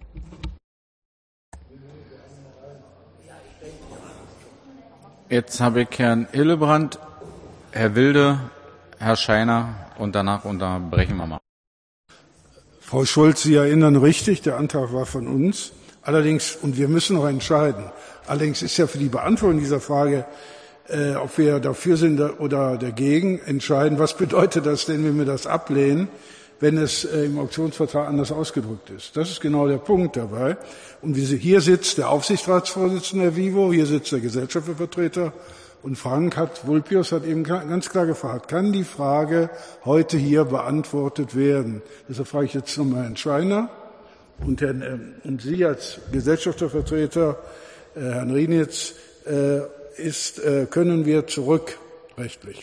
Speaker 1: Jetzt habe ich Herrn Hillebrand, Herr Wilde, Herr Scheiner und danach unterbrechen wir mal.
Speaker 7: Frau Schulz, Sie erinnern richtig, der Antrag war von uns. Allerdings, und wir müssen noch entscheiden, allerdings ist ja für die Beantwortung dieser Frage, äh, ob wir dafür sind oder dagegen, entscheiden, was bedeutet das denn, wenn wir das ablehnen, wenn es äh, im Auktionsvertrag anders ausgedrückt ist. Das ist genau der Punkt dabei. Und wie Sie, hier sitzt der Aufsichtsratsvorsitzende der Vivo, hier sitzt der Gesellschaftervertreter. Und Frank hat, Vulpius hat eben ganz klar gefragt, kann die Frage heute hier beantwortet werden? Deshalb frage ich jetzt nochmal Herrn Schreiner und, Herrn, äh, und Sie als Gesellschaftervertreter, äh, Herrn Rienitz, äh, ist, äh, können wir zurück rechtlich?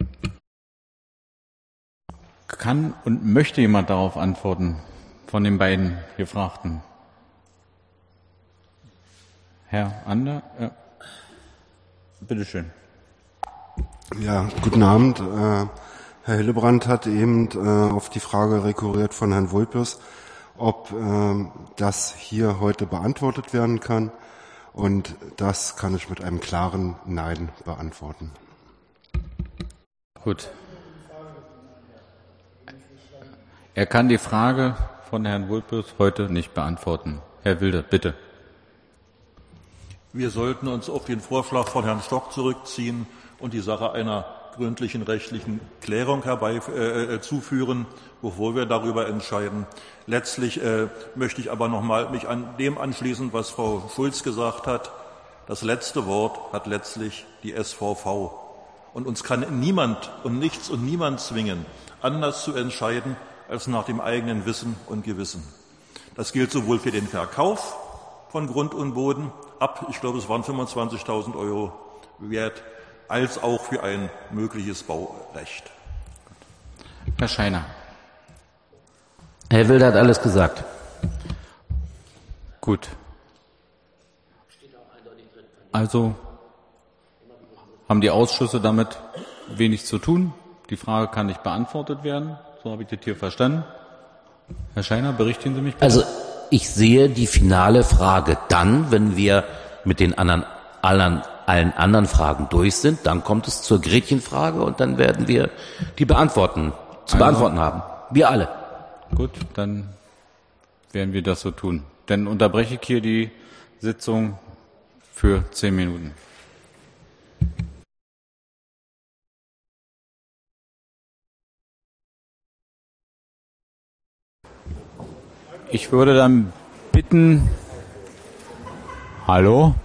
Speaker 1: Kann und möchte jemand darauf antworten von den beiden Gefragten? Herr Ander? Ja. Bitte schön.
Speaker 14: Ja, guten Abend. Äh, Herr Hillebrand hat eben äh, auf die Frage rekurriert von Herrn Vulpius, ob äh, das hier heute beantwortet werden kann. Und das kann ich mit einem klaren Nein beantworten.
Speaker 1: Gut. Er kann die Frage von Herrn Vulpius heute nicht beantworten. Herr Wilde, bitte.
Speaker 9: Wir sollten uns auf den Vorschlag von Herrn Stock zurückziehen und die Sache einer gründlichen rechtlichen Klärung herbei äh, zuführen, bevor wir darüber entscheiden. Letztlich äh, möchte ich aber noch mal mich an dem anschließen, was Frau Schulz gesagt hat. Das letzte Wort hat letztlich die S V V. Und uns kann niemand und nichts und niemand zwingen, anders zu entscheiden als nach dem eigenen Wissen und Gewissen. Das gilt sowohl für den Verkauf von Grund und Boden ab, ich glaube, es waren fünfundzwanzigtausend Euro wert, als auch für ein mögliches Baurecht.
Speaker 1: Herr Scheiner.
Speaker 10: Herr Wilder hat alles gesagt.
Speaker 1: Gut. Also haben die Ausschüsse damit wenig zu tun. Die Frage kann nicht beantwortet werden. So habe ich das hier verstanden. Herr Scheiner, berichtigen Sie mich bitte.
Speaker 10: Also ich sehe die finale Frage dann, wenn wir mit den anderen, allen, allen anderen Fragen durch sind. Dann kommt es zur Gretchenfrage und dann werden wir die beantworten, zu
Speaker 1: Also,
Speaker 10: beantworten haben. Wir alle.
Speaker 1: Gut, dann werden wir das so tun. Dann unterbreche ich hier die Sitzung für zehn Minuten. Ich würde dann bitten, hallo?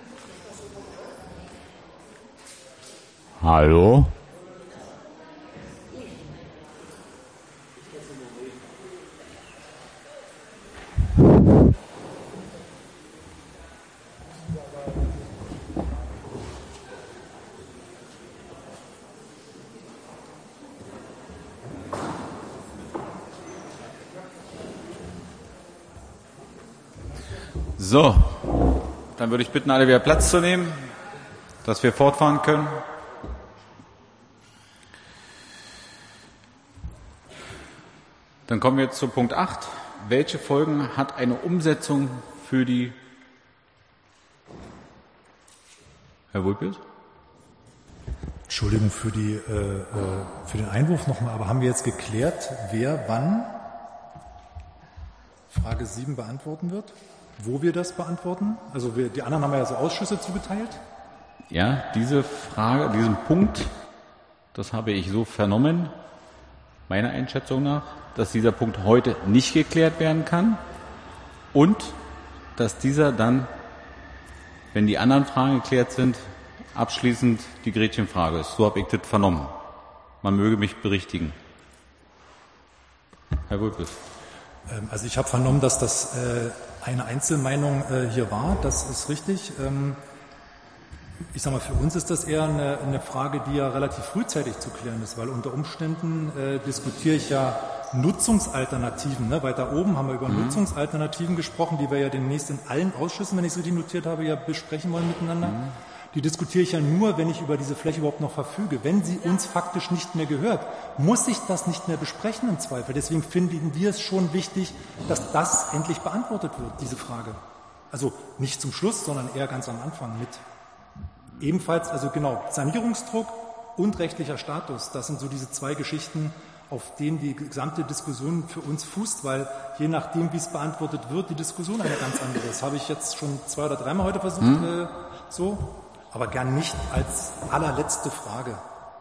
Speaker 1: Hallo? So, dann würde ich bitten, alle wieder Platz zu nehmen, dass wir fortfahren können. Dann kommen wir jetzt zu Punkt acht. Welche Folgen hat eine Umsetzung für die... Herr Wulpelt?
Speaker 8: Entschuldigung für, die, äh, für den Einwurf nochmal, aber haben wir jetzt geklärt, wer wann Frage sieben beantworten wird? Wo wir das beantworten? Also wir, die anderen haben ja so Ausschüsse zugeteilt.
Speaker 1: Ja, diese Frage, diesen Punkt, das habe ich so vernommen, meiner Einschätzung nach, dass dieser Punkt heute nicht geklärt werden kann und dass dieser dann, wenn die anderen Fragen geklärt sind, abschließend die Gretchenfrage ist. So habe ich das vernommen. Man möge mich berichtigen. Herr Wulpes.
Speaker 8: Also ich habe vernommen, dass das äh, eine Einzelmeinung äh, hier war. Das ist richtig. Ähm, ich sage mal, für uns ist das eher eine, eine Frage, die ja relativ frühzeitig zu klären ist, weil unter Umständen äh, diskutiere ich ja Nutzungsalternativen. Ne? Weiter oben haben wir über mhm. Nutzungsalternativen gesprochen, die wir ja demnächst in allen Ausschüssen, wenn ich es richtig notiert habe, ja besprechen wollen miteinander. Mhm. Die diskutiere ich ja nur, wenn ich über diese Fläche überhaupt noch verfüge. Wenn sie uns faktisch nicht mehr gehört, muss ich das nicht mehr besprechen im Zweifel. Deswegen finden wir es schon wichtig, dass das endlich beantwortet wird, diese Frage. Also nicht zum Schluss, sondern eher ganz am Anfang mit. Ebenfalls, also genau, Sanierungsdruck und rechtlicher Status. Das sind so diese zwei Geschichten, auf denen die gesamte Diskussion für uns fußt, weil je nachdem, wie es beantwortet wird, die Diskussion eine ganz andere ist. Das habe ich jetzt schon zwei oder dreimal heute versucht, mhm. äh, so. Aber gern nicht als allerletzte Frage.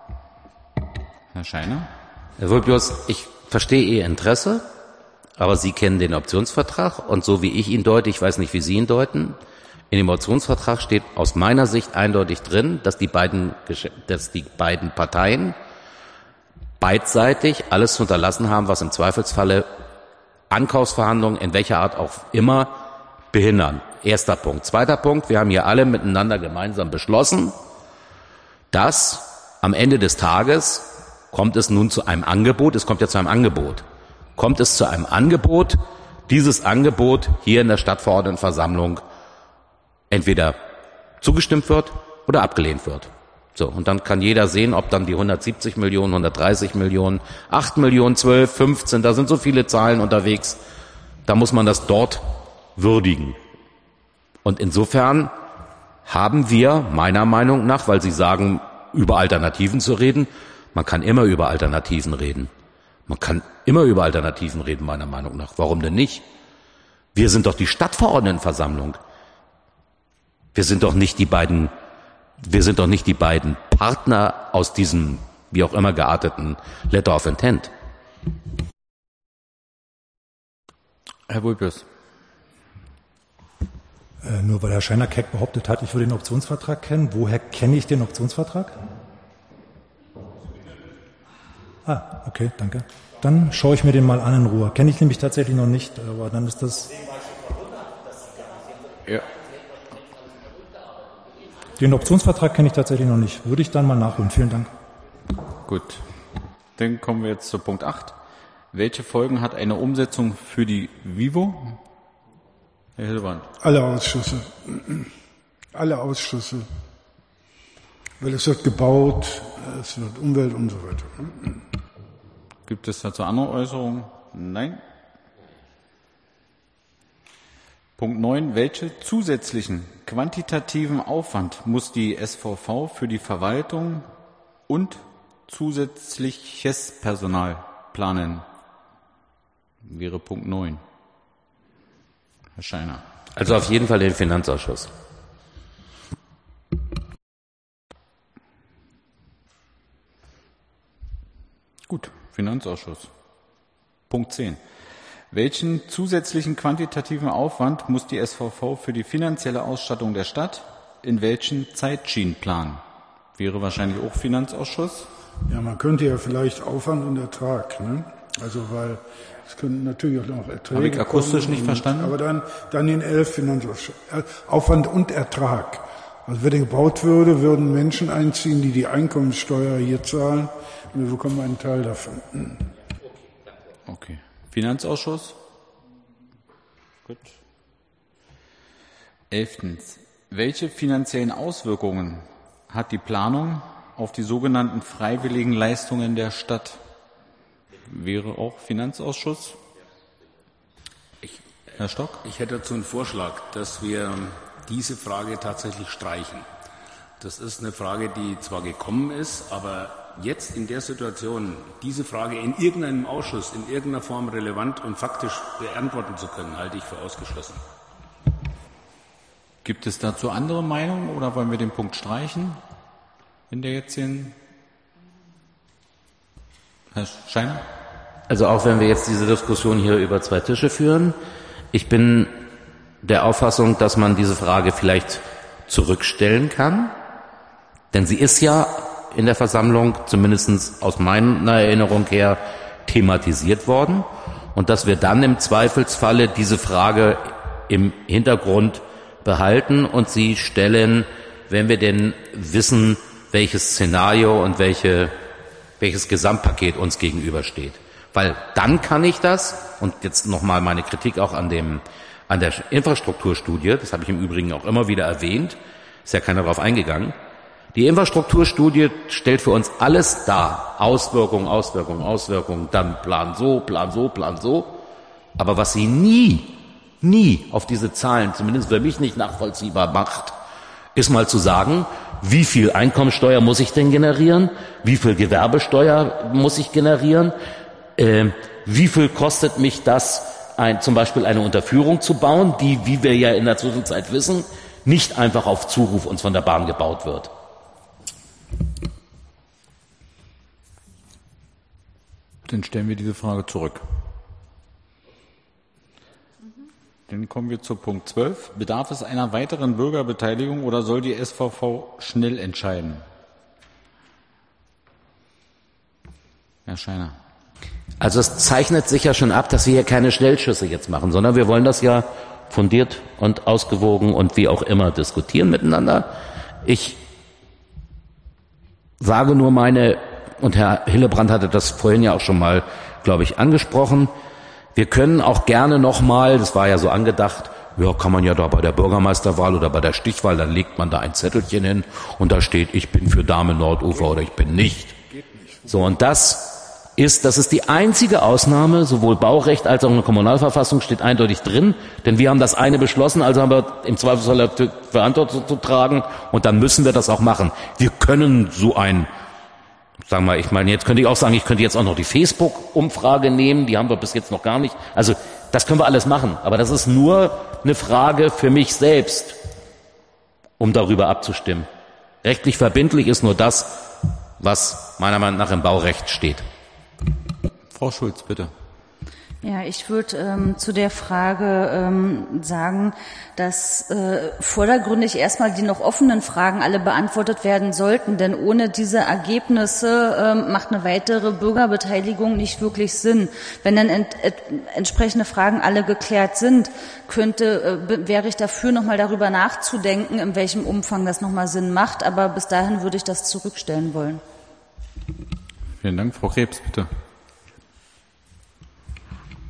Speaker 1: Herr Scheiner?
Speaker 10: Herr Wulpius, ich verstehe Ihr Interesse, aber Sie kennen den Optionsvertrag und so wie ich ihn deute, ich weiß nicht, wie Sie ihn deuten, in dem Optionsvertrag steht aus meiner Sicht eindeutig drin, dass die beiden, dass die beiden Parteien beidseitig alles zu unterlassen haben, was im Zweifelsfalle Ankaufsverhandlungen in welcher Art auch immer behindern. Erster Punkt. Zweiter Punkt. Wir haben hier alle miteinander gemeinsam beschlossen, dass am Ende des Tages kommt es nun zu einem Angebot. Es kommt ja zu einem Angebot. Kommt es zu einem Angebot, dieses Angebot hier in der Stadtverordnetenversammlung entweder zugestimmt wird oder abgelehnt wird. So. Und dann kann jeder sehen, ob dann die hundertsiebzig Millionen, hundertdreißig Millionen, acht Millionen, zwölf, fünfzehn, da sind so viele Zahlen unterwegs. Da muss man das dort würdigen. Und insofern haben wir meiner Meinung nach, weil Sie sagen, über Alternativen zu reden, man kann immer über Alternativen reden. Man kann immer über Alternativen reden, meiner Meinung nach. Warum denn nicht? Wir sind doch die Stadtverordnetenversammlung. Wir sind doch nicht die beiden, wir sind doch nicht die beiden Partner aus diesem, wie auch immer gearteten Letter of Intent.
Speaker 1: Herr Wulpius.
Speaker 8: Äh, nur weil Herr Scheiner-Keck behauptet hat, ich würde den Optionsvertrag kennen. Woher kenne ich den Optionsvertrag? Ah, okay, danke. Dann schaue ich mir den mal an in Ruhe. Kenne ich nämlich tatsächlich noch nicht, aber dann ist das...
Speaker 1: Ja.
Speaker 8: Den Optionsvertrag kenne ich tatsächlich noch nicht. Würde ich dann mal nachholen. Vielen Dank.
Speaker 1: Gut. Dann kommen wir jetzt zu Punkt acht. Welche Folgen hat eine Umsetzung für die Vivo? Herr Hildebrand.
Speaker 7: Alle Ausschüsse. Alle Ausschüsse. Weil es wird gebaut, es wird Umwelt und so weiter.
Speaker 1: Gibt es dazu andere Äußerungen? Nein. Punkt neun. Welche zusätzlichen quantitativen Aufwand muss die S V V für die Verwaltung und zusätzliches Personal planen? Wäre Punkt neun. Herr Scheiner.
Speaker 10: Also auf jeden Fall den Finanzausschuss.
Speaker 1: Gut, Finanzausschuss. Punkt zehn. Welchen zusätzlichen quantitativen Aufwand muss die S V V für die finanzielle Ausstattung der Stadt in welchen Zeitschienen planen? Wäre wahrscheinlich auch Finanzausschuss.
Speaker 7: Ja, man könnte ja vielleicht Aufwand und Ertrag, ne? Also, weil es könnten natürlich auch noch Erträge.
Speaker 1: Habe ich akustisch nicht
Speaker 7: und,
Speaker 1: verstanden?
Speaker 7: Aber dann, dann in elf Finanzausschuss. Aufwand und Ertrag. Also, wenn der gebaut würde, würden Menschen einziehen, die die Einkommenssteuer hier zahlen. Und wir bekommen einen Teil davon.
Speaker 1: Okay. Finanzausschuss? Gut. Elftens. Welche finanziellen Auswirkungen hat die Planung auf die sogenannten freiwilligen Leistungen der Stadt? Wäre auch Finanzausschuss?
Speaker 6: Ich,
Speaker 1: Herr Stock?
Speaker 6: Ich hätte dazu einen Vorschlag, dass wir diese Frage tatsächlich streichen. Das ist eine Frage, die zwar gekommen ist, aber jetzt in der Situation, diese Frage in irgendeinem Ausschuss, in irgendeiner Form relevant und faktisch beantworten zu können, halte ich für ausgeschlossen.
Speaker 1: Gibt es dazu andere Meinungen oder wollen wir den Punkt streichen? In der jetzigen? Herr Scheiner?
Speaker 10: Also auch wenn wir jetzt diese Diskussion hier über zwei Tische führen, ich bin der Auffassung, dass man diese Frage vielleicht zurückstellen kann, denn sie ist ja in der Versammlung, zumindest aus meiner Erinnerung her, thematisiert worden und dass wir dann im Zweifelsfalle diese Frage im Hintergrund behalten und sie stellen, wenn wir denn wissen, welches Szenario und welche, welches Gesamtpaket uns gegenübersteht. Weil dann kann ich das, und jetzt nochmal meine Kritik auch an dem, an der Infrastrukturstudie, das habe ich im Übrigen auch immer wieder erwähnt, ist ja keiner darauf eingegangen. Die Infrastrukturstudie stellt für uns alles dar. Auswirkungen, Auswirkungen, Auswirkungen, dann Plan so, Plan so, Plan so. Aber was sie nie, nie auf diese Zahlen, zumindest für mich nicht nachvollziehbar macht, ist mal zu sagen, wie viel Einkommensteuer muss ich denn generieren? Wie viel Gewerbesteuer muss ich generieren? Äh, wie viel kostet mich das, ein, zum Beispiel eine Unterführung zu bauen, die, wie wir ja in der Zwischenzeit wissen, nicht einfach auf Zuruf uns von der Bahn gebaut wird?
Speaker 1: Dann stellen wir diese Frage zurück. Dann kommen wir zu Punkt zwölf. Bedarf es einer weiteren Bürgerbeteiligung oder soll die S V V schnell entscheiden? Herr Scheiner.
Speaker 10: Also es zeichnet sich ja schon ab, dass wir hier keine Schnellschüsse jetzt machen, sondern wir wollen das ja fundiert und ausgewogen und wie auch immer diskutieren miteinander. Ich sage nur meine, und Herr Hillebrand hatte das vorhin ja auch schon mal, glaube ich, angesprochen, wir können auch gerne nochmal, das war ja so angedacht, ja, kann man ja da bei der Bürgermeisterwahl oder bei der Stichwahl, dann legt man da ein Zettelchen hin und da steht, ich bin für Dahme Nordufer oder ich bin nicht. So, und das ist, das ist die einzige Ausnahme, sowohl Baurecht als auch in der Kommunalverfassung steht eindeutig drin, denn wir haben das eine beschlossen, also haben wir im Zweifelsfall Verantwortung zu tragen und dann müssen wir das auch machen. Wir können so ein, sagen wir, ich meine, jetzt könnte ich auch sagen, ich könnte jetzt auch noch die Facebook-Umfrage nehmen, die haben wir bis jetzt noch gar nicht. Also das können wir alles machen, aber das ist nur eine Frage für mich selbst, um darüber abzustimmen. Rechtlich verbindlich ist nur das, was meiner Meinung nach im Baurecht steht.
Speaker 1: Frau Schulz, bitte.
Speaker 11: Ja, ich würde ähm, zu der Frage ähm, sagen, dass äh, vordergründig erstmal die noch offenen Fragen alle beantwortet werden sollten, denn ohne diese Ergebnisse ähm, macht eine weitere Bürgerbeteiligung nicht wirklich Sinn. Wenn dann ent, ent, entsprechende Fragen alle geklärt sind, könnte, äh, wäre ich dafür, nochmal darüber nachzudenken, in welchem Umfang das nochmal Sinn macht, aber bis dahin würde ich das zurückstellen wollen.
Speaker 1: Vielen Dank. Frau Krebs, bitte.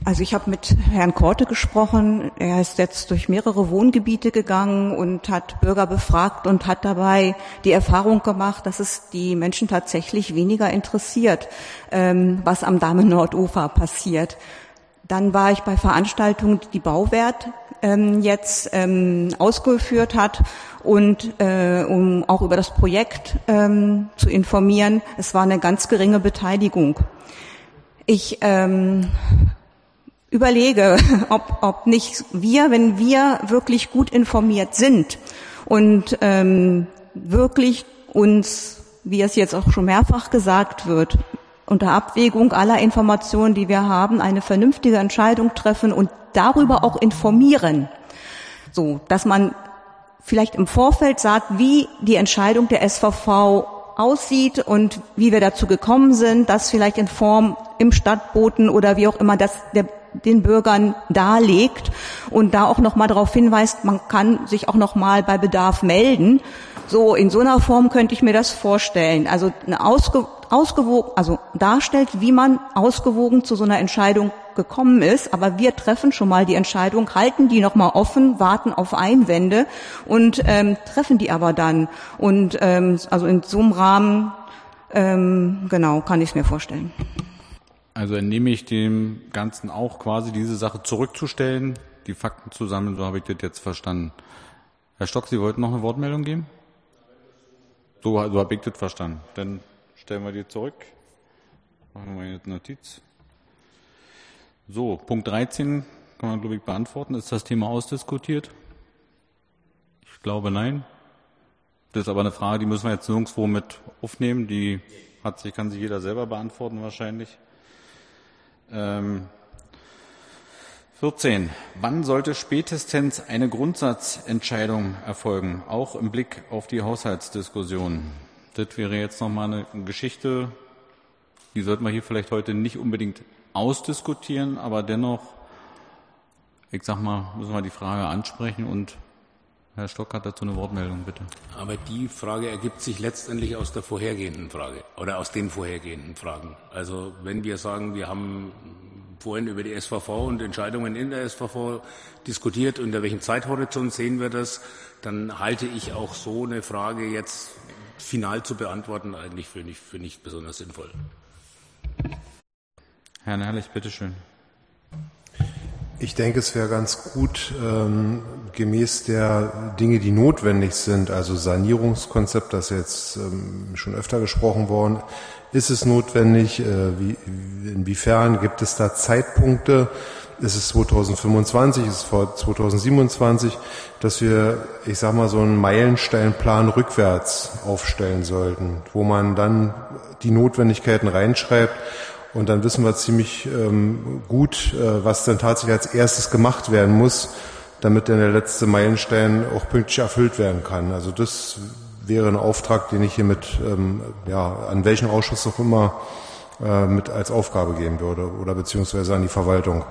Speaker 16: Also ich habe mit Herrn Korte gesprochen. Er ist jetzt durch mehrere Wohngebiete gegangen und hat Bürger befragt und hat dabei die Erfahrung gemacht, dass es die Menschen tatsächlich weniger interessiert, ähm, was am Damen-Nordufer passiert. Dann war ich bei Veranstaltungen, die die Bauwert ähm, jetzt ähm, ausgeführt hat und äh, um auch über das Projekt ähm, zu informieren. Es war eine ganz geringe Beteiligung. Ich ähm, überlege, ob, ob nicht wir, wenn wir wirklich gut informiert sind und ähm, wirklich uns, wie es jetzt auch schon mehrfach gesagt wird, unter Abwägung aller Informationen, die wir haben, eine vernünftige Entscheidung treffen und darüber auch informieren. So, dass man vielleicht im Vorfeld sagt, wie die Entscheidung der S V V aussieht und wie wir dazu gekommen sind, das vielleicht in Form im Stadtboten oder wie auch immer das der den Bürgern darlegt und da auch noch mal darauf hinweist, man kann sich auch noch mal bei Bedarf melden. So in so einer Form könnte ich mir das vorstellen. Also eine ausge, ausgewogen, also darstellt, wie man ausgewogen zu so einer Entscheidung gekommen ist. Aber wir treffen schon mal die Entscheidung, halten die noch mal offen, warten auf Einwände und ähm, treffen die aber dann. Und ähm, also in so einem Rahmen, ähm, genau, kann ich es mir vorstellen.
Speaker 1: Also entnehme ich dem Ganzen auch quasi diese Sache zurückzustellen, die Fakten zu sammeln, so habe ich das jetzt verstanden. Herr Stock, Sie wollten noch eine Wortmeldung geben? So, so habe ich das verstanden. Dann stellen wir die zurück. Machen wir jetzt Notiz. So, Punkt dreizehn kann man, glaube ich, beantworten. Ist das Thema ausdiskutiert? Ich glaube, nein. Das ist aber eine Frage, die müssen wir jetzt nirgendwo mit aufnehmen. Die hat sich, kann sich jeder selber beantworten wahrscheinlich. Ähm, vierzehn. Wann sollte spätestens eine Grundsatzentscheidung erfolgen, auch im Blick auf die Haushaltsdiskussion? Das wäre jetzt nochmal eine Geschichte, die sollten wir hier vielleicht heute nicht unbedingt ausdiskutieren, aber dennoch, ich sag mal, müssen wir die Frage ansprechen und Herr Stock hat dazu eine Wortmeldung, bitte.
Speaker 6: Aber die Frage ergibt sich letztendlich aus der vorhergehenden Frage oder aus den vorhergehenden Fragen. Also wenn wir sagen, wir haben vorhin über die S V V und Entscheidungen in der S V V diskutiert, unter welchem Zeithorizont sehen wir das, dann halte ich auch so eine Frage jetzt final zu beantworten eigentlich für nicht, für nicht besonders sinnvoll.
Speaker 1: Herr Herrlich, bitteschön.
Speaker 14: Ich denke, es wäre ganz gut, ähm, gemäß der Dinge, die notwendig sind, also Sanierungskonzept, das jetzt ähm, schon öfter gesprochen worden, ist es notwendig, äh, wie, inwiefern gibt es da Zeitpunkte, ist es zweitausendfünfundzwanzig, ist es zweitausendsiebenundzwanzig, dass wir, ich sag mal, so einen Meilensteinplan rückwärts aufstellen sollten, wo man dann die Notwendigkeiten reinschreibt. Und dann wissen wir ziemlich ähm, gut, äh, was dann tatsächlich als erstes gemacht werden muss, damit dann der letzte Meilenstein auch pünktlich erfüllt werden kann. Also das wäre ein Auftrag, den ich hiermit, ähm, ja, an welchen Ausschuss auch immer äh, mit als Aufgabe geben würde oder beziehungsweise an die Verwaltung.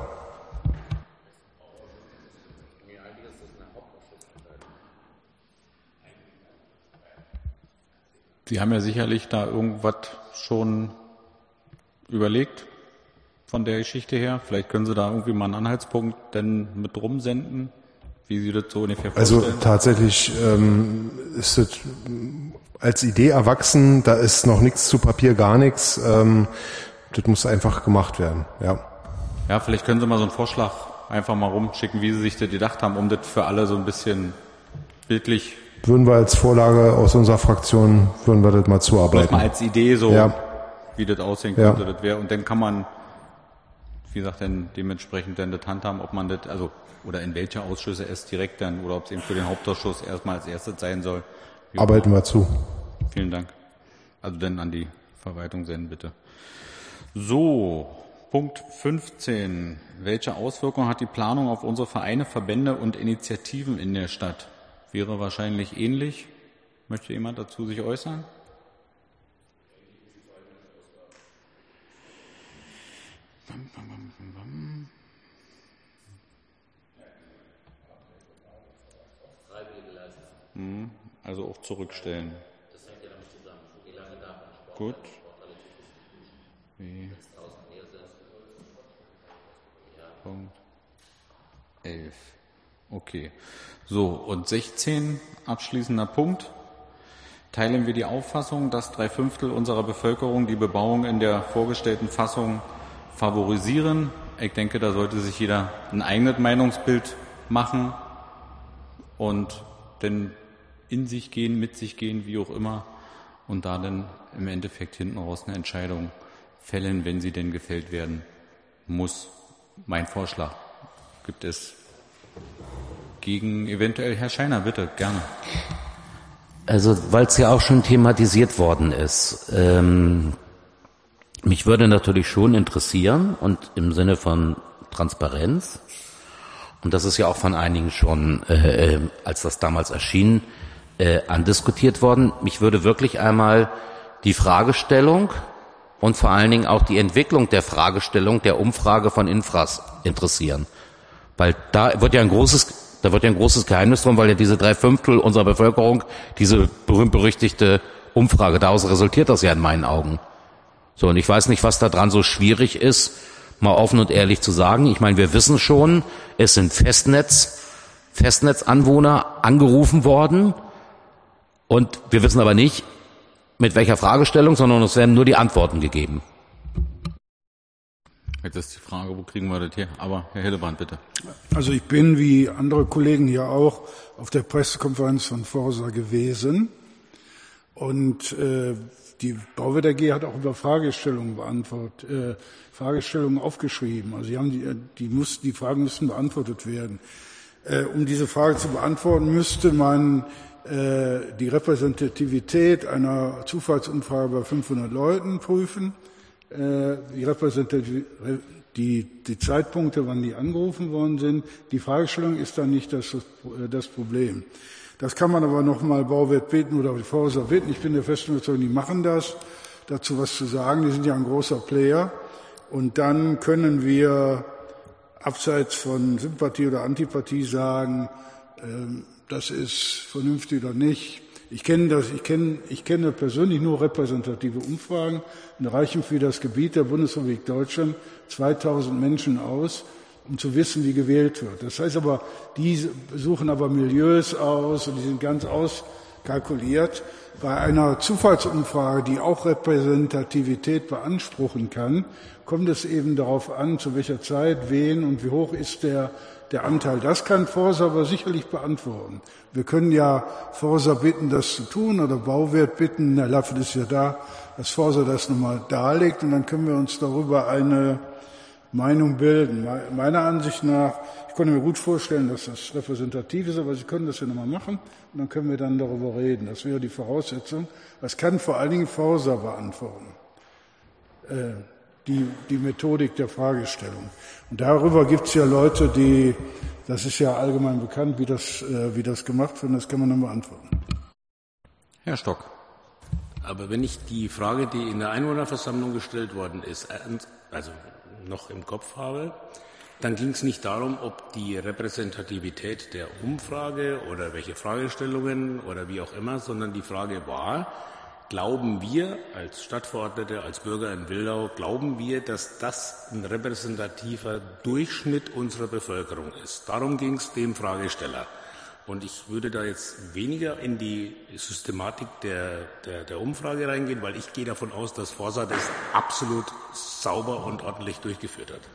Speaker 1: Sie haben ja sicherlich da irgendwas schon überlegt von der Geschichte her. Vielleicht können Sie da irgendwie mal einen Anhaltspunkt denn mit rumsenden, wie Sie das so ungefähr vorstellen.
Speaker 14: Also tatsächlich ähm, ist es als Idee erwachsen, da ist noch nichts zu Papier, gar nichts. Ähm, das muss einfach gemacht werden, ja.
Speaker 1: Ja, vielleicht können Sie mal so einen Vorschlag einfach mal rumschicken, wie Sie sich das gedacht haben, um das für alle so ein bisschen bildlich.
Speaker 14: Würden wir als Vorlage aus unserer Fraktion, würden wir das mal zuarbeiten.
Speaker 1: Mal als Idee so. Ja. Wie das aussehen könnte, ja. Das wäre, und dann kann man, wie gesagt, dann dementsprechend dann das handhaben, ob man das, also, oder in welche Ausschüsse es direkt dann, oder ob es eben für den Hauptausschuss erstmal als erstes sein soll. Wie
Speaker 14: Arbeiten wir zu.
Speaker 1: Vielen Dank. Also dann an die Verwaltung senden, bitte. So, Punkt fünfzehn. Welche Auswirkungen hat die Planung auf unsere Vereine, Verbände und Initiativen in der Stadt? Wäre wahrscheinlich ähnlich. Möchte jemand dazu sich äußern? Also auch zurückstellen. Das hängt ja damit zusammen. Wie lange darf man Sport? Gut. Wie? Ja, Punkt elf. Okay. So, und sechzehn, abschließender Punkt. Teilen wir die Auffassung, dass drei Fünftel unserer Bevölkerung die Bebauung in der vorgestellten Fassung favorisieren? Ich denke, da sollte sich jeder ein eigenes Meinungsbild machen und dann in sich gehen, mit sich gehen, wie auch immer, und da dann im Endeffekt hinten raus eine Entscheidung fällen, wenn sie denn gefällt werden muss. Mein Vorschlag. Gibt es gegen eventuell Herr Scheiner, bitte, gerne.
Speaker 10: Also, weil es ja auch schon thematisiert worden ist, ähm, mich würde natürlich schon interessieren und im Sinne von Transparenz, und das ist ja auch von einigen schon, äh, als das damals erschien, äh, andiskutiert worden, mich würde wirklich einmal die Fragestellung und vor allen Dingen auch die Entwicklung der Fragestellung der Umfrage von Infras interessieren. Weil da wird ja ein großes, da wird ja ein großes Geheimnis drum, weil ja diese drei Fünftel unserer Bevölkerung, diese berühmt-berüchtigte Umfrage, daraus resultiert das ja in meinen Augen. So, und ich weiß nicht, was da dran so schwierig ist, mal offen und ehrlich zu sagen. Ich meine, wir wissen schon, es sind Festnetz, Festnetzanwohner angerufen worden, und wir wissen aber nicht, mit welcher Fragestellung, sondern es werden nur die Antworten gegeben.
Speaker 1: Jetzt ist die Frage, wo kriegen wir das her? Aber Herr Hildebrand, bitte.
Speaker 7: Also ich bin, wie andere Kollegen hier auch, auf der Pressekonferenz von Forsa gewesen. Und äh, die Bauwert A G hat auch über Fragestellungen beantwortet, äh, Fragestellungen aufgeschrieben. Also die, haben die, die, mussten, die Fragen müssten beantwortet werden. Äh, um diese Frage zu beantworten, müsste man äh, die Repräsentativität einer Zufallsumfrage bei fünfhundert Leuten prüfen. Die, Repräsentativ- die, die Zeitpunkte, wann die angerufen worden sind. Die Fragestellung ist dann nicht das, das Problem. Das kann man aber noch mal Bauwert bitten oder die Forsa bitten. Ich bin der festen Überzeugung, die machen das. Dazu was zu sagen. Die sind ja ein großer Player. Und dann können wir abseits von Sympathie oder Antipathie sagen, ähm, das ist vernünftig oder nicht. Ich kenne das, ich kenne, ich kenne persönlich nur repräsentative Umfragen. Und reichen für das Gebiet der Bundesrepublik Deutschland zweitausend Menschen aus, um zu wissen, wie gewählt wird. Das heißt aber, die suchen aber Milieus aus und die sind ganz auskalkuliert. Bei einer Zufallsumfrage, die auch Repräsentativität beanspruchen kann, kommt es eben darauf an, zu welcher Zeit, wen und wie hoch ist der Der Anteil, das kann Forsa aber sicherlich beantworten. Wir können ja Forsa bitten, das zu tun, oder Bauwert bitten, Herr Laffert ist ja da, dass Forsa das nochmal darlegt, und dann können wir uns darüber eine Meinung bilden. Meiner Ansicht nach, ich konnte mir gut vorstellen, dass das repräsentativ ist, aber Sie können das ja nochmal machen, und dann können wir dann darüber reden. Das wäre die Voraussetzung. Das kann vor allen Dingen Forsa beantworten. Äh, Die, die Methodik der Fragestellung. Und darüber gibt es ja Leute, die, das ist ja allgemein bekannt, wie das, äh, wie das gemacht wird, das kann man dann beantworten.
Speaker 1: Herr Stock.
Speaker 6: Aber wenn ich die Frage, die in der Einwohnerversammlung gestellt worden ist, also noch im Kopf habe, dann ging es nicht darum, ob die Repräsentativität der Umfrage oder welche Fragestellungen oder wie auch immer, sondern die Frage war, glauben wir als Stadtverordnete, als Bürger in Wildau, glauben wir, dass das ein repräsentativer Durchschnitt unserer Bevölkerung ist? Darum ging es dem Fragesteller. Und ich würde da jetzt weniger in die Systematik der, der, der Umfrage reingehen, weil ich gehe davon aus, dass Forsa das absolut sauber und ordentlich durchgeführt hat.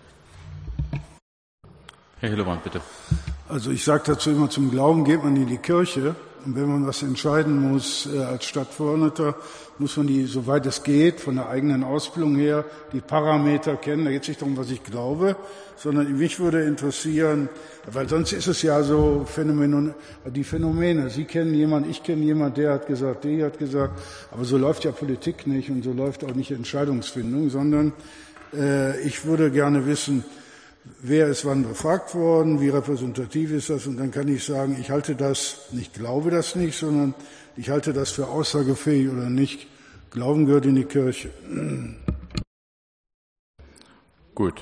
Speaker 1: Herr Hildebrand, bitte.
Speaker 7: Also ich sage dazu immer, zum Glauben geht man in die Kirche. Und wenn man was entscheiden muss äh, als Stadtverordneter, muss man die, soweit es geht, von der eigenen Ausbildung her, die Parameter kennen. Da geht es nicht darum, was ich glaube, sondern mich würde interessieren, weil sonst ist es ja so Phänomen, die Phänomene. Sie kennen jemanden, ich kenne jemanden, der hat gesagt, der hat gesagt. Aber so läuft ja Politik nicht und so läuft auch nicht Entscheidungsfindung, sondern äh, ich würde gerne wissen, wer ist wann befragt worden, wie repräsentativ ist das, und dann kann ich sagen, ich halte das, nicht glaube das nicht, sondern ich halte das für aussagefähig oder nicht. Glauben gehört in die Kirche.
Speaker 1: Gut.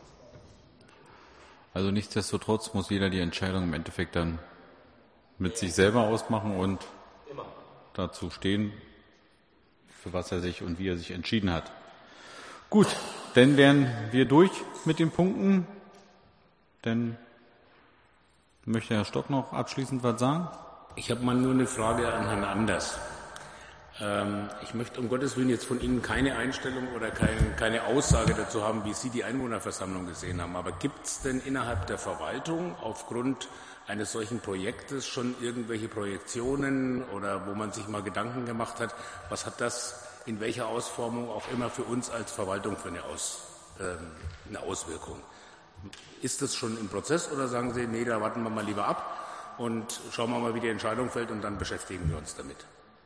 Speaker 1: Also nichtsdestotrotz muss jeder die Entscheidung im Endeffekt dann mit sich selber ausmachen und dazu stehen, für was er sich und wie er sich entschieden hat. Gut, dann wären wir durch mit den Punkten. Denn möchte Herr Stock noch abschließend was sagen?
Speaker 6: Ich habe mal nur eine Frage an Herrn Anders. Ähm, ich möchte um Gottes Willen jetzt von Ihnen keine Einstellung oder kein, keine Aussage dazu haben, wie Sie die Einwohnerversammlung gesehen haben. Aber gibt es denn innerhalb der Verwaltung aufgrund eines solchen Projektes schon irgendwelche Projektionen oder wo man sich mal Gedanken gemacht hat, was hat das in welcher Ausformung auch immer für uns als Verwaltung für eine, Aus, ähm, eine Auswirkung? Ist das schon im Prozess oder sagen Sie, nee, da warten wir mal lieber ab und schauen wir mal, wie die Entscheidung fällt und dann beschäftigen wir uns damit?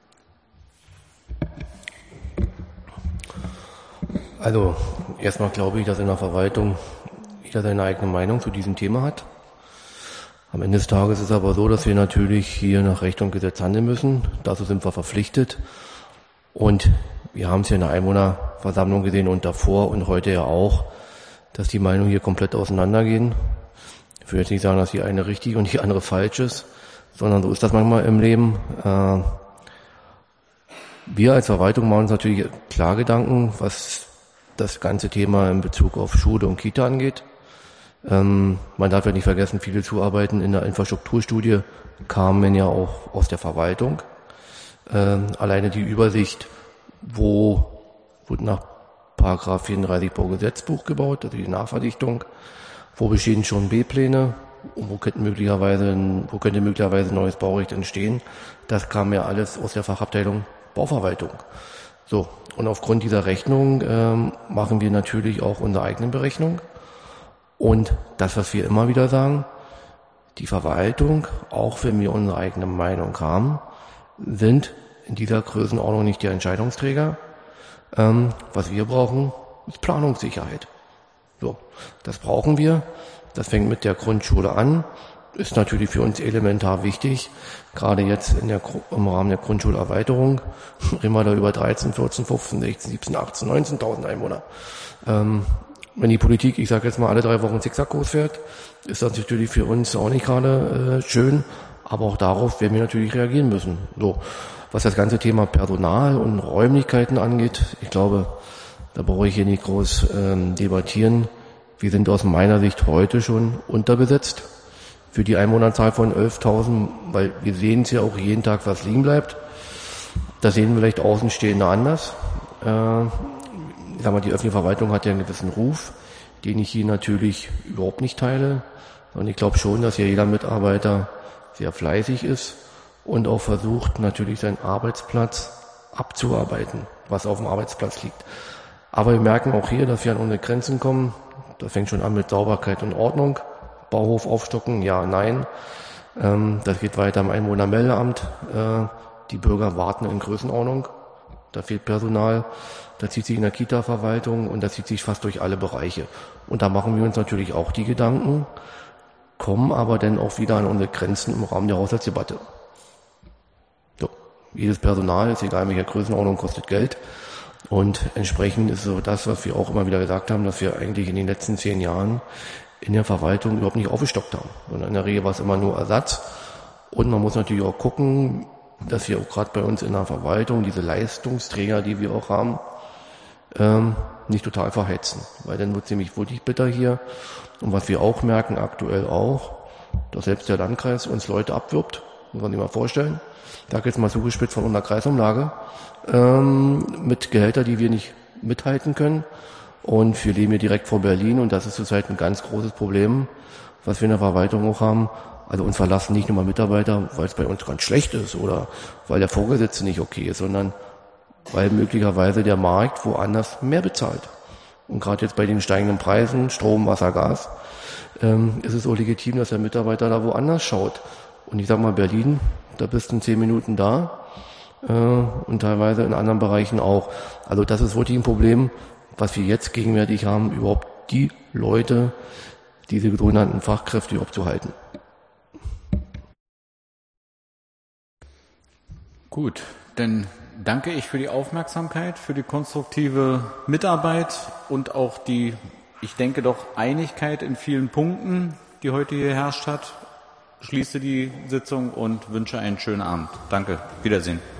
Speaker 12: Also erstmal glaube ich, dass in der Verwaltung jeder seine eigene Meinung zu diesem Thema hat. Am Ende des Tages ist es aber so, dass wir natürlich hier nach Recht und Gesetz handeln müssen. Dazu sind wir verpflichtet. Und wir haben es ja in der Einwohnerversammlung gesehen und davor und heute ja auch, dass die Meinungen hier komplett auseinandergehen. Ich will jetzt nicht sagen, dass die eine richtig und die andere falsch ist, sondern so ist das manchmal im Leben. Wir als Verwaltung machen uns natürlich klar Gedanken, was das ganze Thema in Bezug auf Schule und Kita angeht. Ähm, man darf ja nicht vergessen, viele Zuarbeiten in der Infrastrukturstudie kamen ja auch aus der Verwaltung. Ähm, alleine die Übersicht, wo wurde nach Paragraph vierunddreißig Baugesetzbuch gebaut, also die Nachverdichtung, wo bestehen schon B-Pläne, wo könnte möglicherweise, wo könnte möglicherweise ein neues Baurecht entstehen. Das kam ja alles aus der Fachabteilung Bauverwaltung. So, und aufgrund dieser Rechnung ähm, machen wir natürlich auch unsere eigene Berechnung. Und das, was wir immer wieder sagen, die Verwaltung, auch wenn wir unsere eigene Meinung haben, sind in dieser Größenordnung nicht der Entscheidungsträger. Ähm, was wir brauchen, ist Planungssicherheit. So, das brauchen wir. Das fängt mit der Grundschule an. Ist natürlich für uns elementar wichtig, gerade jetzt in der, im Rahmen der Grundschulerweiterung, reden wir da über dreizehn, vierzehn, fünfzehn, sechzehn, siebzehn, achtzehn, neunzehntausend Einwohner. Ähm, wenn die Politik, ich sage jetzt mal, alle drei Wochen Zickzackkurs fährt, ist das natürlich für uns auch nicht gerade äh, schön, aber auch darauf werden wir natürlich reagieren müssen. So, was das ganze Thema Personal und Räumlichkeiten angeht, ich glaube, da brauche ich hier nicht groß ähm, debattieren. Wir sind aus meiner Sicht heute schon unterbesetzt für die Einwohnerzahl von elftausend, weil wir sehen es ja auch jeden Tag, was liegen bleibt. Das sehen vielleicht Außenstehende anders. Äh, ich sag mal, die öffentliche Verwaltung hat ja einen gewissen Ruf, den ich hier natürlich überhaupt nicht teile. Und ich glaube schon, dass hier jeder Mitarbeiter sehr fleißig ist und auch versucht, natürlich seinen Arbeitsplatz abzuarbeiten, was auf dem Arbeitsplatz liegt. Aber wir merken auch hier, dass wir an unsere Grenzen kommen. Das fängt schon an mit Sauberkeit und Ordnung. Bauhof aufstocken, ja, nein. Ähm, das geht weiter im Einwohnermeldeamt. Äh, die Bürger warten in Größenordnung. Da fehlt Personal. Da zieht sich in der Kita-Verwaltung und das zieht sich fast durch alle Bereiche. Und da machen wir uns natürlich auch die Gedanken, kommen aber dann auch wieder an unsere Grenzen im Rahmen der Haushaltsdebatte. So, jedes Personal, ist egal in welcher Größenordnung, kostet Geld. Und entsprechend ist so das, was wir auch immer wieder gesagt haben, dass wir eigentlich in den letzten zehn Jahren in der Verwaltung überhaupt nicht aufgestockt haben. Und in der Regel war es immer nur Ersatz. Und man muss natürlich auch gucken, dass wir auch gerade bei uns in der Verwaltung diese Leistungsträger, die wir auch haben, ähm, nicht total verheizen. Weil dann wird es nämlich wirklich bitter hier. Und was wir auch merken, aktuell auch, dass selbst der Landkreis uns Leute abwirbt. Muss man sich mal vorstellen. Da jetzt mal zugespitzt von unserer Kreisumlage, ähm, mit Gehälter, die wir nicht mithalten können. Und wir leben hier direkt vor Berlin und das ist zurzeit ein ganz großes Problem, was wir in der Verwaltung auch haben. Also uns verlassen nicht nur mal Mitarbeiter, weil es bei uns ganz schlecht ist oder weil der Vorgesetzte nicht okay ist, sondern weil möglicherweise der Markt woanders mehr bezahlt. Und gerade jetzt bei den steigenden Preisen, Strom, Wasser, Gas, ähm, ist es so legitim, dass der Mitarbeiter da woanders schaut. Und ich sag mal, Berlin, da bist du in zehn Minuten da äh, und teilweise in anderen Bereichen auch. Also das ist wirklich ein Problem, was wir jetzt gegenwärtig haben, überhaupt die Leute, diese sogenannten Fachkräfte überhaupt zu halten.
Speaker 1: Gut, dann danke ich für die Aufmerksamkeit, für die konstruktive Mitarbeit und auch die, ich denke doch, Einigkeit in vielen Punkten, die heute hier herrscht hat. Schließe die Sitzung und wünsche einen schönen Abend. Danke, Wiedersehen.